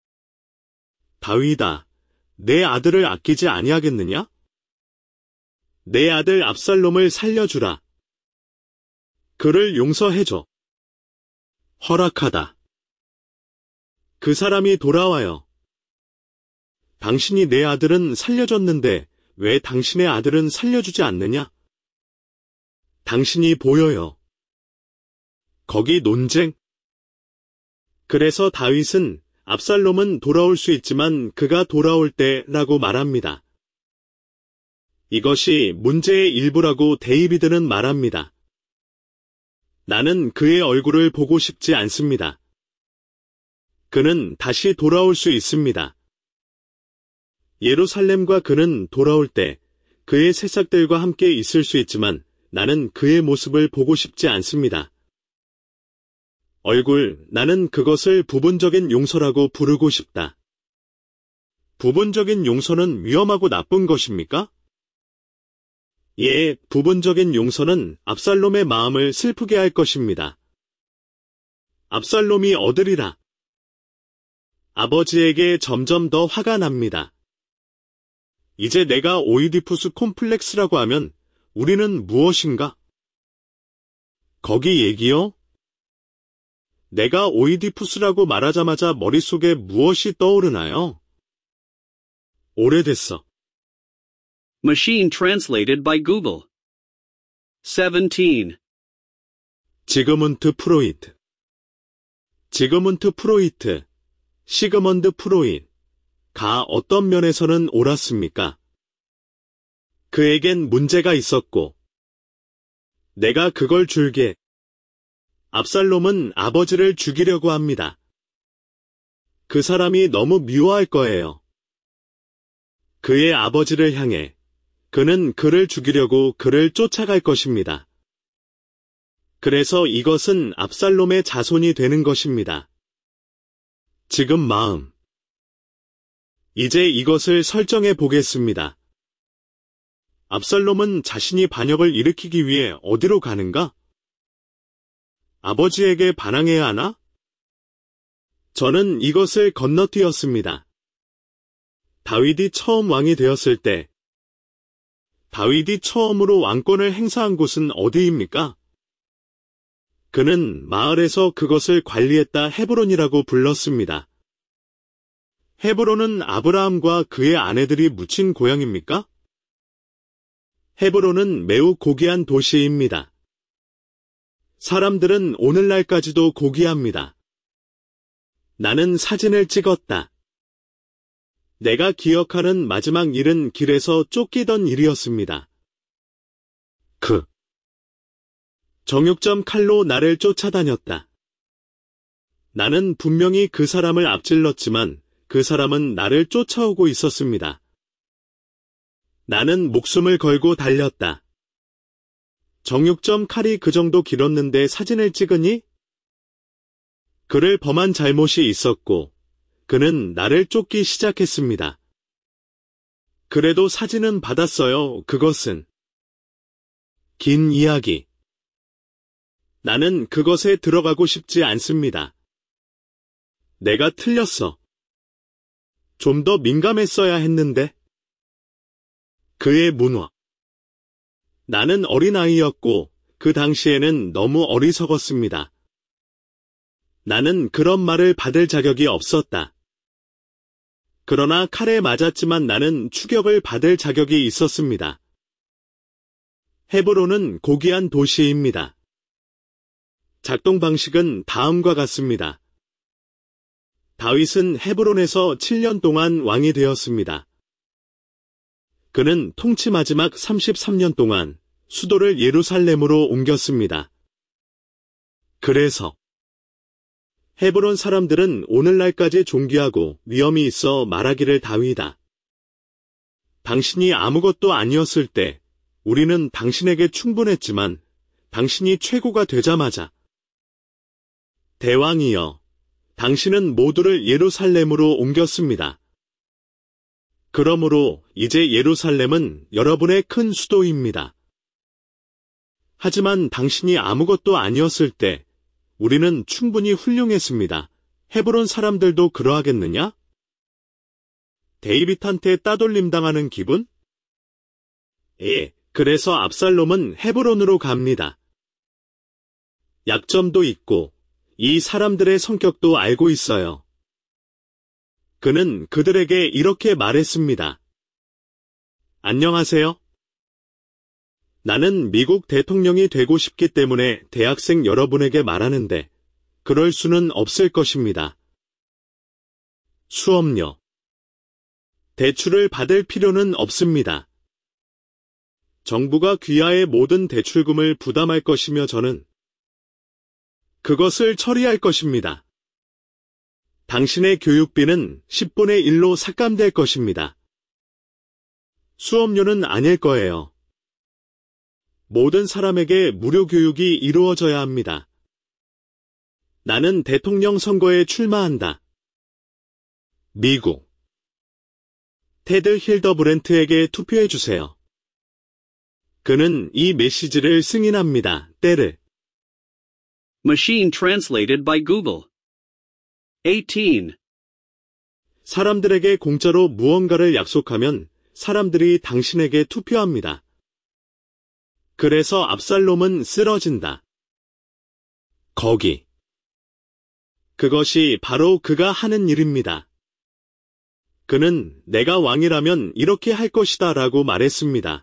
Speaker 1: 다윗아, 내 아들을 아끼지 아니하겠느냐? 내 아들 압살롬을 살려주라. 그를 용서해줘. 허락하다. 그 사람이 돌아와요. 당신이 내 아들은 살려줬는데 왜 당신의 아들은 살려주지 않느냐? 당신이 보여요. 거기 논쟁? 그래서 다윗은 압살롬은 돌아올 수 있지만 그가 돌아올 때라고 말합니다. 이것이 문제의 일부라고 데이비드는 말합니다. 나는 그의 얼굴을 보고 싶지 않습니다. 그는 다시 돌아올 수 있습니다. 예루살렘과 그는 돌아올 때 그의 새싹들과 함께 있을 수 있지만 나는 그의 모습을 보고 싶지 않습니다. 얼굴, 나는 그것을 부분적인 용서라고 부르고 싶다. 부분적인 용서는 위험하고 나쁜 것입니까? 예, 부분적인 용서는 압살롬의 마음을 슬프게 할 것입니다. 압살롬이 얻으리라. 아버지에게 점점 더 화가 납니다. 이제 내가 오이디푸스 콤플렉스라고 하면 우리는 무엇인가? 거기 얘기요? 내가 오이디푸스라고 말하자마자 머릿속에 무엇이 떠오르나요? 오래됐어.
Speaker 2: Machine translated by Google. seventeen.
Speaker 1: 지그문트 프로이트. 지그문트 프로이트, 시그먼드 프로이트가 어떤 면에서는 옳았습니까? 그에겐 문제가 있었고, 내가 그걸 줄게. 압살롬은 아버지를 죽이려고 합니다. 그 사람이 너무 미워할 거예요. 그의 아버지를 향해 그는 그를 죽이려고 그를 쫓아갈 것입니다. 그래서 이것은 압살롬의 자손이 되는 것입니다. 지금 마음. 이제 이것을 설정해 보겠습니다. 압살롬은 자신이 반역을 일으키기 위해 어디로 가는가? 아버지에게 반항해야 하나? 저는 이것을 건너뛰었습니다. 다윗이 처음 왕이 되었을 때, 다윗이 처음으로 왕권을 행사한 곳은 어디입니까? 그는 마을에서 그것을 관리했다 헤브론이라고 불렀습니다. 헤브론은 아브라함과 그의 아내들이 묻힌 고향입니까? 헤브론은 매우 고귀한 도시입니다. 사람들은 오늘날까지도 고귀합니다. 나는 사진을 찍었다. 내가 기억하는 마지막 일은 길에서 쫓기던 일이었습니다. 그 정육점 칼로 나를 쫓아다녔다. 나는 분명히 그 사람을 앞질렀지만 그 사람은 나를 쫓아오고 있었습니다. 나는 목숨을 걸고 달렸다. 정육점 칼이 그 정도 길었는데 사진을 찍으니? 그를 범한 잘못이 있었고 그는 나를 쫓기 시작했습니다. 그래도 사진은 받았어요. 그것은 긴 이야기. 나는 그것에 들어가고 싶지 않습니다. 내가 틀렸어. 좀 더 민감했어야 했는데. 그의 문화. 나는 어린아이였고 그 당시에는 너무 어리석었습니다. 나는 그런 말을 받을 자격이 없었다. 그러나 칼에 맞았지만 나는 추격을 받을 자격이 있었습니다. 헤브론은 고귀한 도시입니다. 작동 방식은 다음과 같습니다. 다윗은 헤브론에서 칠 년 동안 왕이 되었습니다. 그는 통치 마지막 삼십삼 년 동안 수도를 예루살렘으로 옮겼습니다. 그래서 헤브론 사람들은 오늘날까지 존귀하고 위엄이 있어 말하기를 다윗아. 당신이 아무것도 아니었을 때 우리는 당신에게 충분했지만 당신이 최고가 되자마자 대왕이여, 당신은 모두를 예루살렘으로 옮겼습니다. 그러므로 이제 예루살렘은 여러분의 큰 수도입니다. 하지만 당신이 아무것도 아니었을 때 우리는 충분히 훌륭했습니다. 헤브론 사람들도 그러하겠느냐? 데이빗한테 따돌림 당하는 기분? 예, 그래서 압살롬은 헤브론으로 갑니다. 약점도 있고 이 사람들의 성격도 알고 있어요. 그는 그들에게 이렇게 말했습니다. 안녕하세요. 나는 미국 대통령이 되고 싶기 때문에 대학생 여러분에게 말하는데 그럴 수는 없을 것입니다. 수업료. 대출을 받을 필요는 없습니다. 정부가 귀하의 모든 대출금을 부담할 것이며 저는 그것을 처리할 것입니다. 당신의 교육비는 십분의 일로 삭감될 것입니다. 수업료는 아닐 거예요. 모든 사람에게 무료 교육이 이루어져야 합니다. 나는 대통령 선거에 출마한다. 미국 테드 힐더브랜트에게 투표해주세요. 그는 이 메시지를 승인합니다. 때를
Speaker 2: Machine translated by Google. eighteen.
Speaker 1: 사람들에게 공짜로 무언가를 약속하면 사람들이 당신에게 투표합니다. 그래서 압살롬은 쓰러진다. 거기. 그것이 바로 그가 하는 일입니다. 그는 내가 왕이라면 이렇게 할 것이다 라고 말했습니다.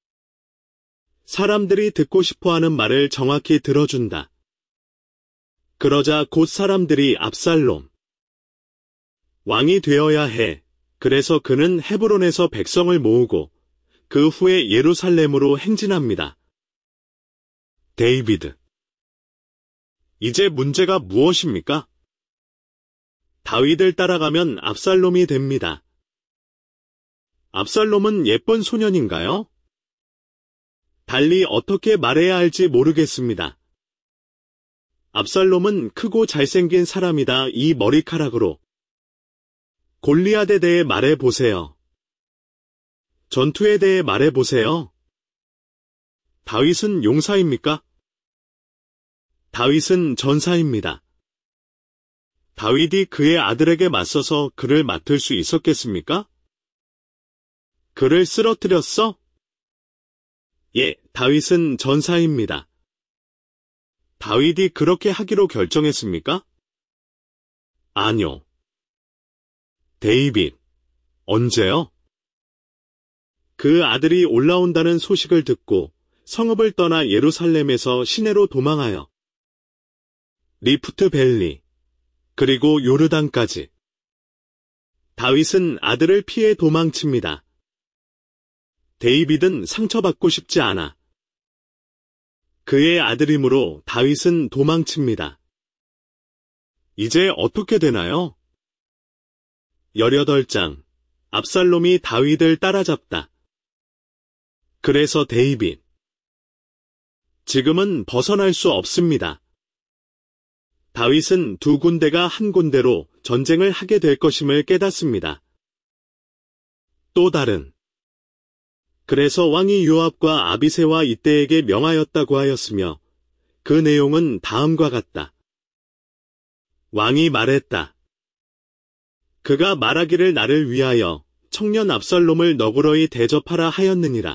Speaker 1: 사람들이 듣고 싶어하는 말을 정확히 들어준다. 그러자 곧 사람들이 압살롬. 왕이 되어야 해. 그래서 그는 헤브론에서 백성을 모으고 그 후에 예루살렘으로 행진합니다. 데이비드. 이제 문제가 무엇입니까? 다윗을 따라가면 압살롬이 됩니다. 압살롬은 예쁜 소년인가요? 달리 어떻게 말해야 할지 모르겠습니다. 압살롬은 크고 잘생긴 사람이다. 이 머리카락으로 골리앗에 대해 말해보세요. 전투에 대해 말해보세요. 다윗은 용사입니까? 다윗은 전사입니다. 다윗이 그의 아들에게 맞서서 그를 맡을 수 있었겠습니까? 그를 쓰러뜨렸어? 예, 다윗은 전사입니다. 다윗이 그렇게 하기로 결정했습니까? 아니요. 데이빗, 언제요? 그 아들이 올라온다는 소식을 듣고 성읍을 떠나 예루살렘에서 시내로 도망하여 리프트 밸리, 그리고 요르단까지. 다윗은 아들을 피해 도망칩니다. 데이빗은 상처받고 싶지 않아. 그의 아들이므로 다윗은 도망칩니다. 이제 어떻게 되나요? 열여덟 장. 압살롬이 다윗을 따라잡다. 그래서 데이빗. 지금은 벗어날 수 없습니다. 다윗은 두 군대가 한 군대로 전쟁을 하게 될 것임을 깨닫습니다. 또 다른. 그래서 왕이 요압과 아비새와 이때에게 명하였다고 하였으며 그 내용은 다음과 같다. 왕이 말했다. 그가 말하기를 나를 위하여 청년 압살롬을 너그러이 대접하라 하였느니라.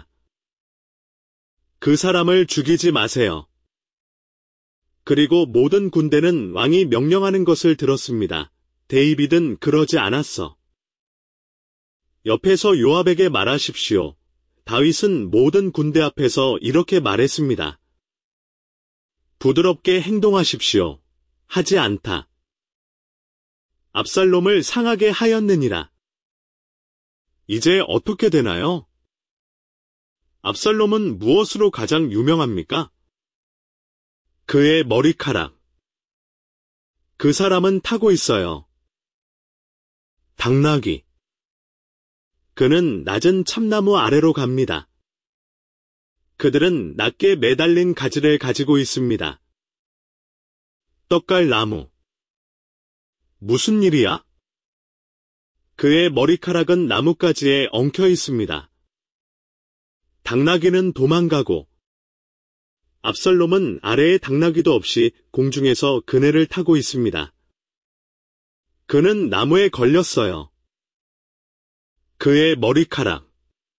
Speaker 1: 그 사람을 죽이지 마세요. 그리고 모든 군대는 왕이 명령하는 것을 들었습니다. 데이빗은 그러지 않았어. 옆에서 요압에게 말하십시오. 다윗은 모든 군대 앞에서 이렇게 말했습니다. 부드럽게 행동하십시오. 하지 않다. 압살롬을 상하게 하였느니라. 이제 어떻게 되나요? 압살롬은 무엇으로 가장 유명합니까? 그의 머리카락. 그 사람은 타고 있어요. 당나귀. 그는 낮은 참나무 아래로 갑니다. 그들은 낮게 매달린 가지를 가지고 있습니다. 떡갈 나무. 무슨 일이야? 그의 머리카락은 나뭇가지에 엉켜 있습니다. 당나귀는 도망가고 압살롬은 아래에 당나귀도 없이 공중에서 그네를 타고 있습니다. 그는 나무에 걸렸어요. 그의 머리카락.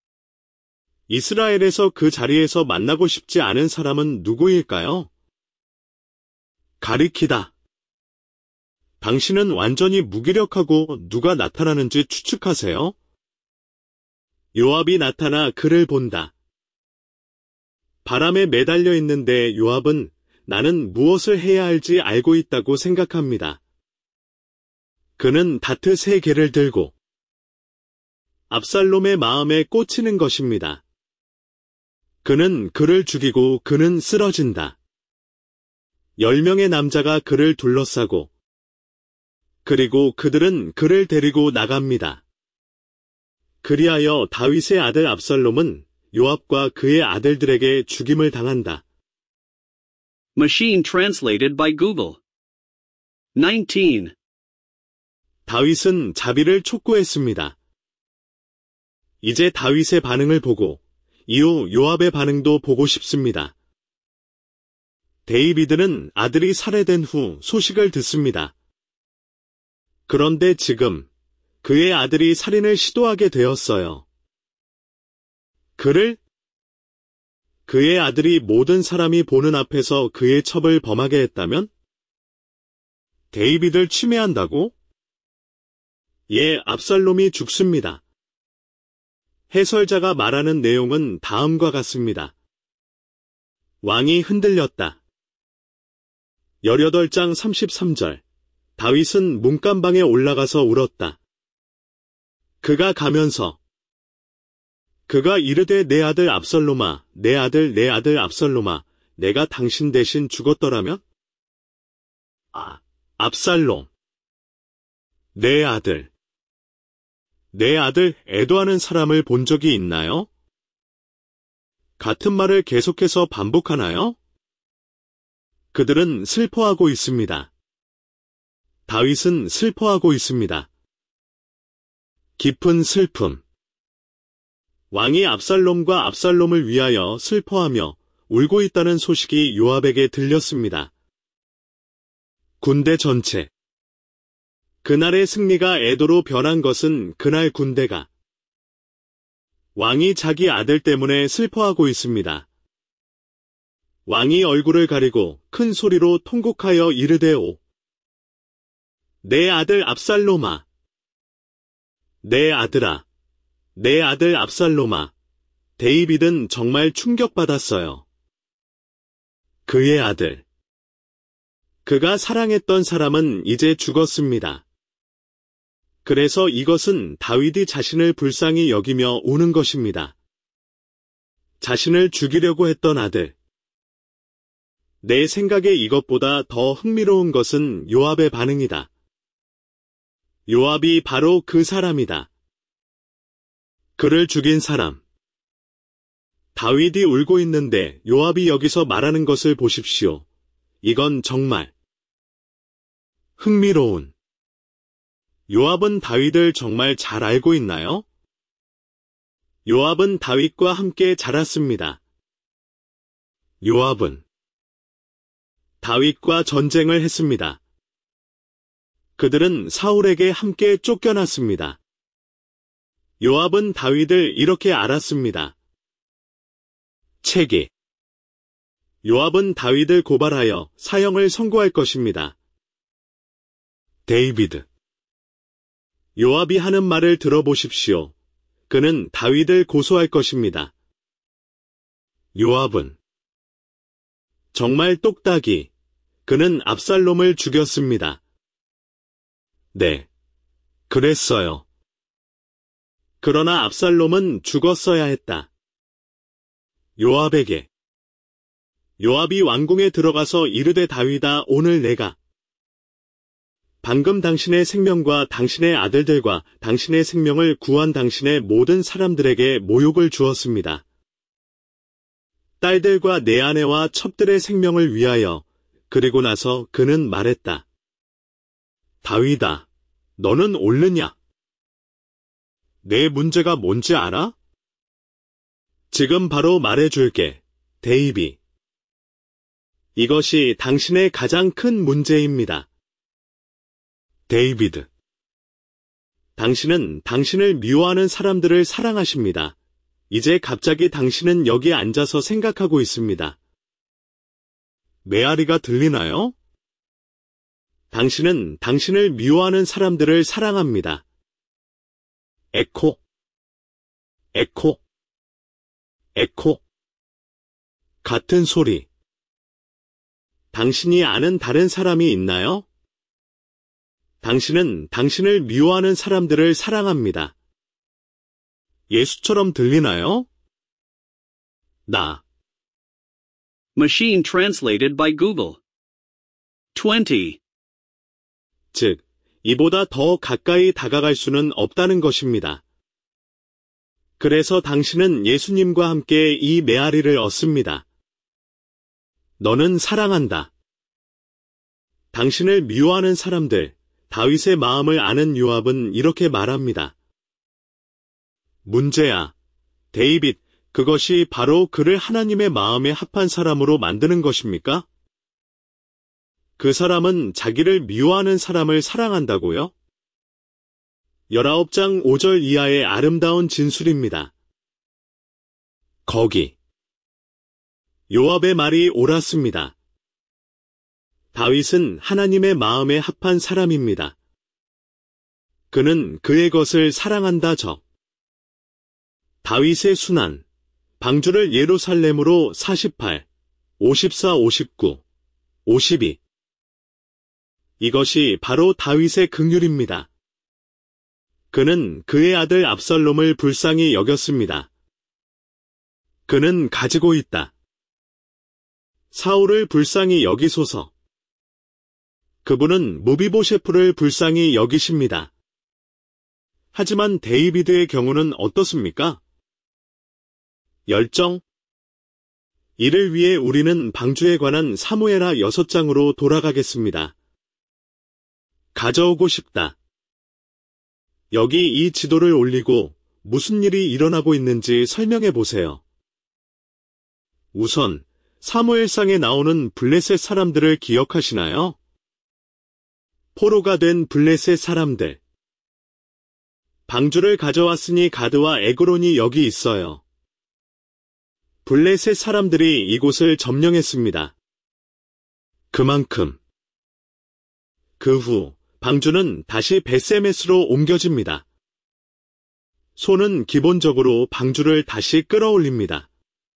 Speaker 1: 이스라엘에서 그 자리에서 만나고 싶지 않은 사람은 누구일까요? 가리키다. 당신은 완전히 무기력하고 누가 나타나는지 추측하세요? 요압이 나타나 그를 본다. 바람에 매달려 있는데 요압은 나는 무엇을 해야 할지 알고 있다고 생각합니다. 그는 다트 세 개를 들고 압살롬의 마음에 꽂히는 것입니다. 그는 그를 죽이고 그는 쓰러진다. 열 명의 남자가 그를 둘러싸고 그리고 그들은 그를 데리고 나갑니다. 그리하여 다윗의 아들 압살롬은 요압과 그의 아들들에게 죽임을 당한다.
Speaker 2: Machine translated by Google. nineteen.
Speaker 1: 다윗은 자비를 촉구했습니다. 이제 다윗의 반응을 보고 이후 요압의 반응도 보고 싶습니다. 데이비드는 아들이 살해된 후 소식을 듣습니다. 그런데 지금 그의 아들이 살인을 시도하게 되었어요. 그를 그의 아들이 모든 사람이 보는 앞에서 그의 첩을 범하게 했다면? 데이비드를 침해한다고? 예, 압살롬이 죽습니다. 해설자가 말하는 내용은 다음과 같습니다. 왕이 흔들렸다. 십팔 장 삼십삼 절. 다윗은 문간방에 올라가서 울었다. 그가 가면서 그가 이르되 내 아들 압살롬아, 내 아들 내 아들 압살롬아, 내가 당신 대신 죽었더라면? 아, 압살롬. 내 아들. 내 아들 애도하는 사람을 본 적이 있나요? 같은 말을 계속해서 반복하나요? 그들은 슬퍼하고 있습니다. 다윗은 슬퍼하고 있습니다. 깊은 슬픔. 왕이 압살롬과 압살롬을 위하여 슬퍼하며 울고 있다는 소식이 요압에게 들렸습니다. 군대 전체. 그날의 승리가 애도로 변한 것은 그날 군대가 왕이 자기 아들 때문에 슬퍼하고 있습니다. 왕이 얼굴을 가리고 큰 소리로 통곡하여 이르되오. 내 아들 압살롬아. 내 아들아. 내 아들 압살롬아. 데이빗은 정말 충격받았어요. 그의 아들. 그가 사랑했던 사람은 이제 죽었습니다. 그래서 이것은 다윗이 자신을 불쌍히 여기며 우는 것입니다. 자신을 죽이려고 했던 아들. 내 생각에 이것보다 더 흥미로운 것은 요압의 반응이다. 요압이 바로 그 사람이다. 그를 죽인 사람. 다윗이 울고 있는데 요압이 여기서 말하는 것을 보십시오. 이건 정말 흥미로운. 요압은 다윗을 정말 잘 알고 있나요? 요압은 다윗과 함께 자랐습니다. 요압은 다윗과 전쟁을 했습니다. 그들은 사울에게 함께 쫓겨났습니다. 요압은 다윗을 이렇게 알았습니다. 체계. 요압은 다윗을 고발하여 사형을 선고할 것입니다. 데이비드. 요압이 하는 말을 들어보십시오. 그는 다윗을 고소할 것입니다. 요압은 정말 똑딱이. 그는 압살롬을 죽였습니다. 네, 그랬어요. 그러나 압살롬은 죽었어야 했다. 요압에게. 요압이 왕궁에 들어가서 이르되 다윗아, 오늘 내가 방금 당신의 생명과 당신의 아들들과 당신의 생명을 구한 당신의 모든 사람들에게 모욕을 주었습니다. 딸들과 내 아내와 첩들의 생명을 위하여. 그리고 나서 그는 말했다. 다윗아, 너는 옳느냐? 내 문제가 뭔지 알아? 지금 바로 말해줄게, 데이비. 이것이 당신의 가장 큰 문제입니다. 데이비드. 당신은 당신을 미워하는 사람들을 사랑하십니다. 이제 갑자기 당신은 여기 앉아서 생각하고 있습니다. 메아리가 들리나요? 당신은 당신을 미워하는 사람들을 사랑합니다. 에코, 에코, 에코. 같은 소리. 당신이 아는 다른 사람이 있나요? 당신은 당신을 미워하는 사람들을 사랑합니다. 예수처럼 들리나요? 나.
Speaker 2: Machine translated by Google. twenty.
Speaker 1: 즉, 이보다 더 가까이 다가갈 수는 없다는 것입니다. 그래서 당신은 예수님과 함께 이 메아리를 얻습니다. 너는 사랑한다. 당신을 미워하는 사람들, 다윗의 마음을 아는 요압은 이렇게 말합니다. 문제야, 데이빗, 그것이 바로 그를 하나님의 마음에 합한 사람으로 만드는 것입니까? 그 사람은 자기를 미워하는 사람을 사랑한다고요? 열아홉 장 오 절 이하의 아름다운 진술입니다. 거기. 요압의 말이 옳았습니다. 다윗은 하나님의 마음에 합한 사람입니다. 그는 그의 것을 사랑한다죠. 다윗의 순환, 방주를 예루살렘으로 사십팔, 오십사, 오십구, 오십이. 이것이 바로 다윗의 긍휼입니다. 그는 그의 아들 압살롬을 불쌍히 여겼습니다. 그는 가지고 있다. 사울을 불쌍히 여기소서. 그분은 무비보셰프를 불쌍히 여기십니다. 하지만 데이비드의 경우는 어떻습니까? 열정? 이를 위해 우리는 방주에 관한 사무엘하 여섯 장으로 돌아가겠습니다. 가져오고 싶다. 여기 이 지도를 올리고 무슨 일이 일어나고 있는지 설명해 보세요. 우선 사무엘상에 나오는 블레셋 사람들을 기억하시나요? 포로가 된 블레셋 사람들. 방주를 가져왔으니 가드와 에그론이 여기 있어요. 블레셋 사람들이 이곳을 점령했습니다. 그만큼. 그 후 방주는 다시 벳세메스로 옮겨집니다. 손은 기본적으로 방주를 다시 끌어올립니다.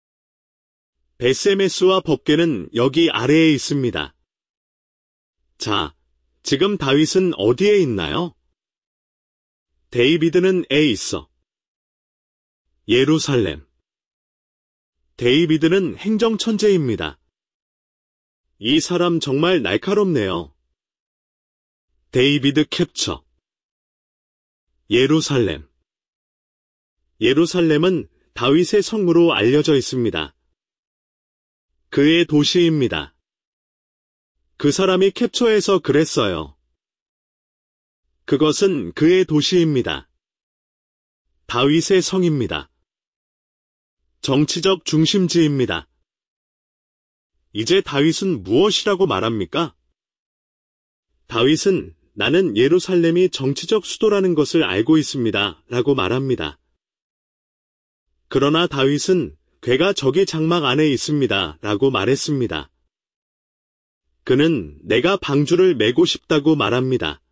Speaker 1: 벳세메스와 법궤는 여기 아래에 있습니다. 자, 지금 다윗은 어디에 있나요? 데이비드는 에 있어. 예루살렘. 데이비드는 행정천재입니다. 이 사람 정말 날카롭네요. 데이비드 캡처. 예루살렘. 예루살렘은 다윗의 성으로 알려져 있습니다. 그의 도시입니다. 그 사람이 캡처해서 그랬어요. 그것은 그의 도시입니다. 다윗의 성입니다. 정치적 중심지입니다. 이제 다윗은 무엇이라고 말합니까? 다윗은 나는 예루살렘이 정치적 수도라는 것을 알고 있습니다. 라고 말합니다. 그러나 다윗은 괴가 저기 장막 안에 있습니다. 라고 말했습니다. 그는 내가 방주를 메고 싶다고 말합니다.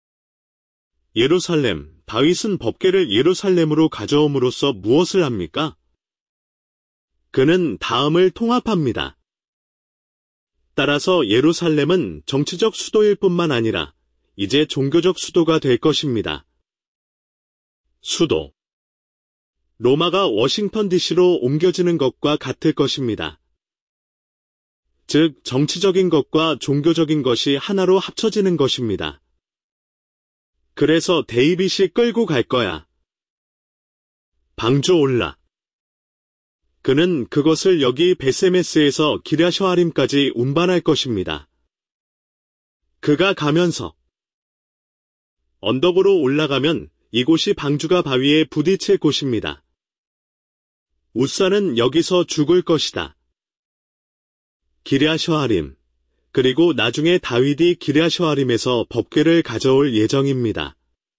Speaker 1: 예루살렘, 다윗은 법궤를 예루살렘으로 가져옴으로써 무엇을 합니까? 그는 다음을 통합합니다. 따라서 예루살렘은 정치적 수도일 뿐만 아니라 이제 종교적 수도가 될 것입니다. 수도. 로마가 워싱턴 디씨로 옮겨지는 것과 같을 것입니다. 즉, 정치적인 것과 종교적인 것이 하나로 합쳐지는 것입니다. 그래서 데이빗이 끌고 갈 거야. 방주 올라. 그는 그것을 여기 벳세메스에서 기랴셔아림까지 운반할 것입니다. 그가 가면서 언덕으로 올라가면 이곳이 방주가 바위에 부딪힐 곳입니다. 우사는 여기서 죽을 것이다. 기랴셔아림, 그리고 나중에 다윗이 기랴셔아림에서 법궤를 가져올 예정입니다.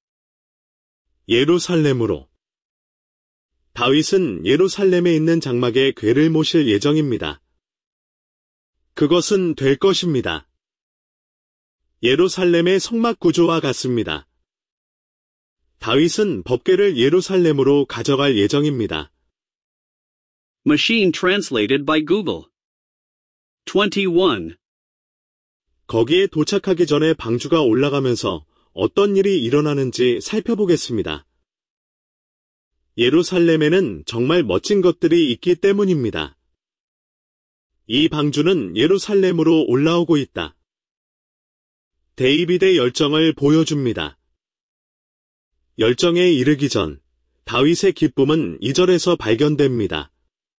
Speaker 1: 예루살렘으로. 다윗은 예루살렘에 있는 장막에 궤를 모실 예정입니다. 그것은 될 것입니다. 예루살렘의 성막 구조와 같습니다. 다윗은 법궤를 예루살렘으로 가져갈 예정입니다.
Speaker 2: Machine translated by Google. twenty-one.
Speaker 1: 거기에 도착하기 전에 방주가 올라가면서 어떤 일이 일어나는지 살펴보겠습니다. 예루살렘에는 정말 멋진 것들이 있기 때문입니다. 이 방주는 예루살렘으로 올라오고 있다. 데이빗의 열정을 보여줍니다. 열정에 이르기 전 다윗의 기쁨은 이 절에서 발견됩니다.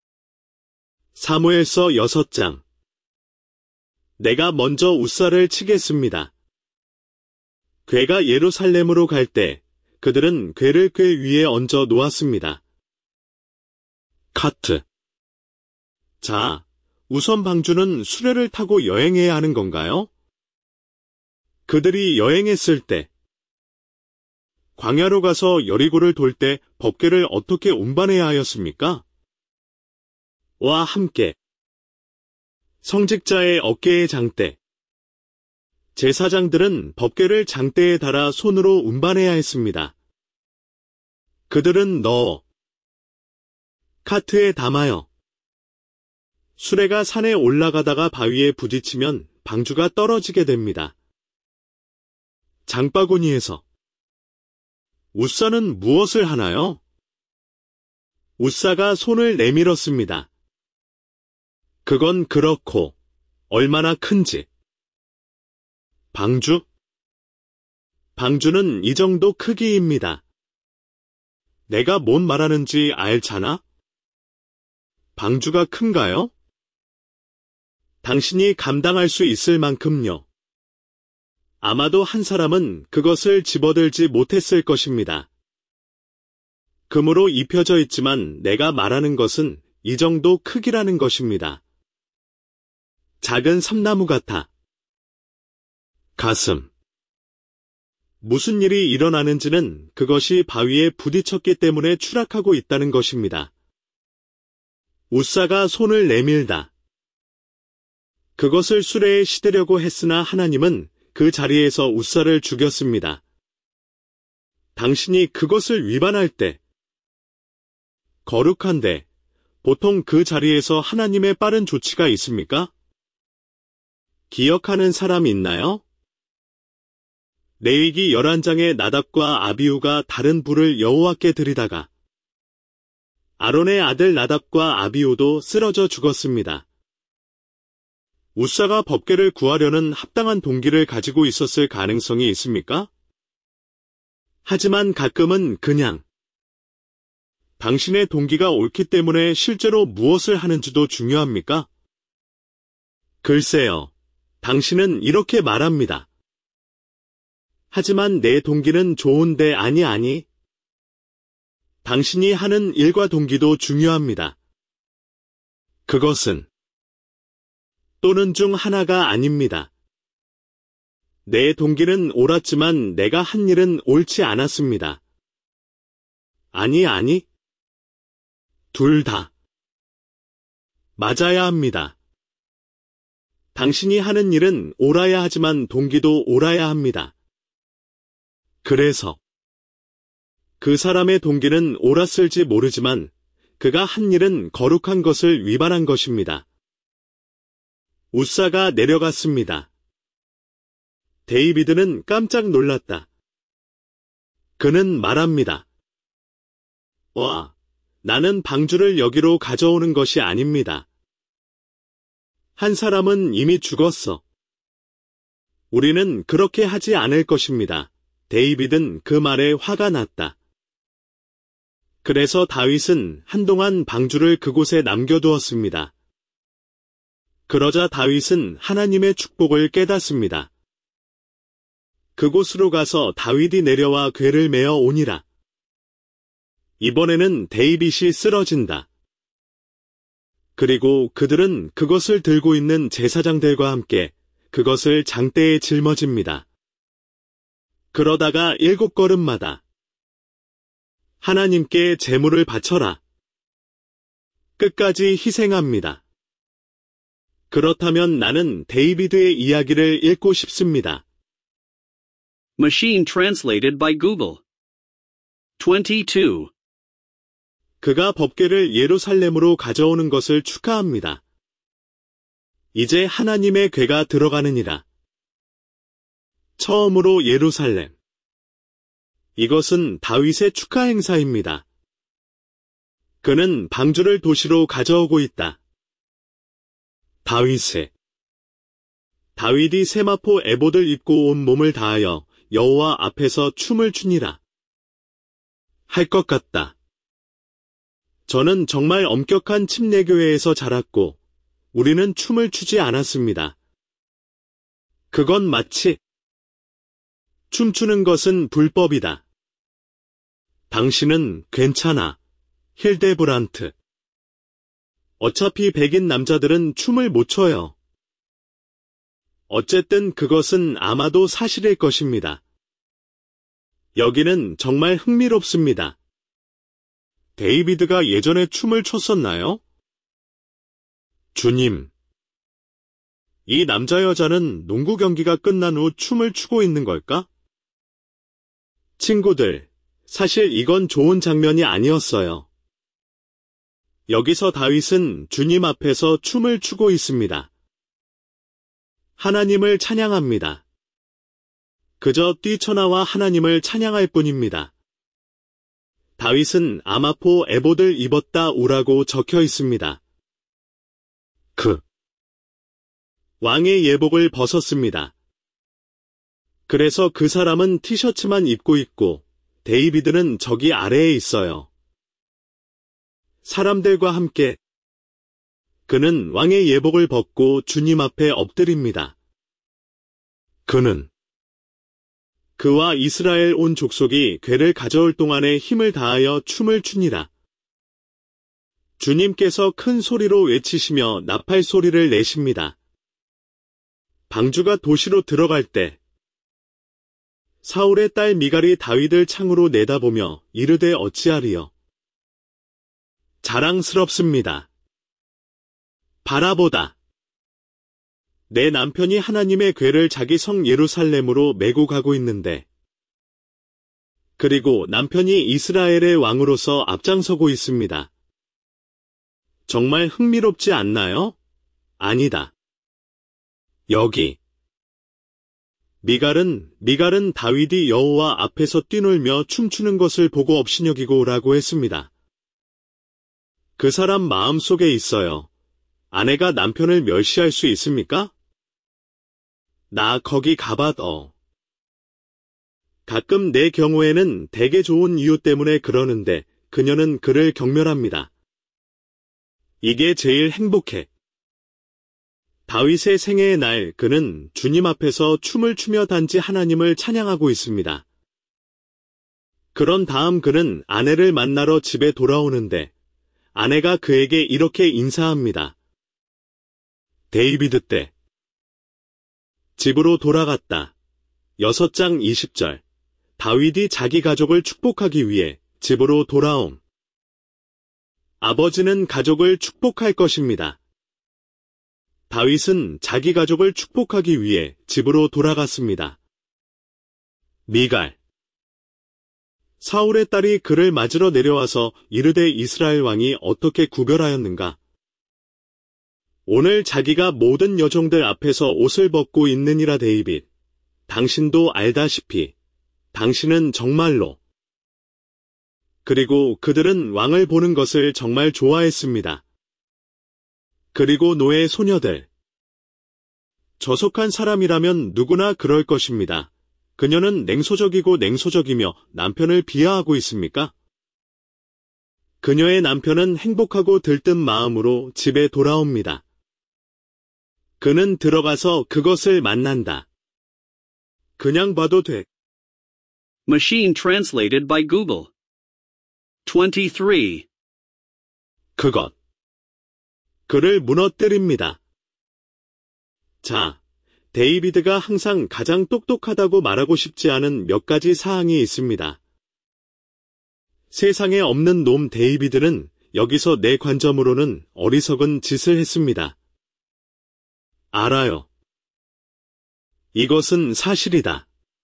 Speaker 1: 사무엘서 여섯 장. 내가 먼저 웃사를 치겠습니다. 궤가 예루살렘으로 갈 때 그들은 궤를 궤 위에 얹어 놓았습니다. 카트. 자, 우선 방주는 수레를 타고 여행해야 하는 건가요? 그들이 여행했을 때 광야로 가서 여리고를 돌 때 법궤를 어떻게 운반해야 하였습니까? 와 함께 성직자의 어깨에 장대. 제사장들은 법궤를 장대에 달아 손으로 운반해야 했습니다. 그들은 넣어 카트에 담아요. 수레가 산에 올라가다가 바위에 부딪히면 방주가 떨어지게 됩니다. 장바구니에서 웃사는 무엇을 하나요? 웃사가 손을 내밀었습니다. 그건 그렇고 얼마나 큰지. 방주? 방주는 이 정도 크기입니다. 내가 뭔 말하는지 알잖아? 방주가 큰가요? 당신이 감당할 수 있을 만큼요. 아마도 한 사람은 그것을 집어들지 못했을 것입니다. 금으로 입혀져 있지만 내가 말하는 것은 이 정도 크기라는 것입니다. 작은 삼나무 같아. 가슴. 무슨 일이 일어나는지는 그것이 바위에 부딪혔기 때문에 추락하고 있다는 것입니다. 웃사가 손을 내밀다. 그것을 수레에 시대려고 했으나 하나님은 그 자리에서 웃사를 죽였습니다. 당신이 그것을 위반할 때, 거룩한데, 보통 그 자리에서 하나님의 빠른 조치가 있습니까? 기억하는 사람 있나요? 레위기 열한 장의 나답과 아비후가 다른 불을 여호와께 드리다가 아론의 아들 나답과 아비후도 쓰러져 죽었습니다. 웃사가 법궤를 구하려는 합당한 동기를 가지고 있었을 가능성이 있습니까? 하지만 가끔은 그냥 당신의 동기가 옳기 때문에 실제로 무엇을 하는지도 중요합니까? 글쎄요, 당신은 이렇게 말합니다. 하지만 내 동기는 좋은데 아니 아니. 당신이 하는 일과 동기도 중요합니다. 그것은 또는 중 하나가 아닙니다. 내 동기는 옳았지만 내가 한 일은 옳지 않았습니다. 아니 아니. 둘 다. 맞아야 합니다. 당신이 하는 일은 옳아야 하지만 동기도 옳아야 합니다. 그래서 그 사람의 동기는 옳았을지 모르지만 그가 한 일은 거룩한 것을 위반한 것입니다. 웃사가 내려갔습니다. 데이비드는 깜짝 놀랐다. 그는 말합니다. 와, 나는 방주를 여기로 가져오는 것이 아닙니다. 한 사람은 이미 죽었어. 우리는 그렇게 하지 않을 것입니다. 데이빗은 그 말에 화가 났다. 그래서 다윗은 한동안 방주를 그곳에 남겨두었습니다. 그러자 다윗은 하나님의 축복을 깨닫습니다. 그곳으로 가서 다윗이 내려와 궤를 메어 오니라. 이번에는 데이빗이 쓰러진다. 그리고 그들은 그것을 들고 있는 제사장들과 함께 그것을 장대에 짊어집니다. 그러다가 일곱 걸음마다 하나님께 제물을 바쳐라. 끝까지 희생합니다. 그렇다면 나는 데이비드의 이야기를 읽고 싶습니다.
Speaker 2: Machine translated by Google. twenty-two.
Speaker 1: 그가 법궤를 예루살렘으로 가져오는 것을 축하합니다. 이제 하나님의 궤가 들어가느니라. 처음으로 예루살렘. 이것은 다윗의 축하 행사입니다. 그는 방주를 도시로 가져오고 있다. 다윗의 다윗이 세마포 에봇을 입고 온 몸을 다하여 여호와 앞에서 춤을 추니라. 할 것 같다. 저는 정말 엄격한 침례교회에서 자랐고 우리는 춤을 추지 않았습니다. 그건 마치 춤추는 것은 불법이다. 당신은 괜찮아, 힐데브란트. 어차피 백인 남자들은 춤을 못 춰요. 어쨌든 그것은 아마도 사실일 것입니다. 여기는 정말 흥미롭습니다. 데이비드가 예전에 춤을 췄었나요? 주님. 이 남자 여자는 농구 경기가 끝난 후 춤을 추고 있는 걸까? 친구들, 사실 이건 좋은 장면이 아니었어요. 여기서 다윗은 주님 앞에서 춤을 추고 있습니다. 하나님을 찬양합니다. 그저 뛰쳐나와 하나님을 찬양할 뿐입니다. 다윗은 아마포 에봇을 입었다 우라고 적혀 있습니다. 그 왕의 예복을 벗었습니다. 그래서 그 사람은 티셔츠만 입고 있고 데이비드는 저기 아래에 있어요. 사람들과 함께 그는 왕의 예복을 벗고 주님 앞에 엎드립니다. 그는 그와 이스라엘 온 족속이 궤를 가져올 동안에 힘을 다하여 춤을 추니라. 주님께서 큰 소리로 외치시며 나팔 소리를 내십니다. 방주가 도시로 들어갈 때 사울의 딸 미갈이 다윗을 창으로 내다보며 이르되 어찌하리요. 자랑스럽습니다. 바라보다. 내 남편이 하나님의 궤를 자기 성 예루살렘으로 메고 가고 있는데 그리고 남편이 이스라엘의 왕으로서 앞장서고 있습니다. 정말 흥미롭지 않나요? 아니다. 여기. 미갈은, 미갈은 다윗이 여호와 앞에서 뛰놀며 춤추는 것을 보고 업신여기고 오라고 했습니다. 그 사람 마음속에 있어요. 아내가 남편을 멸시할 수 있습니까? 나 거기 가봐도. 가끔 내 경우에는 되게 좋은 이유 때문에 그러는데 그녀는 그를 경멸합니다. 이게 제일 행복해. 다윗의 생애의 날 그는 주님 앞에서 춤을 추며 단지 하나님을 찬양하고 있습니다. 그런 다음 그는 아내를 만나러 집에 돌아오는데 아내가 그에게 이렇게 인사합니다. 데이비드 때 집으로 돌아갔다. 여섯 장 이십 절. 다윗이 자기 가족을 축복하기 위해 집으로 돌아옴. 아버지는 가족을 축복할 것입니다. 다윗은 자기 가족을 축복하기 위해 집으로 돌아갔습니다. 미갈. 사울의 딸이 그를 맞으러 내려와서 이르되 이스라엘 왕이 어떻게 구별하였는가? 오늘 자기가 모든 여종들 앞에서 옷을 벗고 있느니라 데이빗. 당신도 알다시피 당신은 정말로. 그리고 그들은 왕을 보는 것을 정말 좋아했습니다. 그리고 노예 소녀들. 저속한 사람이라면 누구나 그럴 것입니다. 그녀는 냉소적이고 냉소적이며 남편을 비하하고 있습니까? 그녀의 남편은 행복하고 들뜬 마음으로 집에 돌아옵니다. 그는 들어가서 그것을 만난다. 그냥 봐도 돼.
Speaker 2: Machine translated by Google. twenty-three.
Speaker 1: 그것. 그를 무너뜨립니다. 자, 데이비드가 항상 가장 똑똑하다고 말하고 싶지 않은 몇 가지 사항이 있습니다. 세상에 없는 놈 데이비드는 여기서 내 관점으로는 어리석은 짓을 했습니다. 알아요. 이것은 사실이다.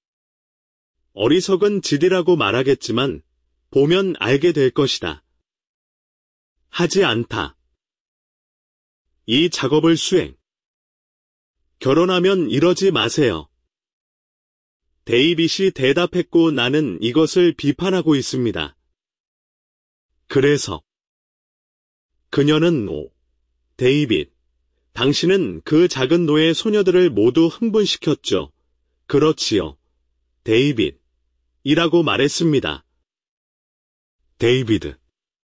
Speaker 1: 어리석은 짓이라고 말하겠지만 보면 알게 될 것이다. 하지 않다. 이 작업을 수행. 결혼하면 이러지 마세요. 데이빗이 대답했고 나는 이것을 비판하고 있습니다. 그래서 그녀는 오. 데이빗, 당신은 그 작은 노예 소녀들을 모두 흥분시켰죠. 그렇지요. 데이빗. 이라고 말했습니다. 데이비드.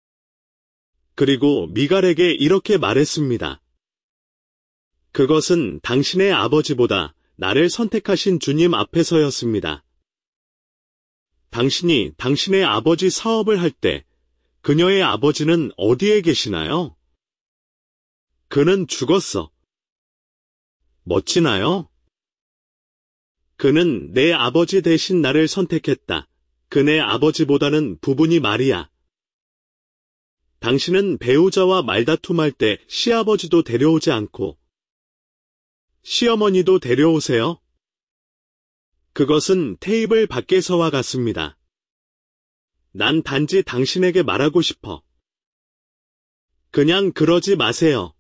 Speaker 1: 그리고 미갈에게 이렇게 말했습니다. 그것은 당신의 아버지보다 나를 선택하신 주님 앞에서였습니다. 당신이 당신의 아버지 사업을 할 때 그녀의 아버지는 어디에 계시나요? 그는 죽었어. 멋지나요? 그는 내 아버지 대신 나를 선택했다. 그네 아버지보다는 부분이 말이야. 당신은 배우자와 말다툼할 때 시아버지도 데려오지 않고 시어머니도 데려오세요. 그것은 테이블 밖에서와 같습니다. 난 단지 당신에게 말하고 싶어. 그냥 그러지 마세요.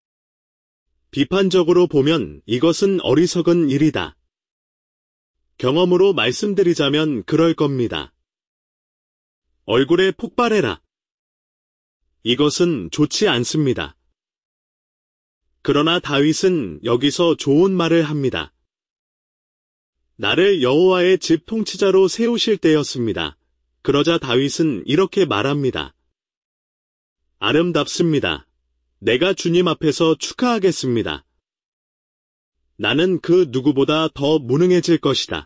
Speaker 1: 비판적으로 보면 이것은 어리석은 일이다. 경험으로 말씀드리자면 그럴 겁니다. 얼굴에 폭발해라. 이것은 좋지 않습니다. 그러나 다윗은 여기서 좋은 말을 합니다. 나를 여호와의 집 통치자로 세우실 때였습니다. 그러자 다윗은 이렇게 말합니다. 아름답습니다. 내가 주님 앞에서 축하하겠습니다. 나는 그 누구보다 더 무능해질 것이다.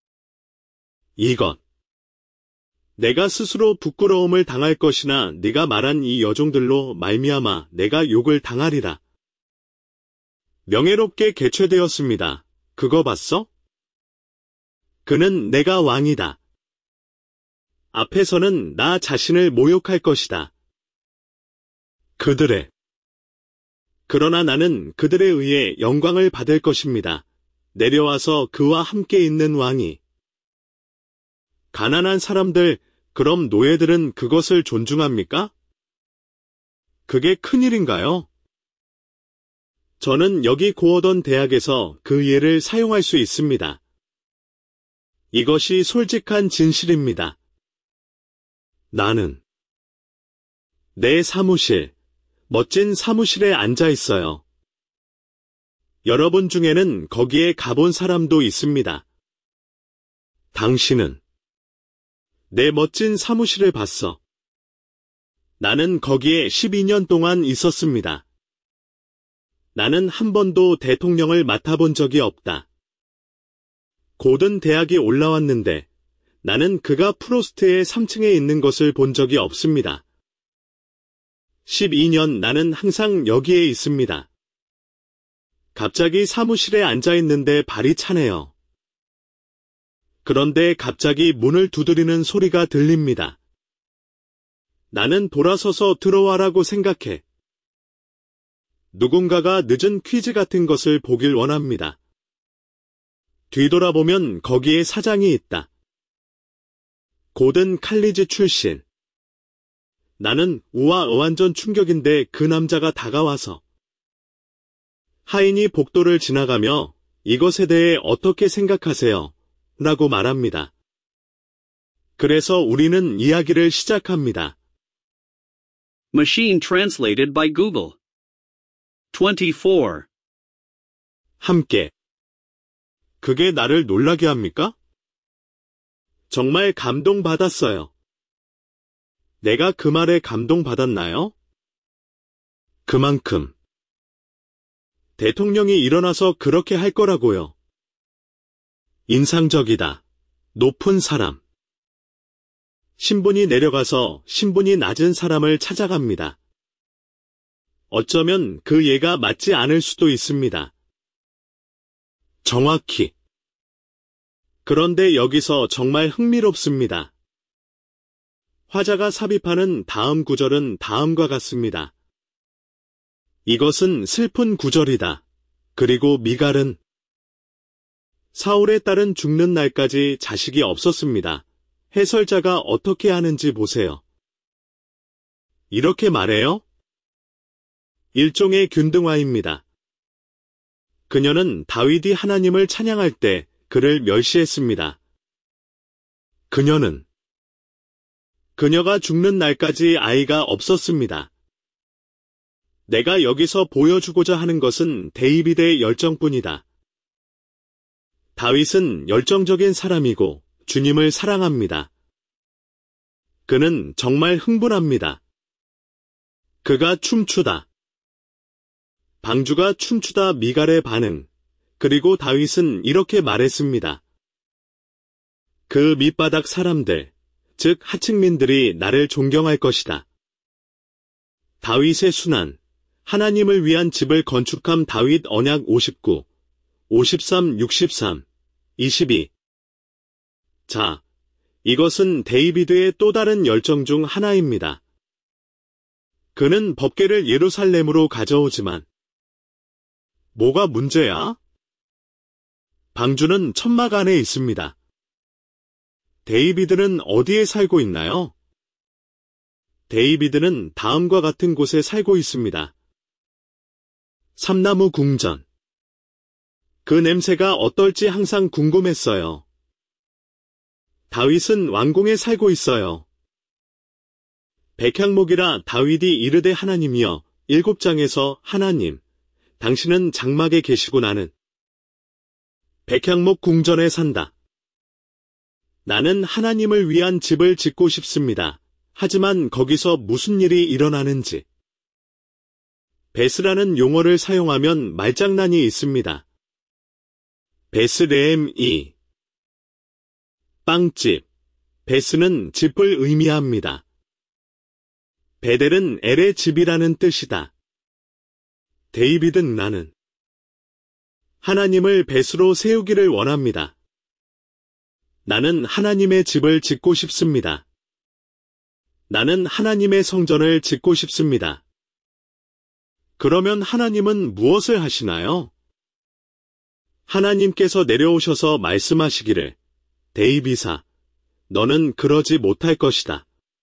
Speaker 1: 이것. 내가 스스로 부끄러움을 당할 것이나 네가 말한 이 여종들로 말미암아 내가 욕을 당하리라. 명예롭게 개최되었습니다. 그거 봤어? 그는 내가 왕이다. 앞에서는 나 자신을 모욕할 것이다. 그들의. 그러나 나는 그들에 의해 영광을 받을 것입니다. 내려와서 그와 함께 있는 왕이. 가난한 사람들, 그럼 노예들은 그것을 존중합니까? 그게 큰일인가요? 저는 여기 고어던 대학에서 그 예를 사용할 수 있습니다. 이것이 솔직한 진실입니다. 나는 내 사무실, 멋진 사무실에 앉아 있어요. 여러분 중에는 거기에 가본 사람도 있습니다. 당신은 내 멋진 사무실을 봤어. 나는 거기에 십이 년 동안 있었습니다. 나는 한 번도 대통령을 맡아본 적이 없다. 고든 대학이 올라왔는데 나는 그가 프로스트의 삼 층에 있는 것을 본 적이 없습니다. 십이 년 나는 항상 여기에 있습니다. 갑자기 사무실에 앉아 있는데 발이 차네요. 그런데 갑자기 문을 두드리는 소리가 들립니다. 나는 돌아서서 들어와라고 생각해. 누군가가 늦은 퀴즈 같은 것을 보길 원합니다. 뒤돌아보면 거기에 사장이 있다. 고든 칼리지 출신. 나는 우와 완전 충격인데 그 남자가 다가와서 하인이 복도를 지나가며 이것에 대해 어떻게 생각하세요? 라고 말합니다. 그래서 우리는 이야기를 시작합니다.
Speaker 2: Machine translated by Google. twenty-four.
Speaker 1: 함께. 그게 나를 놀라게 합니까? 정말 감동받았어요. 내가 그 말에 감동받았나요? 그만큼. 대통령이 일어나서 그렇게 할 거라고요. 인상적이다. 높은 사람. 신분이 내려가서 신분이 낮은 사람을 찾아갑니다. 어쩌면 그 예가 맞지 않을 수도 있습니다. 정확히. 그런데 여기서 정말 흥미롭습니다. 화자가 삽입하는 다음 구절은 다음과 같습니다. 이것은 슬픈 구절이다. 그리고 미갈은 사울의 딸은 죽는 날까지 자식이 없었습니다. 해설자가 어떻게 하는지 보세요. 이렇게 말해요? 일종의 균등화입니다. 그녀는 다윗이 하나님을 찬양할 때 그를 멸시했습니다. 그녀는 그녀가 죽는 날까지 아이가 없었습니다. 내가 여기서 보여주고자 하는 것은 데이비드의 열정뿐이다. 다윗은 열정적인 사람이고 주님을 사랑합니다. 그는 정말 흥분합니다. 그가 춤추다. 방주가 춤추다 미갈의 반응. 그리고 다윗은 이렇게 말했습니다. 그 밑바닥 사람들, 즉 하층민들이 나를 존경할 것이다. 다윗의 순환, 하나님을 위한 집을 건축함. 다윗 언약 오십구, 오십삼, 육십삼, 이십이. 자, 이것은 데이비드의 또 다른 열정 중 하나입니다. 그는 법궤를 예루살렘으로 가져오지만 뭐가 문제야? 방주는 천막 안에 있습니다. 데이비드는 어디에 살고 있나요? 데이비드는 다음과 같은 곳에 살고 있습니다. 삼나무 궁전. 그 냄새가 어떨지 항상 궁금했어요. 다윗은 왕궁에 살고 있어요. 백향목이라 다윗이 이르되 하나님이여, 일곱 장에서 하나님, 당신은 장막에 계시고 나는 백향목 궁전에 산다. 나는 하나님을 위한 집을 짓고 싶습니다. 하지만 거기서 무슨 일이 일어나는지. 베스라는 용어를 사용하면 말장난이 있습니다. 베스레헴이 빵집, 베스는 집을 의미합니다. 베델은 엘의 집이라는 뜻이다. 데이비드는 나는 하나님을 베스로 세우기를 원합니다. 나는 하나님의 집을 짓고 싶습니다. 나는 하나님의 성전을 짓고 싶습니다. 그러면 하나님은 무엇을 하시나요? 하나님께서 내려오셔서 말씀하시기를, 데이비사, 너는 그러지 못할 것이다.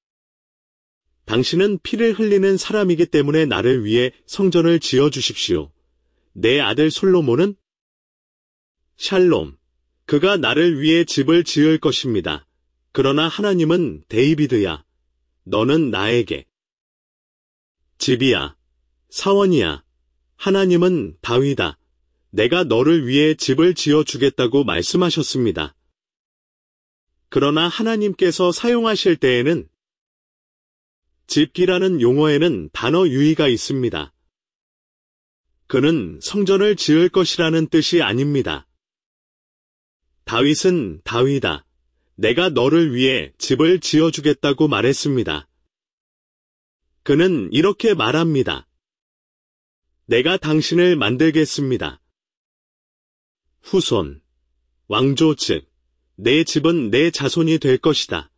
Speaker 1: 당신은 피를 흘리는 사람이기 때문에 나를 위해 성전을 지어주십시오. 내 아들 솔로몬은? 샬롬, 그가 나를 위해 집을 지을 것입니다. 그러나 하나님은 데이비드야, 너는 나에게 집이야, 사원이야. 하나님은 다윗아, 내가 너를 위해 집을 지어주겠다고 말씀하셨습니다. 그러나 하나님께서 사용하실 때에는 집기라는 용어에는 단어 유의가 있습니다. 그는 성전을 지을 것이라는 뜻이 아닙니다. 다윗은 다윗아, 내가 너를 위해 집을 지어주겠다고 말했습니다. 그는 이렇게 말합니다. 내가 당신을 만들겠습니다. 후손, 왕조 즉, 내 집은 내 자손이 될 것이다.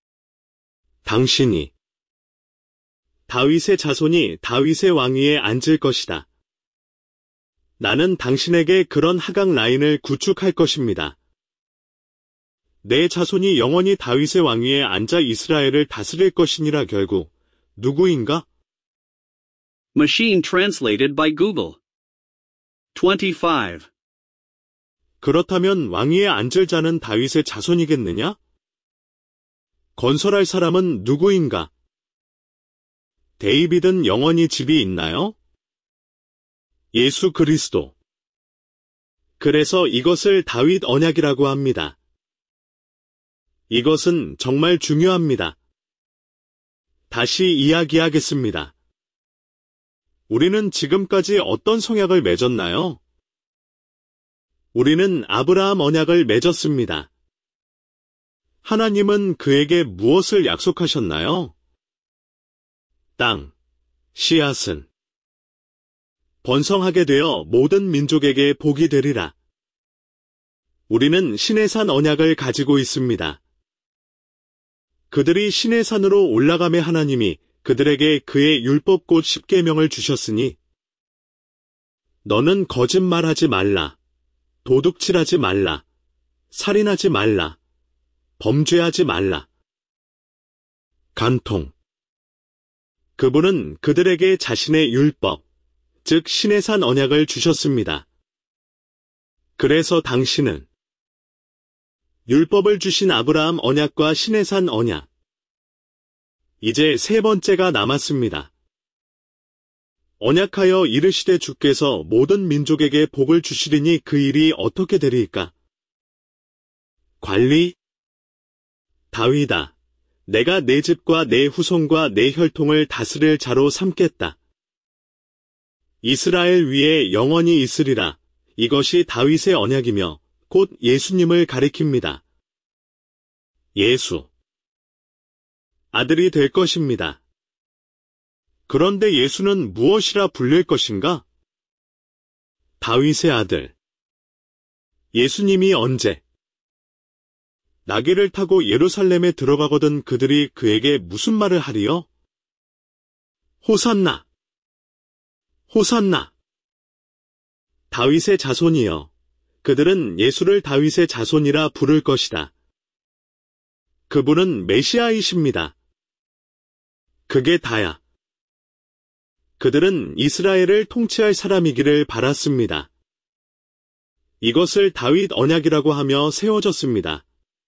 Speaker 1: 당신이 다윗의 자손이 다윗의 왕위에 앉을 것이다. 나는 당신에게 그런 하강 라인을 구축할 것입니다. 내 자손이 영원히 다윗의 왕위에 앉아 이스라엘을 다스릴 것이니라. 결국 누구인가?
Speaker 2: Machine translated by Google. twenty-five.
Speaker 1: 그렇다면 왕위에 앉을 자는 다윗의 자손이겠느냐? 건설할 사람은 누구인가? 데이비드는 영원히 집이 있나요? 예수 그리스도. 그래서 이것을 다윗 언약이라고 합니다. 이것은 정말 중요합니다. 다시 이야기하겠습니다. 우리는 지금까지 어떤 성약을 맺었나요? 우리는 아브라함 언약을 맺었습니다. 하나님은 그에게 무엇을 약속하셨나요? 땅, 씨앗은 번성하게 되어 모든 민족에게 복이 되리라. 우리는 시내산 언약을 가지고 있습니다. 그들이 시내산으로 올라가매 하나님이 그들에게 그의 율법 곧 십계명을 주셨으니 너는 거짓말하지 말라, 도둑질하지 말라, 살인하지 말라, 범죄하지 말라. 간통. 그분은 그들에게 자신의 율법, 즉 시내산 언약을 주셨습니다. 그래서 당신은 율법을 주신 아브라함 언약과 시내산 언약, 이제 세 번째가 남았습니다. 언약하여 이르시되 주께서 모든 민족에게 복을 주시리니 그 일이 어떻게 되리이까? 관리 다윗아, 내가 내 집과 내 후손과 내 혈통을 다스릴 자로 삼겠다. 이스라엘 위에 영원히 있으리라. 이것이 다윗의 언약이며 곧 예수님을 가리킵니다. 예수 아들이 될 것입니다. 그런데 예수는 무엇이라 불릴 것인가? 다윗의 아들. 예수님이 언제 나귀를 타고 예루살렘에 들어가거든 그들이 그에게 무슨 말을 하리요? 호산나! 호산나! 다윗의 자손이여. 그들은 예수를 다윗의 자손이라 부를 것이다. 그분은 메시아이십니다. 그게 다야. 그들은 이스라엘을 통치할 사람이기를 바랐습니다. 이것을 다윗 언약이라고 하며 세워졌습니다.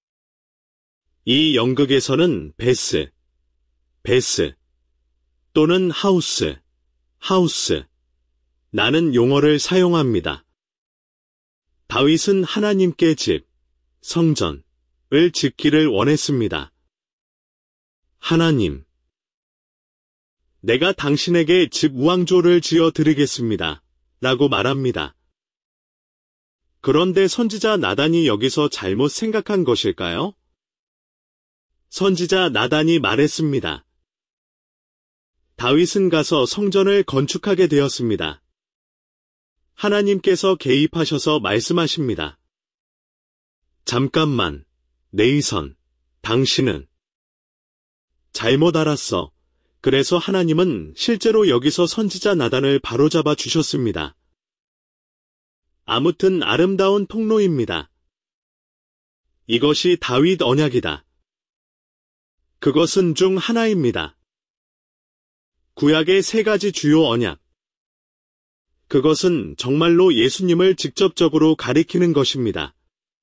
Speaker 1: 이 연극에서는 베스, 베스 또는 하우스, 하우스 라는 용어를 사용합니다. 다윗은 하나님께 집, 성전을 짓기를 원했습니다. 하나님, 내가 당신에게 집 우왕조를 지어 드리겠습니다. 라고 말합니다. 그런데 선지자 나단이 여기서 잘못 생각한 것일까요? 선지자 나단이 말했습니다. 다윗은 가서 성전을 건축하게 되었습니다. 하나님께서 개입하셔서 말씀하십니다. 잠깐만, 네이선, 당신은 잘못 알았어. 그래서 하나님은 실제로 여기서 선지자 나단을 바로잡아 주셨습니다. 아무튼 아름다운 통로입니다. 이것이 다윗 언약이다. 그것은 중 하나입니다. 구약의 세 가지 주요 언약. 그것은 정말로 예수님을 직접적으로 가리키는 것입니다.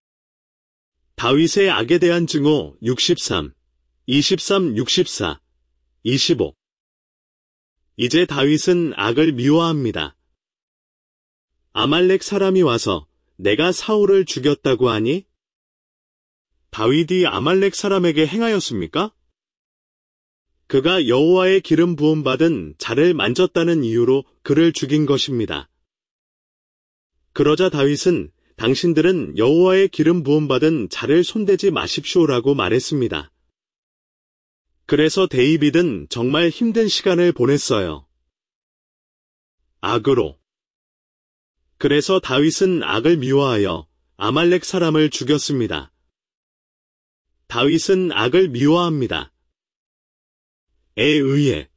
Speaker 1: 다윗의 악에 대한 증오 육십삼, 이십삼, 육십사, 이십오. 이제 다윗은 악을 미워합니다. 아말렉 사람이 와서 내가 사울을 죽였다고 하니? 다윗이 아말렉 사람에게 행하였습니까? 그가 여호와의 기름 부음 받은 자를 만졌다는 이유로 그를 죽인 것입니다. 그러자 다윗은 당신들은 여호와의 기름 부음 받은 자를 손대지 마십시오라고 말했습니다. 그래서 데이빗은 정말 힘든 시간을 보냈어요. 악으로. 그래서 다윗은 악을 미워하여 아말렉 사람을 죽였습니다. 다윗은 악을 미워합니다. 에 의해.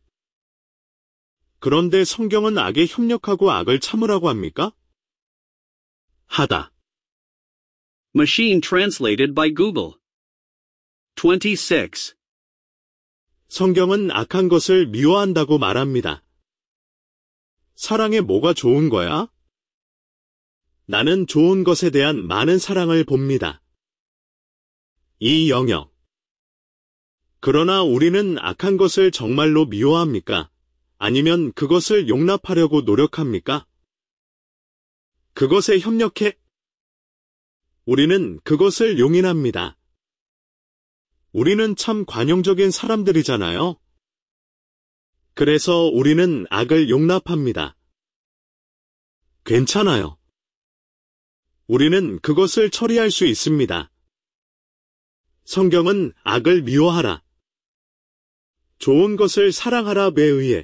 Speaker 1: 그런데 성경은 악에 협력하고 악을 참으라고 합니까? 하다.
Speaker 2: Machine translated by Google. twenty-six.
Speaker 1: 성경은 악한 것을 미워한다고 말합니다. 사랑에 뭐가 좋은 거야? 나는 좋은 것에 대한 많은 사랑을 봅니다. 이 영역. 그러나 우리는 악한 것을 정말로 미워합니까? 아니면 그것을 용납하려고 노력합니까? 그것에 협력해? 우리는 그것을 용인합니다. 우리는 참 관용적인 사람들이잖아요. 그래서 우리는 악을 용납합니다. 괜찮아요. 우리는 그것을 처리할 수 있습니다. 성경은 악을 미워하라. 좋은 것을 사랑하라에 의해.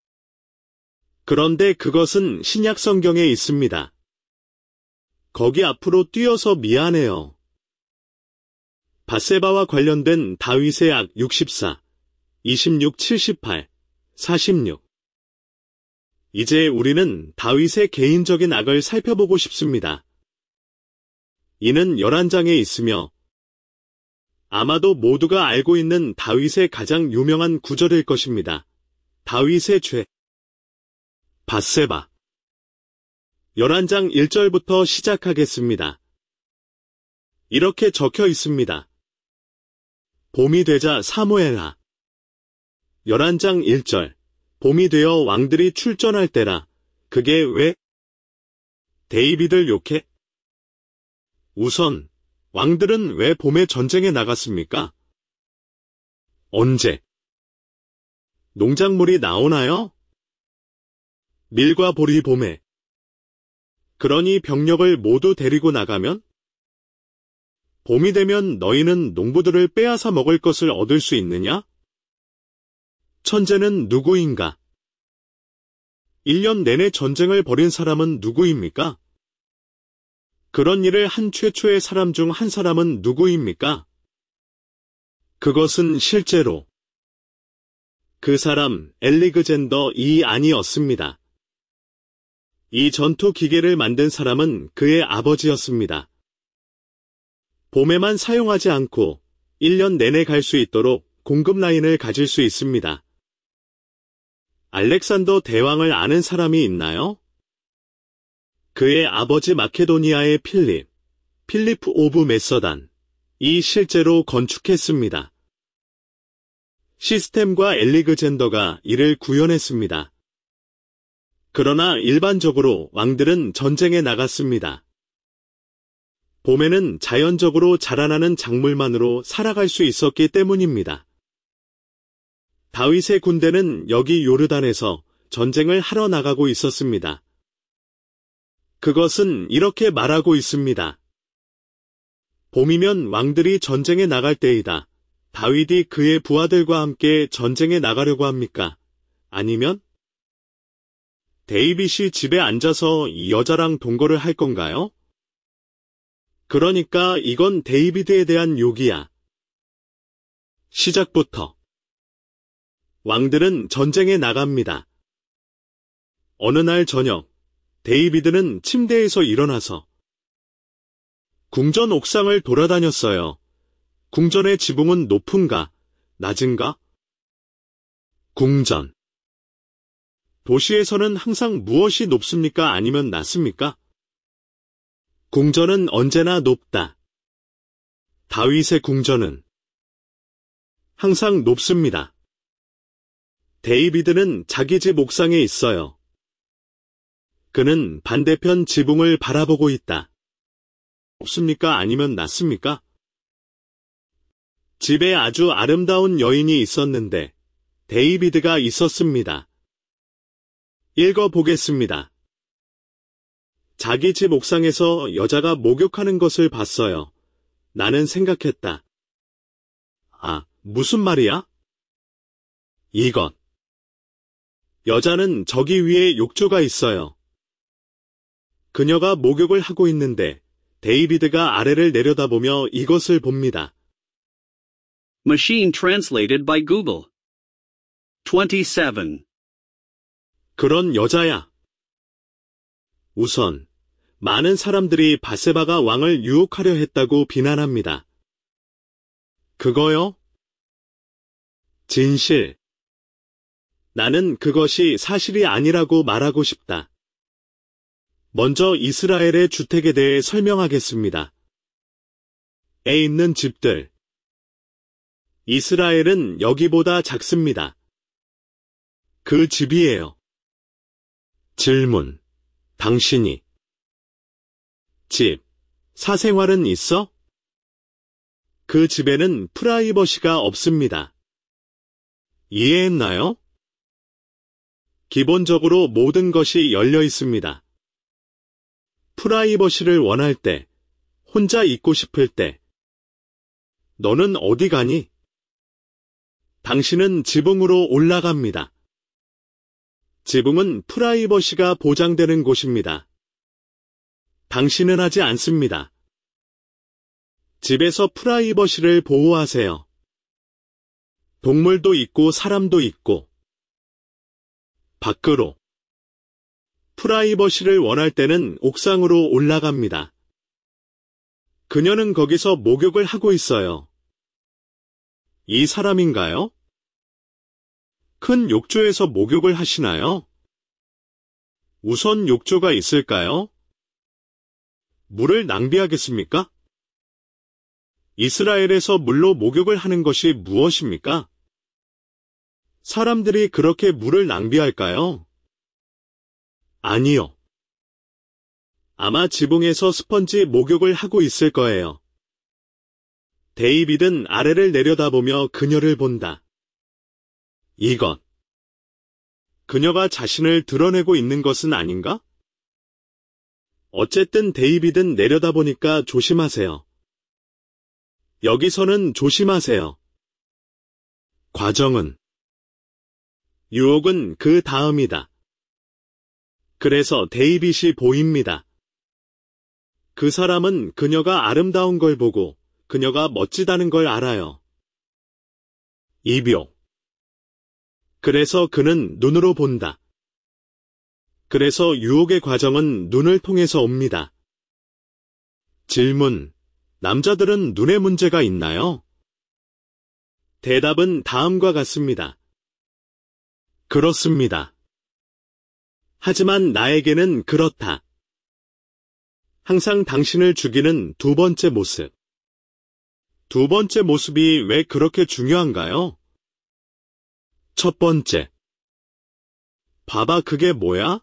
Speaker 1: 그런데 그것은 신약 성경에 있습니다. 거기 앞으로 뛰어서 미안해요. 밧세바와 관련된 다윗의 악 육십사, 이십육, 칠십팔, 사십육. 이제 우리는 다윗의 개인적인 악을 살펴보고 싶습니다. 이는 열한 장에 있으며 아마도 모두가 알고 있는 다윗의 가장 유명한 구절일 것입니다. 다윗의 죄. 밧세바. 열한 장 일 절부터 시작하겠습니다. 이렇게 적혀 있습니다. 봄이 되자 사무엘아. 열한 장 일 절. 봄이 되어 왕들이 출전할 때라. 그게 왜? 데이비드를 욕해? 우선, 왕들은 왜 봄에 전쟁에 나갔습니까? 언제? 농작물이 나오나요? 밀과 보리 봄에. 그러니 병력을 모두 데리고 나가면? 봄이 되면 너희는 농부들을 빼앗아 먹을 것을 얻을 수 있느냐? 천재는 누구인가? 일 년 내내 전쟁을 벌인 사람은 누구입니까? 그런 일을 한 최초의 사람 중 한 사람은 누구입니까? 그것은 실제로 그 사람 엘리그젠더 이 아니었습니다. 이 전투 기계를 만든 사람은 그의 아버지였습니다. 봄에만 사용하지 않고 일 년 내내 갈 수 있도록 공급 라인을 가질 수 있습니다. 알렉산더 대왕을 아는 사람이 있나요? 그의 아버지 마케도니아의 필립, 필립 오브 메서단, 이 실제로 건축했습니다. 시스템과 엘리그젠더가 이를 구현했습니다. 그러나 일반적으로 왕들은 전쟁에 나갔습니다. 봄에는 자연적으로 자라나는 작물만으로 살아갈 수 있었기 때문입니다. 다윗의 군대는 여기 요르단에서 전쟁을 하러 나가고 있었습니다. 그것은 이렇게 말하고 있습니다. 봄이면 왕들이 전쟁에 나갈 때이다. 다윗이 그의 부하들과 함께 전쟁에 나가려고 합니까? 아니면 데이빗이 집에 앉아서 여자랑 동거를 할 건가요? 그러니까 이건 데이비드에 대한 욕이야. 시작부터 왕들은 전쟁에 나갑니다. 어느 날 저녁, 데이비드는 침대에서 일어나서 궁전 옥상을 돌아다녔어요. 궁전의 지붕은 높은가, 낮은가? 궁전. 도시에서는 항상 무엇이 높습니까? 아니면 낮습니까? 궁전은 언제나 높다. 다윗의 궁전은 항상 높습니다. 데이비드는 자기 집 옥상에 있어요. 그는 반대편 지붕을 바라보고 있다. 높습니까? 아니면 낮습니까? 집에 아주 아름다운 여인이 있었는데 데이비드가 있었습니다. 읽어보겠습니다. 자기 집 옥상에서 여자가 목욕하는 것을 봤어요. 나는 생각했다. 아, 무슨 말이야? 이것. 여자는 저기 위에 욕조가 있어요. 그녀가 목욕을 하고 있는데 데이비드가 아래를 내려다보며 이것을 봅니다.
Speaker 2: Machine translated by Google. twenty-seven.
Speaker 1: 그런 여자야. 우선 많은 사람들이 바세바가 왕을 유혹하려 했다고 비난합니다. 그거요? 진실. 나는 그것이 사실이 아니라고 말하고 싶다. 먼저 이스라엘의 주택에 대해 설명하겠습니다. 에 있는 집들. 이스라엘은 여기보다 작습니다. 그 집이에요. 질문. 당신이 집, 사생활은 있어? 그 집에는 프라이버시가 없습니다. 이해했나요? 기본적으로 모든 것이 열려 있습니다. 프라이버시를 원할 때, 혼자 있고 싶을 때. 너는 어디 가니? 당신은 지붕으로 올라갑니다. 지붕은 프라이버시가 보장되는 곳입니다. 당신은 하지 않습니다. 집에서 프라이버시를 보호하세요. 동물도 있고 사람도 있고. 밖으로. 프라이버시를 원할 때는 옥상으로 올라갑니다. 그녀는 거기서 목욕을 하고 있어요. 이 사람인가요? 큰 욕조에서 목욕을 하시나요? 우선 욕조가 있을까요? 물을 낭비하겠습니까? 이스라엘에서 물로 목욕을 하는 것이 무엇입니까? 사람들이 그렇게 물을 낭비할까요? 아니요. 아마 지붕에서 스펀지 목욕을 하고 있을 거예요. 데이빗은 아래를 내려다보며 그녀를 본다. 이것. 그녀가 자신을 드러내고 있는 것은 아닌가? 어쨌든 데이빗은 내려다보니까 조심하세요. 여기서는 조심하세요. 과정은 유혹은 그 다음이다. 그래서 데이빗이 보입니다. 그 사람은 그녀가 아름다운 걸 보고 그녀가 멋지다는 걸 알아요. 입욕. 그래서 그는 눈으로 본다. 그래서 유혹의 과정은 눈을 통해서 옵니다. 질문. 남자들은 눈에 문제가 있나요? 대답은 다음과 같습니다. 그렇습니다. 하지만 나에게는 그렇다. 항상 당신을 죽이는 두 번째 모습. 두 번째 모습이 왜 그렇게 중요한가요? 첫 번째. 봐봐, 그게 뭐야?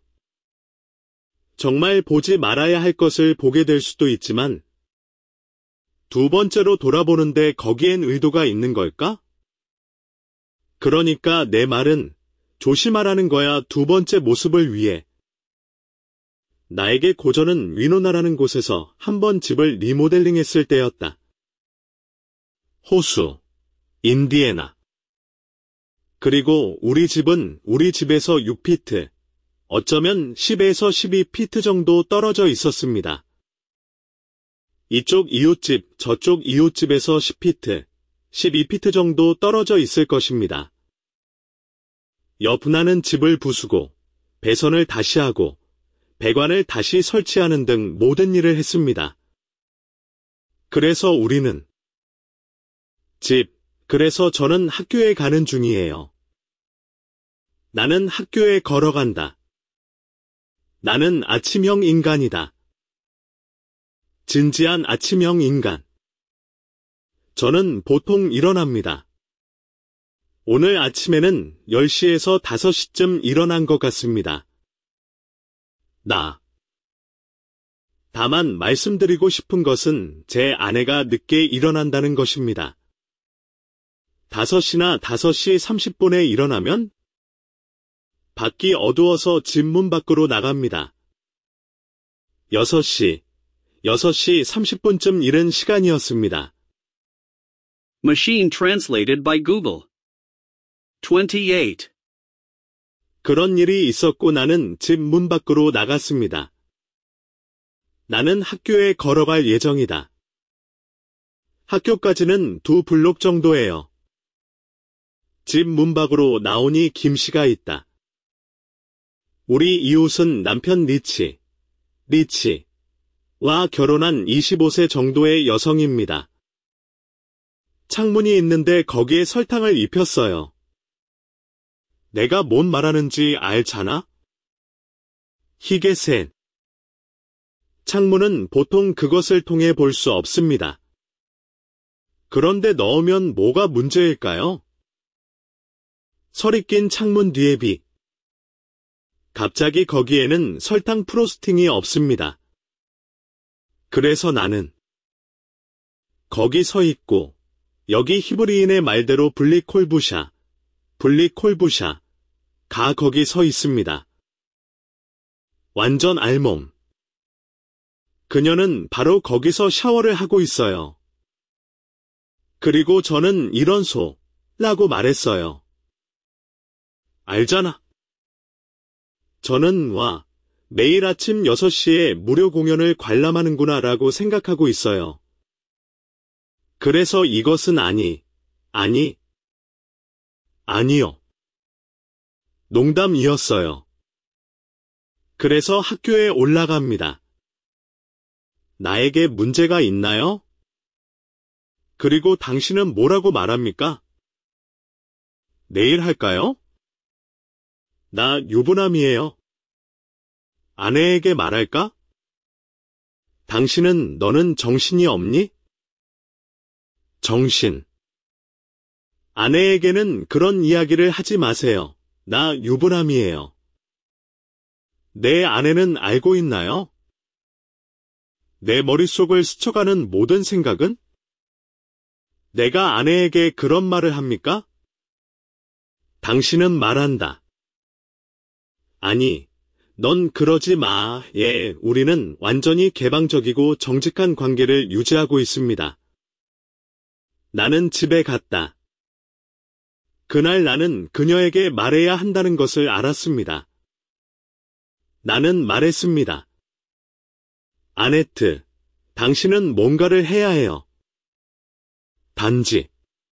Speaker 1: 정말 보지 말아야 할 것을 보게 될 수도 있지만 두 번째로 돌아보는데 거기엔 의도가 있는 걸까? 그러니까 내 말은 조심하라는 거야. 두 번째 모습을 위해. 나에게 고전은 위노나라는 곳에서 한번 집을 리모델링했을 때였다. 호수, 인디애나. 그리고 우리 집은 우리 집에서 육 피트, 어쩌면 십에서 십이 피트 정도 떨어져 있었습니다. 이쪽 이웃집, 저쪽 이웃집에서 십 피트, 십이 피트 정도 떨어져 있을 것입니다. 옆나는 집을 부수고, 배선을 다시 하고, 배관을 다시 설치하는 등 모든 일을 했습니다. 그래서 우리는 집, 그래서 저는 학교에 가는 중이에요. 나는 학교에 걸어간다. 나는 아침형 인간이다. 진지한 아침형 인간. 저는 보통 일어납니다. 오늘 아침에는 열 시에서 다섯 시쯤 일어난 것 같습니다. 나. 다만 말씀드리고 싶은 것은 제 아내가 늦게 일어난다는 것입니다. 다섯 시나 다섯 시 삼십 분에 일어나면 밖이 어두워서 집 문 밖으로 나갑니다. 여섯 시, 여섯 시 삼십 분쯤 이른 시간이었습니다.
Speaker 2: Machine translated by Google. twenty-eight.
Speaker 1: 그런 일이 있었고 나는 집 문 밖으로 나갔습니다. 나는 학교에 걸어갈 예정이다. 학교까지는 두 블록 정도예요. 집 문 밖으로 나오니 김씨가 있다. 우리 이웃은 남편 리치, 리치와 결혼한 이십오 세 정도의 여성입니다. 창문이 있는데 거기에 설탕을 입혔어요. 내가 뭔 말하는지 알잖아? 희게센. 창문은 보통 그것을 통해 볼 수 없습니다. 그런데 넣으면 뭐가 문제일까요? 설이 낀 창문 뒤에 비. 갑자기 거기에는 설탕 프로스팅이 없습니다. 그래서 나는 거기 서 있고 여기 히브리인의 말대로 블리콜부샤, 블리콜부샤, 가 거기 서 있습니다. 완전 알몸. 그녀는 바로 거기서 샤워를 하고 있어요. 그리고 저는 이런 소, 라고 말했어요. 알잖아. 저는 와, 매일 아침 여섯 시에 무료 공연을 관람하는구나 라고 생각하고 있어요. 그래서 이것은 아니, 아니, 아니요. 농담이었어요. 그래서 학교에 올라갑니다. 나에게 문제가 있나요? 그리고 당신은 뭐라고 말합니까? 내일 할까요? 나 유부남이에요. 아내에게 말할까? 당신은 너는 정신이 없니? 정신. 아내에게는 그런 이야기를 하지 마세요. 나 유부남이에요. 내 아내는 알고 있나요? 내 머릿속을 스쳐가는 모든 생각은? 내가 아내에게 그런 말을 합니까? 당신은 말한다. 아니, 넌 그러지 마. 예, 우리는 완전히 개방적이고 정직한 관계를 유지하고 있습니다. 나는 집에 갔다. 그날 나는 그녀에게 말해야 한다는 것을 알았습니다. 나는 말했습니다. 아네트, 당신은 뭔가를 해야 해요. 단지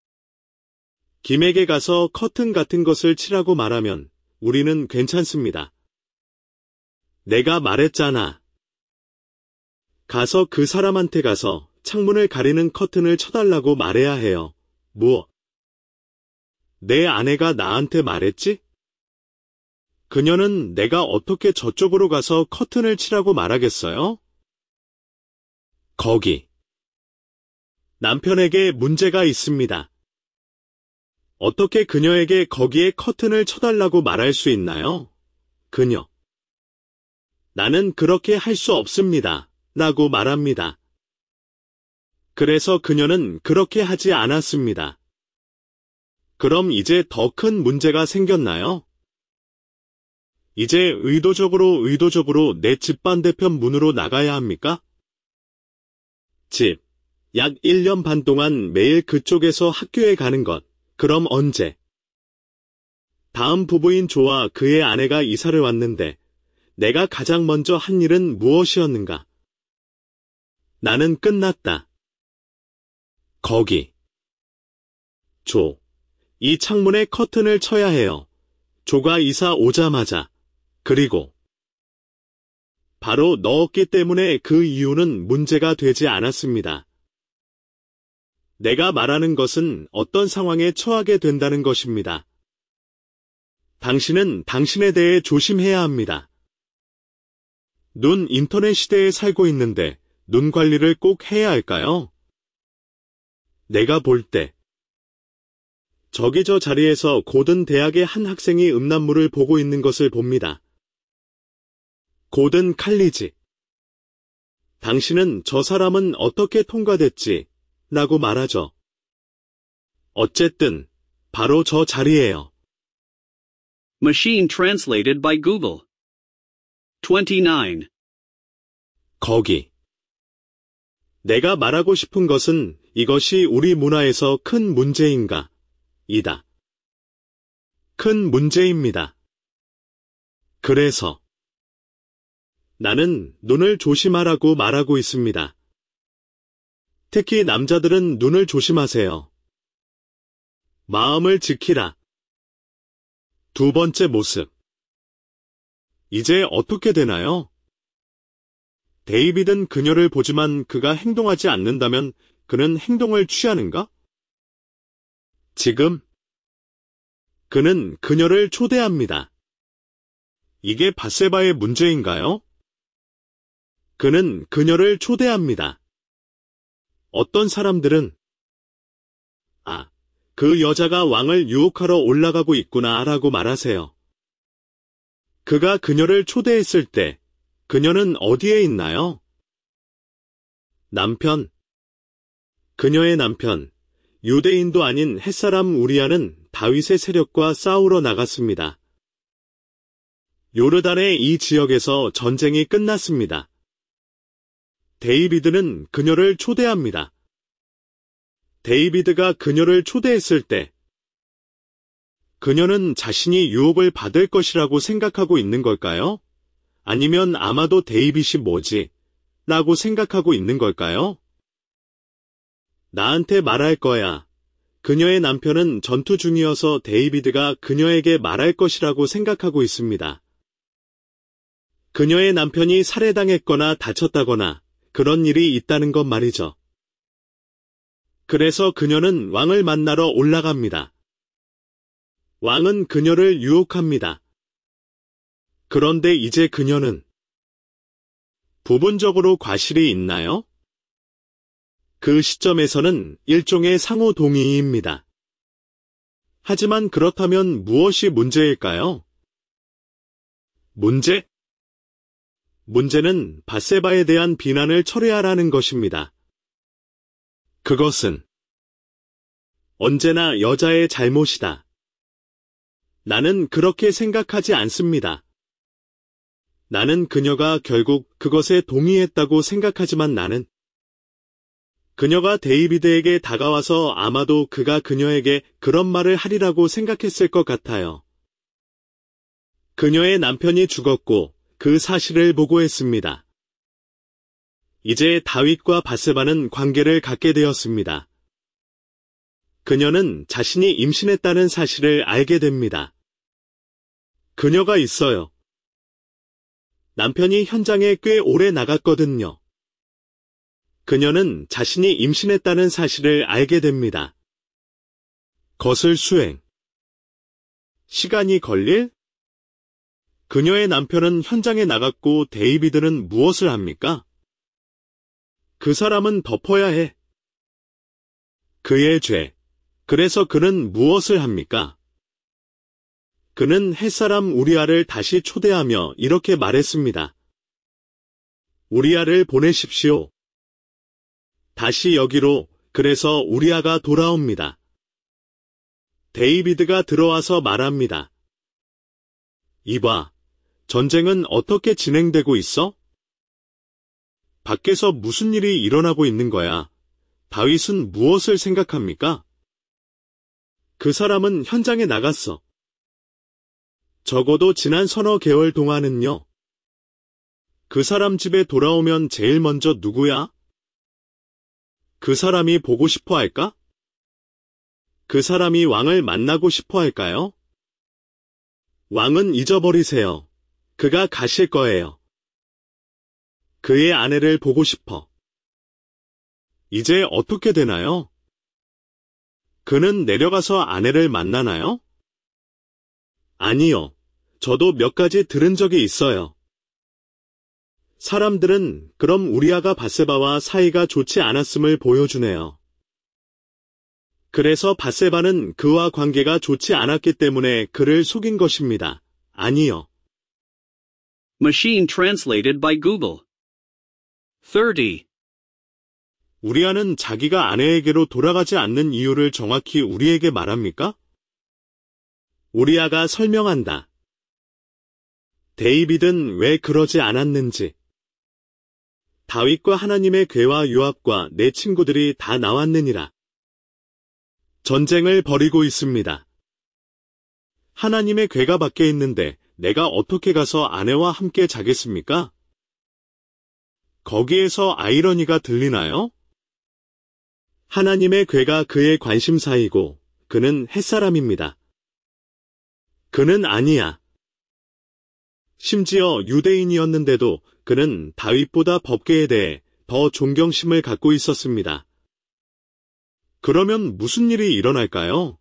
Speaker 1: 김에게 가서 커튼 같은 것을 치라고 말하면 우리는 괜찮습니다. 내가 말했잖아. 가서 그 사람한테 가서 창문을 가리는 커튼을 쳐달라고 말해야 해요. 뭐? 내 아내가 나한테 말했지? 그녀는 내가 어떻게 저쪽으로 가서 커튼을 치라고 말하겠어요? 거기. 남편에게 문제가 있습니다. 어떻게 그녀에게 거기에 커튼을 쳐달라고 말할 수 있나요? 그녀. 나는 그렇게 할 수 없습니다. 라고 말합니다. 그래서 그녀는 그렇게 하지 않았습니다. 그럼 이제 더 큰 문제가 생겼나요? 이제 의도적으로 의도적으로 내 집 반대편 문으로 나가야 합니까? 집. 약 일 년 반 동안 매일 그쪽에서 학교에 가는 것. 그럼 언제? 다음 부부인 조와 그의 아내가 이사를 왔는데 내가 가장 먼저 한 일은 무엇이었는가? 나는 끝났다. 거기. 조. 이 창문에 커튼을 쳐야 해요. 조가 이사 오자마자. 그리고 바로 넣었기 때문에 그 이유는 문제가 되지 않았습니다. 내가 말하는 것은 어떤 상황에 처하게 된다는 것입니다. 당신은 당신에 대해 조심해야 합니다. 눈 인터넷 시대에 살고 있는데 눈 관리를 꼭 해야 할까요? 내가 볼 때 저기 저 자리에서 고든 대학의 한 학생이 음란물을 보고 있는 것을 봅니다. 고든 칼리지. 당신은 저 사람은 어떻게 통과됐지? 라고 말하죠. 어쨌든 바로 저 자리예요.
Speaker 2: Machine translated by Google. twenty-nine.
Speaker 1: 거기. 내가 말하고 싶은 것은 이것이 우리 문화에서 큰 문제인가? 이다. 큰 문제입니다. 그래서 나는 눈을 조심하라고 말하고 있습니다. 특히 남자들은 눈을 조심하세요. 마음을 지키라. 두 번째 모습. 이제 어떻게 되나요? 데이빗은 그녀를 보지만 그가 행동하지 않는다면 그는 행동을 취하는가? 지금 그는 그녀를 초대합니다. 이게 밧세바의 문제인가요? 그는 그녀를 초대합니다. 어떤 사람들은 아, 그 여자가 왕을 유혹하러 올라가고 있구나 라고 말하세요. 그가 그녀를 초대했을 때 그녀는 어디에 있나요? 남편. 그녀의 남편, 유대인도 아닌 햇사람 우리아는 다윗의 세력과 싸우러 나갔습니다. 요르단의 이 지역에서 전쟁이 끝났습니다. 데이비드는 그녀를 초대합니다. 데이비드가 그녀를 초대했을 때 그녀는 자신이 유혹을 받을 것이라고 생각하고 있는 걸까요? 아니면 아마도 데이빗이 뭐지? 라고 생각하고 있는 걸까요? 나한테 말할 거야. 그녀의 남편은 전투 중이어서 데이비드가 그녀에게 말할 것이라고 생각하고 있습니다. 그녀의 남편이 살해당했거나 다쳤다거나 그런 일이 있다는 것 말이죠. 그래서 그녀는 왕을 만나러 올라갑니다. 왕은 그녀를 유혹합니다. 그런데 이제 그녀는 부분적으로 과실이 있나요? 그 시점에서는 일종의 상호 동의입니다. 하지만 그렇다면 무엇이 문제일까요? 문제? 문제는 밧세바에 대한 비난을 철회하라는 것입니다. 그것은 언제나 여자의 잘못이다. 나는 그렇게 생각하지 않습니다. 나는 그녀가 결국 그것에 동의했다고 생각하지만 나는 그녀가 데이비드에게 다가와서 아마도 그가 그녀에게 그런 말을 하리라고 생각했을 것 같아요. 그녀의 남편이 죽었고 그 사실을 보고했습니다. 이제 다윗과 밧세바는 관계를 갖게 되었습니다. 그녀는 자신이 임신했다는 사실을 알게 됩니다. 그녀가 있어요. 남편이 현장에 꽤 오래 나갔거든요. 그녀는 자신이 임신했다는 사실을 알게 됩니다. 거슬 수행. 시간이 걸릴? 그녀의 남편은 현장에 나갔고 데이비드는 무엇을 합니까? 그 사람은 덮어야 해. 그의 죄. 그래서 그는 무엇을 합니까? 그는 햇사람 우리아를 다시 초대하며 이렇게 말했습니다. 우리아를 보내십시오. 다시 여기로. 그래서 우리아가 돌아옵니다. 데이비드가 들어와서 말합니다. 이봐, 전쟁은 어떻게 진행되고 있어? 밖에서 무슨 일이 일어나고 있는 거야? 다윗은 무엇을 생각합니까? 그 사람은 현장에 나갔어. 적어도 지난 서너 개월 동안은요. 그 사람 집에 돌아오면 제일 먼저 누구야? 그 사람이 보고 싶어 할까? 그 사람이 왕을 만나고 싶어 할까요? 왕은 잊어버리세요. 그가 가실 거예요. 그의 아내를 보고 싶어. 이제 어떻게 되나요? 그는 내려가서 아내를 만나나요? 아니요. 저도 몇 가지 들은 적이 있어요. 사람들은 그럼 우리아가 밧세바와 사이가 좋지 않았음을 보여주네요. 그래서 밧세바는 그와 관계가 좋지 않았기 때문에 그를 속인 것입니다. 아니요.
Speaker 2: Machine translated by Google. thirty.
Speaker 1: 우리아는 자기가 아내에게로 돌아가지 않는 이유를 정확히 우리에게 말합니까? 우리아가 설명한다. 데이빗은 왜 그러지 않았는지. 다윗과 하나님의 괴와 요압과 내 친구들이 다 나왔느니라. 전쟁을 벌이고 있습니다. 하나님의 괴가 밖에 있는데 내가 어떻게 가서 아내와 함께 자겠습니까? 거기에서 아이러니가 들리나요? 하나님의 괴가 그의 관심사이고 그는 햇사람입니다. 그는 아니야. 심지어 유대인이었는데도 그는 다윗보다 법궤에 대해 더 존경심을 갖고 있었습니다. 그러면 무슨 일이 일어날까요?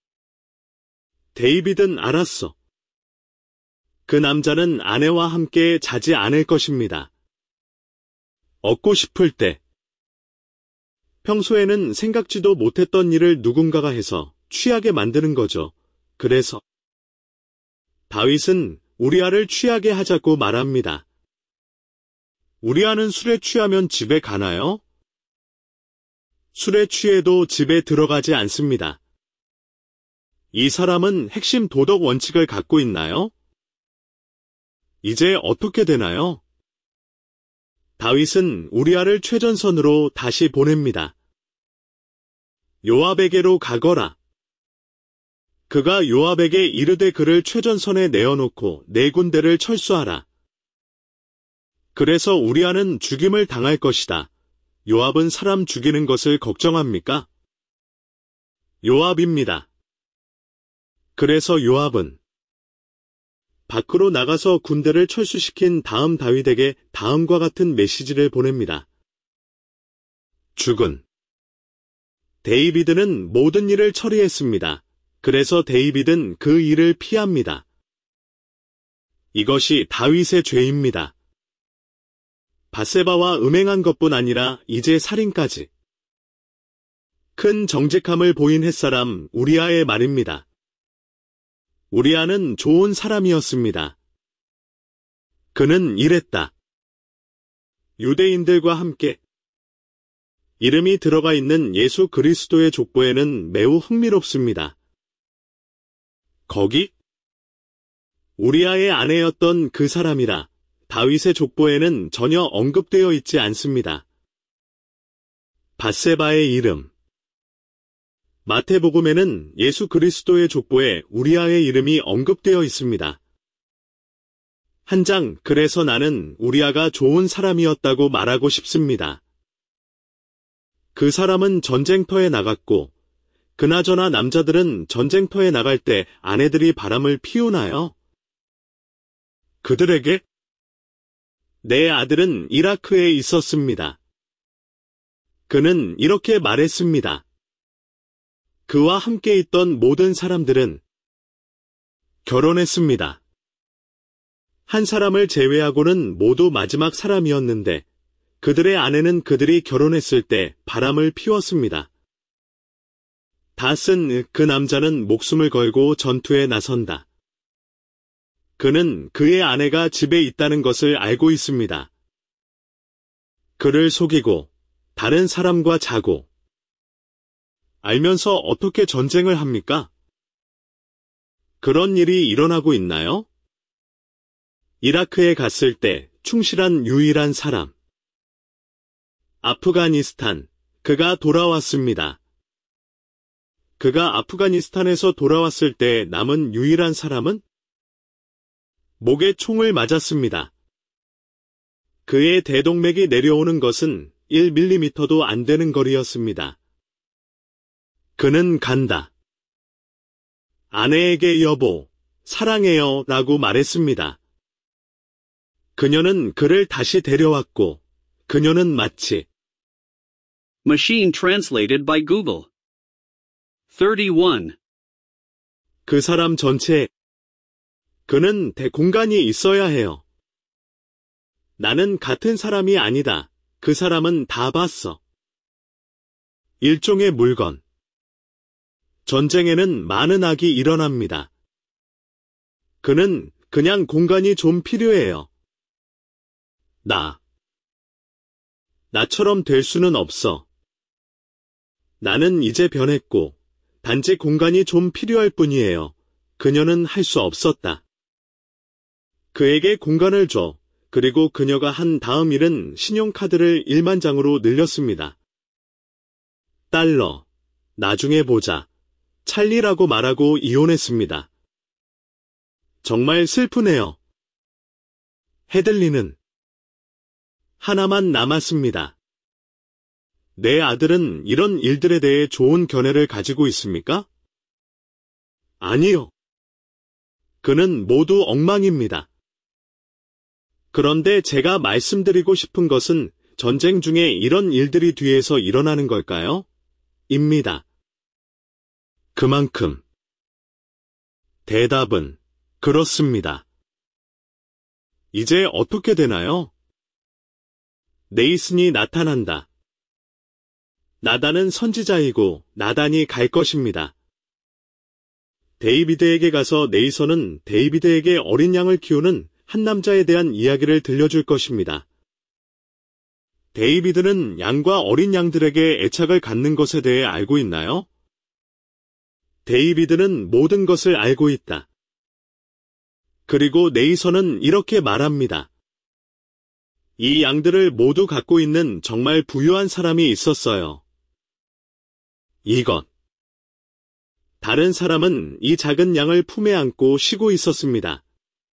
Speaker 1: 데이빗은 알았어. 그 남자는 아내와 함께 자지 않을 것입니다. 얻고 싶을 때. 평소에는 생각지도 못했던 일을 누군가가 해서 취하게 만드는 거죠. 그래서 다윗은 우리아를 취하게 하자고 말합니다. 우리아는 술에 취하면 집에 가나요? 술에 취해도 집에 들어가지 않습니다. 이 사람은 핵심 도덕 원칙을 갖고 있나요? 이제 어떻게 되나요? 다윗은 우리아를 최전선으로 다시 보냅니다. 요압에게로 가거라. 그가 요압에게 이르되 그를 최전선에 내어놓고 네 군대를 철수하라. 그래서 우리아는 죽임을 당할 것이다. 요압은 사람 죽이는 것을 걱정합니까? 요압입니다. 그래서 요압은 밖으로 나가서 군대를 철수시킨 다음 다윗에게 다음과 같은 메시지를 보냅니다. 죽은. 데이비드는 모든 일을 처리했습니다. 그래서 데이빗은 그 일을 피합니다. 이것이 다윗의 죄입니다. 밧세바와 음행한 것뿐 아니라 이제 살인까지. 큰 정직함을 보인 햇사람 우리아의 말입니다. 우리아는 좋은 사람이었습니다. 그는 이랬다. 유대인들과 함께 이름이 들어가 있는 예수 그리스도의 족보에는 매우 흥미롭습니다. 거기 우리아의 아내였던 그 사람이라 다윗의 족보에는 전혀 언급되어 있지 않습니다. 밧세바의 이름. 마태복음에는 예수 그리스도의 족보에 우리아의 이름이 언급되어 있습니다. 한 장, 그래서 나는 우리아가 좋은 사람이었다고 말하고 싶습니다. 그 사람은 전쟁터에 나갔고, 그나저나 남자들은 전쟁터에 나갈 때 아내들이 바람을 피우나요? 그들에게 내 아들은 이라크에 있었습니다. 그는 이렇게 말했습니다. 그와 함께 있던 모든 사람들은 결혼했습니다. 한 사람을 제외하고는 모두 마지막 사람이었는데 그들의 아내는 그들이 결혼했을 때 바람을 피웠습니다. 다 쓴 그 남자는 목숨을 걸고 전투에 나선다. 그는 그의 아내가 집에 있다는 것을 알고 있습니다. 그를 속이고 다른 사람과 자고 알면서 어떻게 전쟁을 합니까? 그런 일이 일어나고 있나요? 이라크에 갔을 때 충실한 유일한 사람. 아프가니스탄, 그가 돌아왔습니다. 그가 아프가니스탄에서 돌아왔을 때 남은 유일한 사람은 목에 총을 맞았습니다. 그의 대동맥이 내려오는 것은 일 밀리미터도 안 되는 거리였습니다. 그는 간다. 아내에게 여보, 사랑해요 라고 말했습니다. 그녀는 그를 다시 데려왔고, 그녀는 마치
Speaker 2: Machine translated by Google. thirty-one.
Speaker 1: 그 사람 전체에 그는 대공간이 있어야 해요. 나는 같은 사람이 아니다. 그 사람은 다 봤어. 일종의 물건. 전쟁에는 많은 악이 일어납니다. 그는 그냥 공간이 좀 필요해요. 나. 나처럼 될 수는 없어. 나는 이제 변했고, 단지 공간이 좀 필요할 뿐이에요. 그녀는 할 수 없었다. 그에게 공간을 줘. 그리고 그녀가 한 다음 일은 신용카드를 일만 장으로 늘렸습니다. 달러. 나중에 보자. 찰리라고 말하고 이혼했습니다. 정말 슬프네요. 헤들리는 하나만 남았습니다. 내 아들은 이런 일들에 대해 좋은 견해를 가지고 있습니까? 아니요. 그는 모두 엉망입니다. 그런데 제가 말씀드리고 싶은 것은 전쟁 중에 이런 일들이 뒤에서 일어나는 걸까요? 입니다. 그만큼. 대답은 그렇습니다. 이제 어떻게 되나요? 네이슨이 나타난다. 나단은 선지자이고 나단이 갈 것입니다. 데이비드에게 가서 네이선은 데이비드에게 어린 양을 키우는 한 남자에 대한 이야기를 들려줄 것입니다. 데이비드는 양과 어린 양들에게 애착을 갖는 것에 대해 알고 있나요? 데이비드는 모든 것을 알고 있다. 그리고 네이선은 이렇게 말합니다. 이 양들을 모두 갖고 있는 정말 부유한 사람이 있었어요. 이것. 다른 사람은 이 작은 양을 품에 안고 쉬고 있었습니다.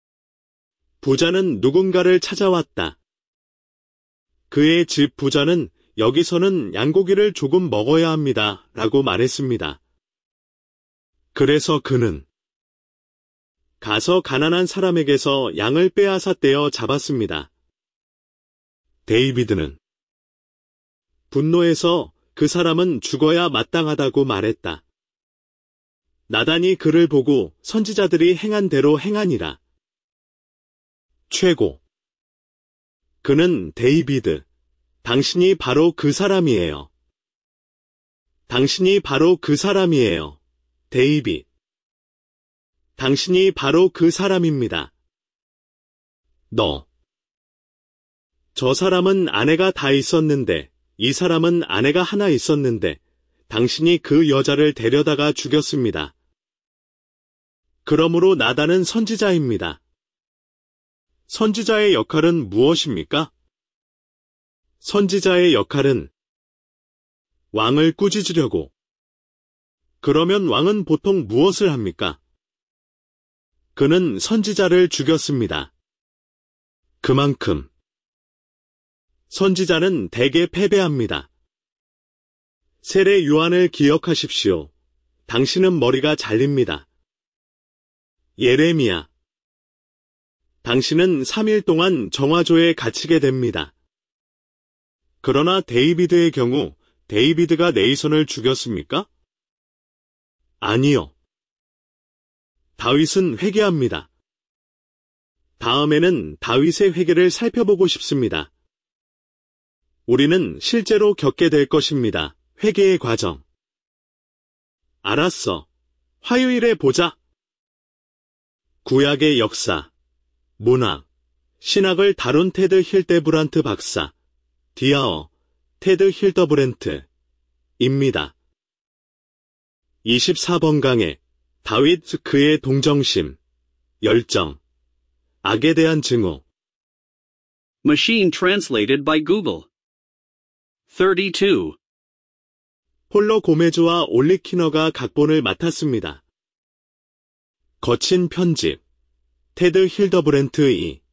Speaker 1: 부자는 누군가를 찾아왔다. 그의 집 부자는 여기서는 양고기를 조금 먹어야 합니다. 라고 말했습니다. 그래서 그는 가서 가난한 사람에게서 양을 빼앗아 떼어 잡았습니다. 데이비드는 분노해서 그 사람은 죽어야 마땅하다고 말했다. 나단이 그를 보고 선지자들이 행한 대로 행하니라. 최고. 그는 데이비드. 당신이 바로 그 사람이에요. 당신이 바로 그 사람이에요. 데이빗. 당신이 바로 그 사람입니다. 너. 저 사람은 아내가 다 있었는데, 이 사람은 아내가 하나 있었는데, 당신이 그 여자를 데려다가 죽였습니다. 그러므로 나단은 선지자입니다. 선지자의 역할은 무엇입니까? 선지자의 역할은 왕을 꾸짖으려고. 그러면 왕은 보통 무엇을 합니까? 그는 선지자를 죽였습니다. 그만큼 선지자는 대개 패배합니다. 세례 요한을 기억하십시오. 당신은 머리가 잘립니다. 예레미야. 당신은 삼 일 동안 정화조에 갇히게 됩니다. 그러나 데이비드의 경우 데이비드가 네이선을 죽였습니까? 아니요. 다윗은 회개합니다. 다음에는 다윗의 회개를 살펴보고 싶습니다. 우리는 실제로 겪게 될 것입니다. 회개의 과정. 알았어. 화요일에 보자. 구약의 역사, 문학, 신학을 다룬 테드 힐데브란트 박사, 디아어, 테드 힐더브랜트입니다. 이십사 번 강의, 다윗 그의 동정심, 열정, 악에 대한 증오.
Speaker 2: Machine translated by Google. thirty-two.
Speaker 1: 폴로 고메즈와 올리키너가 각본을 맡았습니다. 거친 편집, 테드 힐더브랜트 이.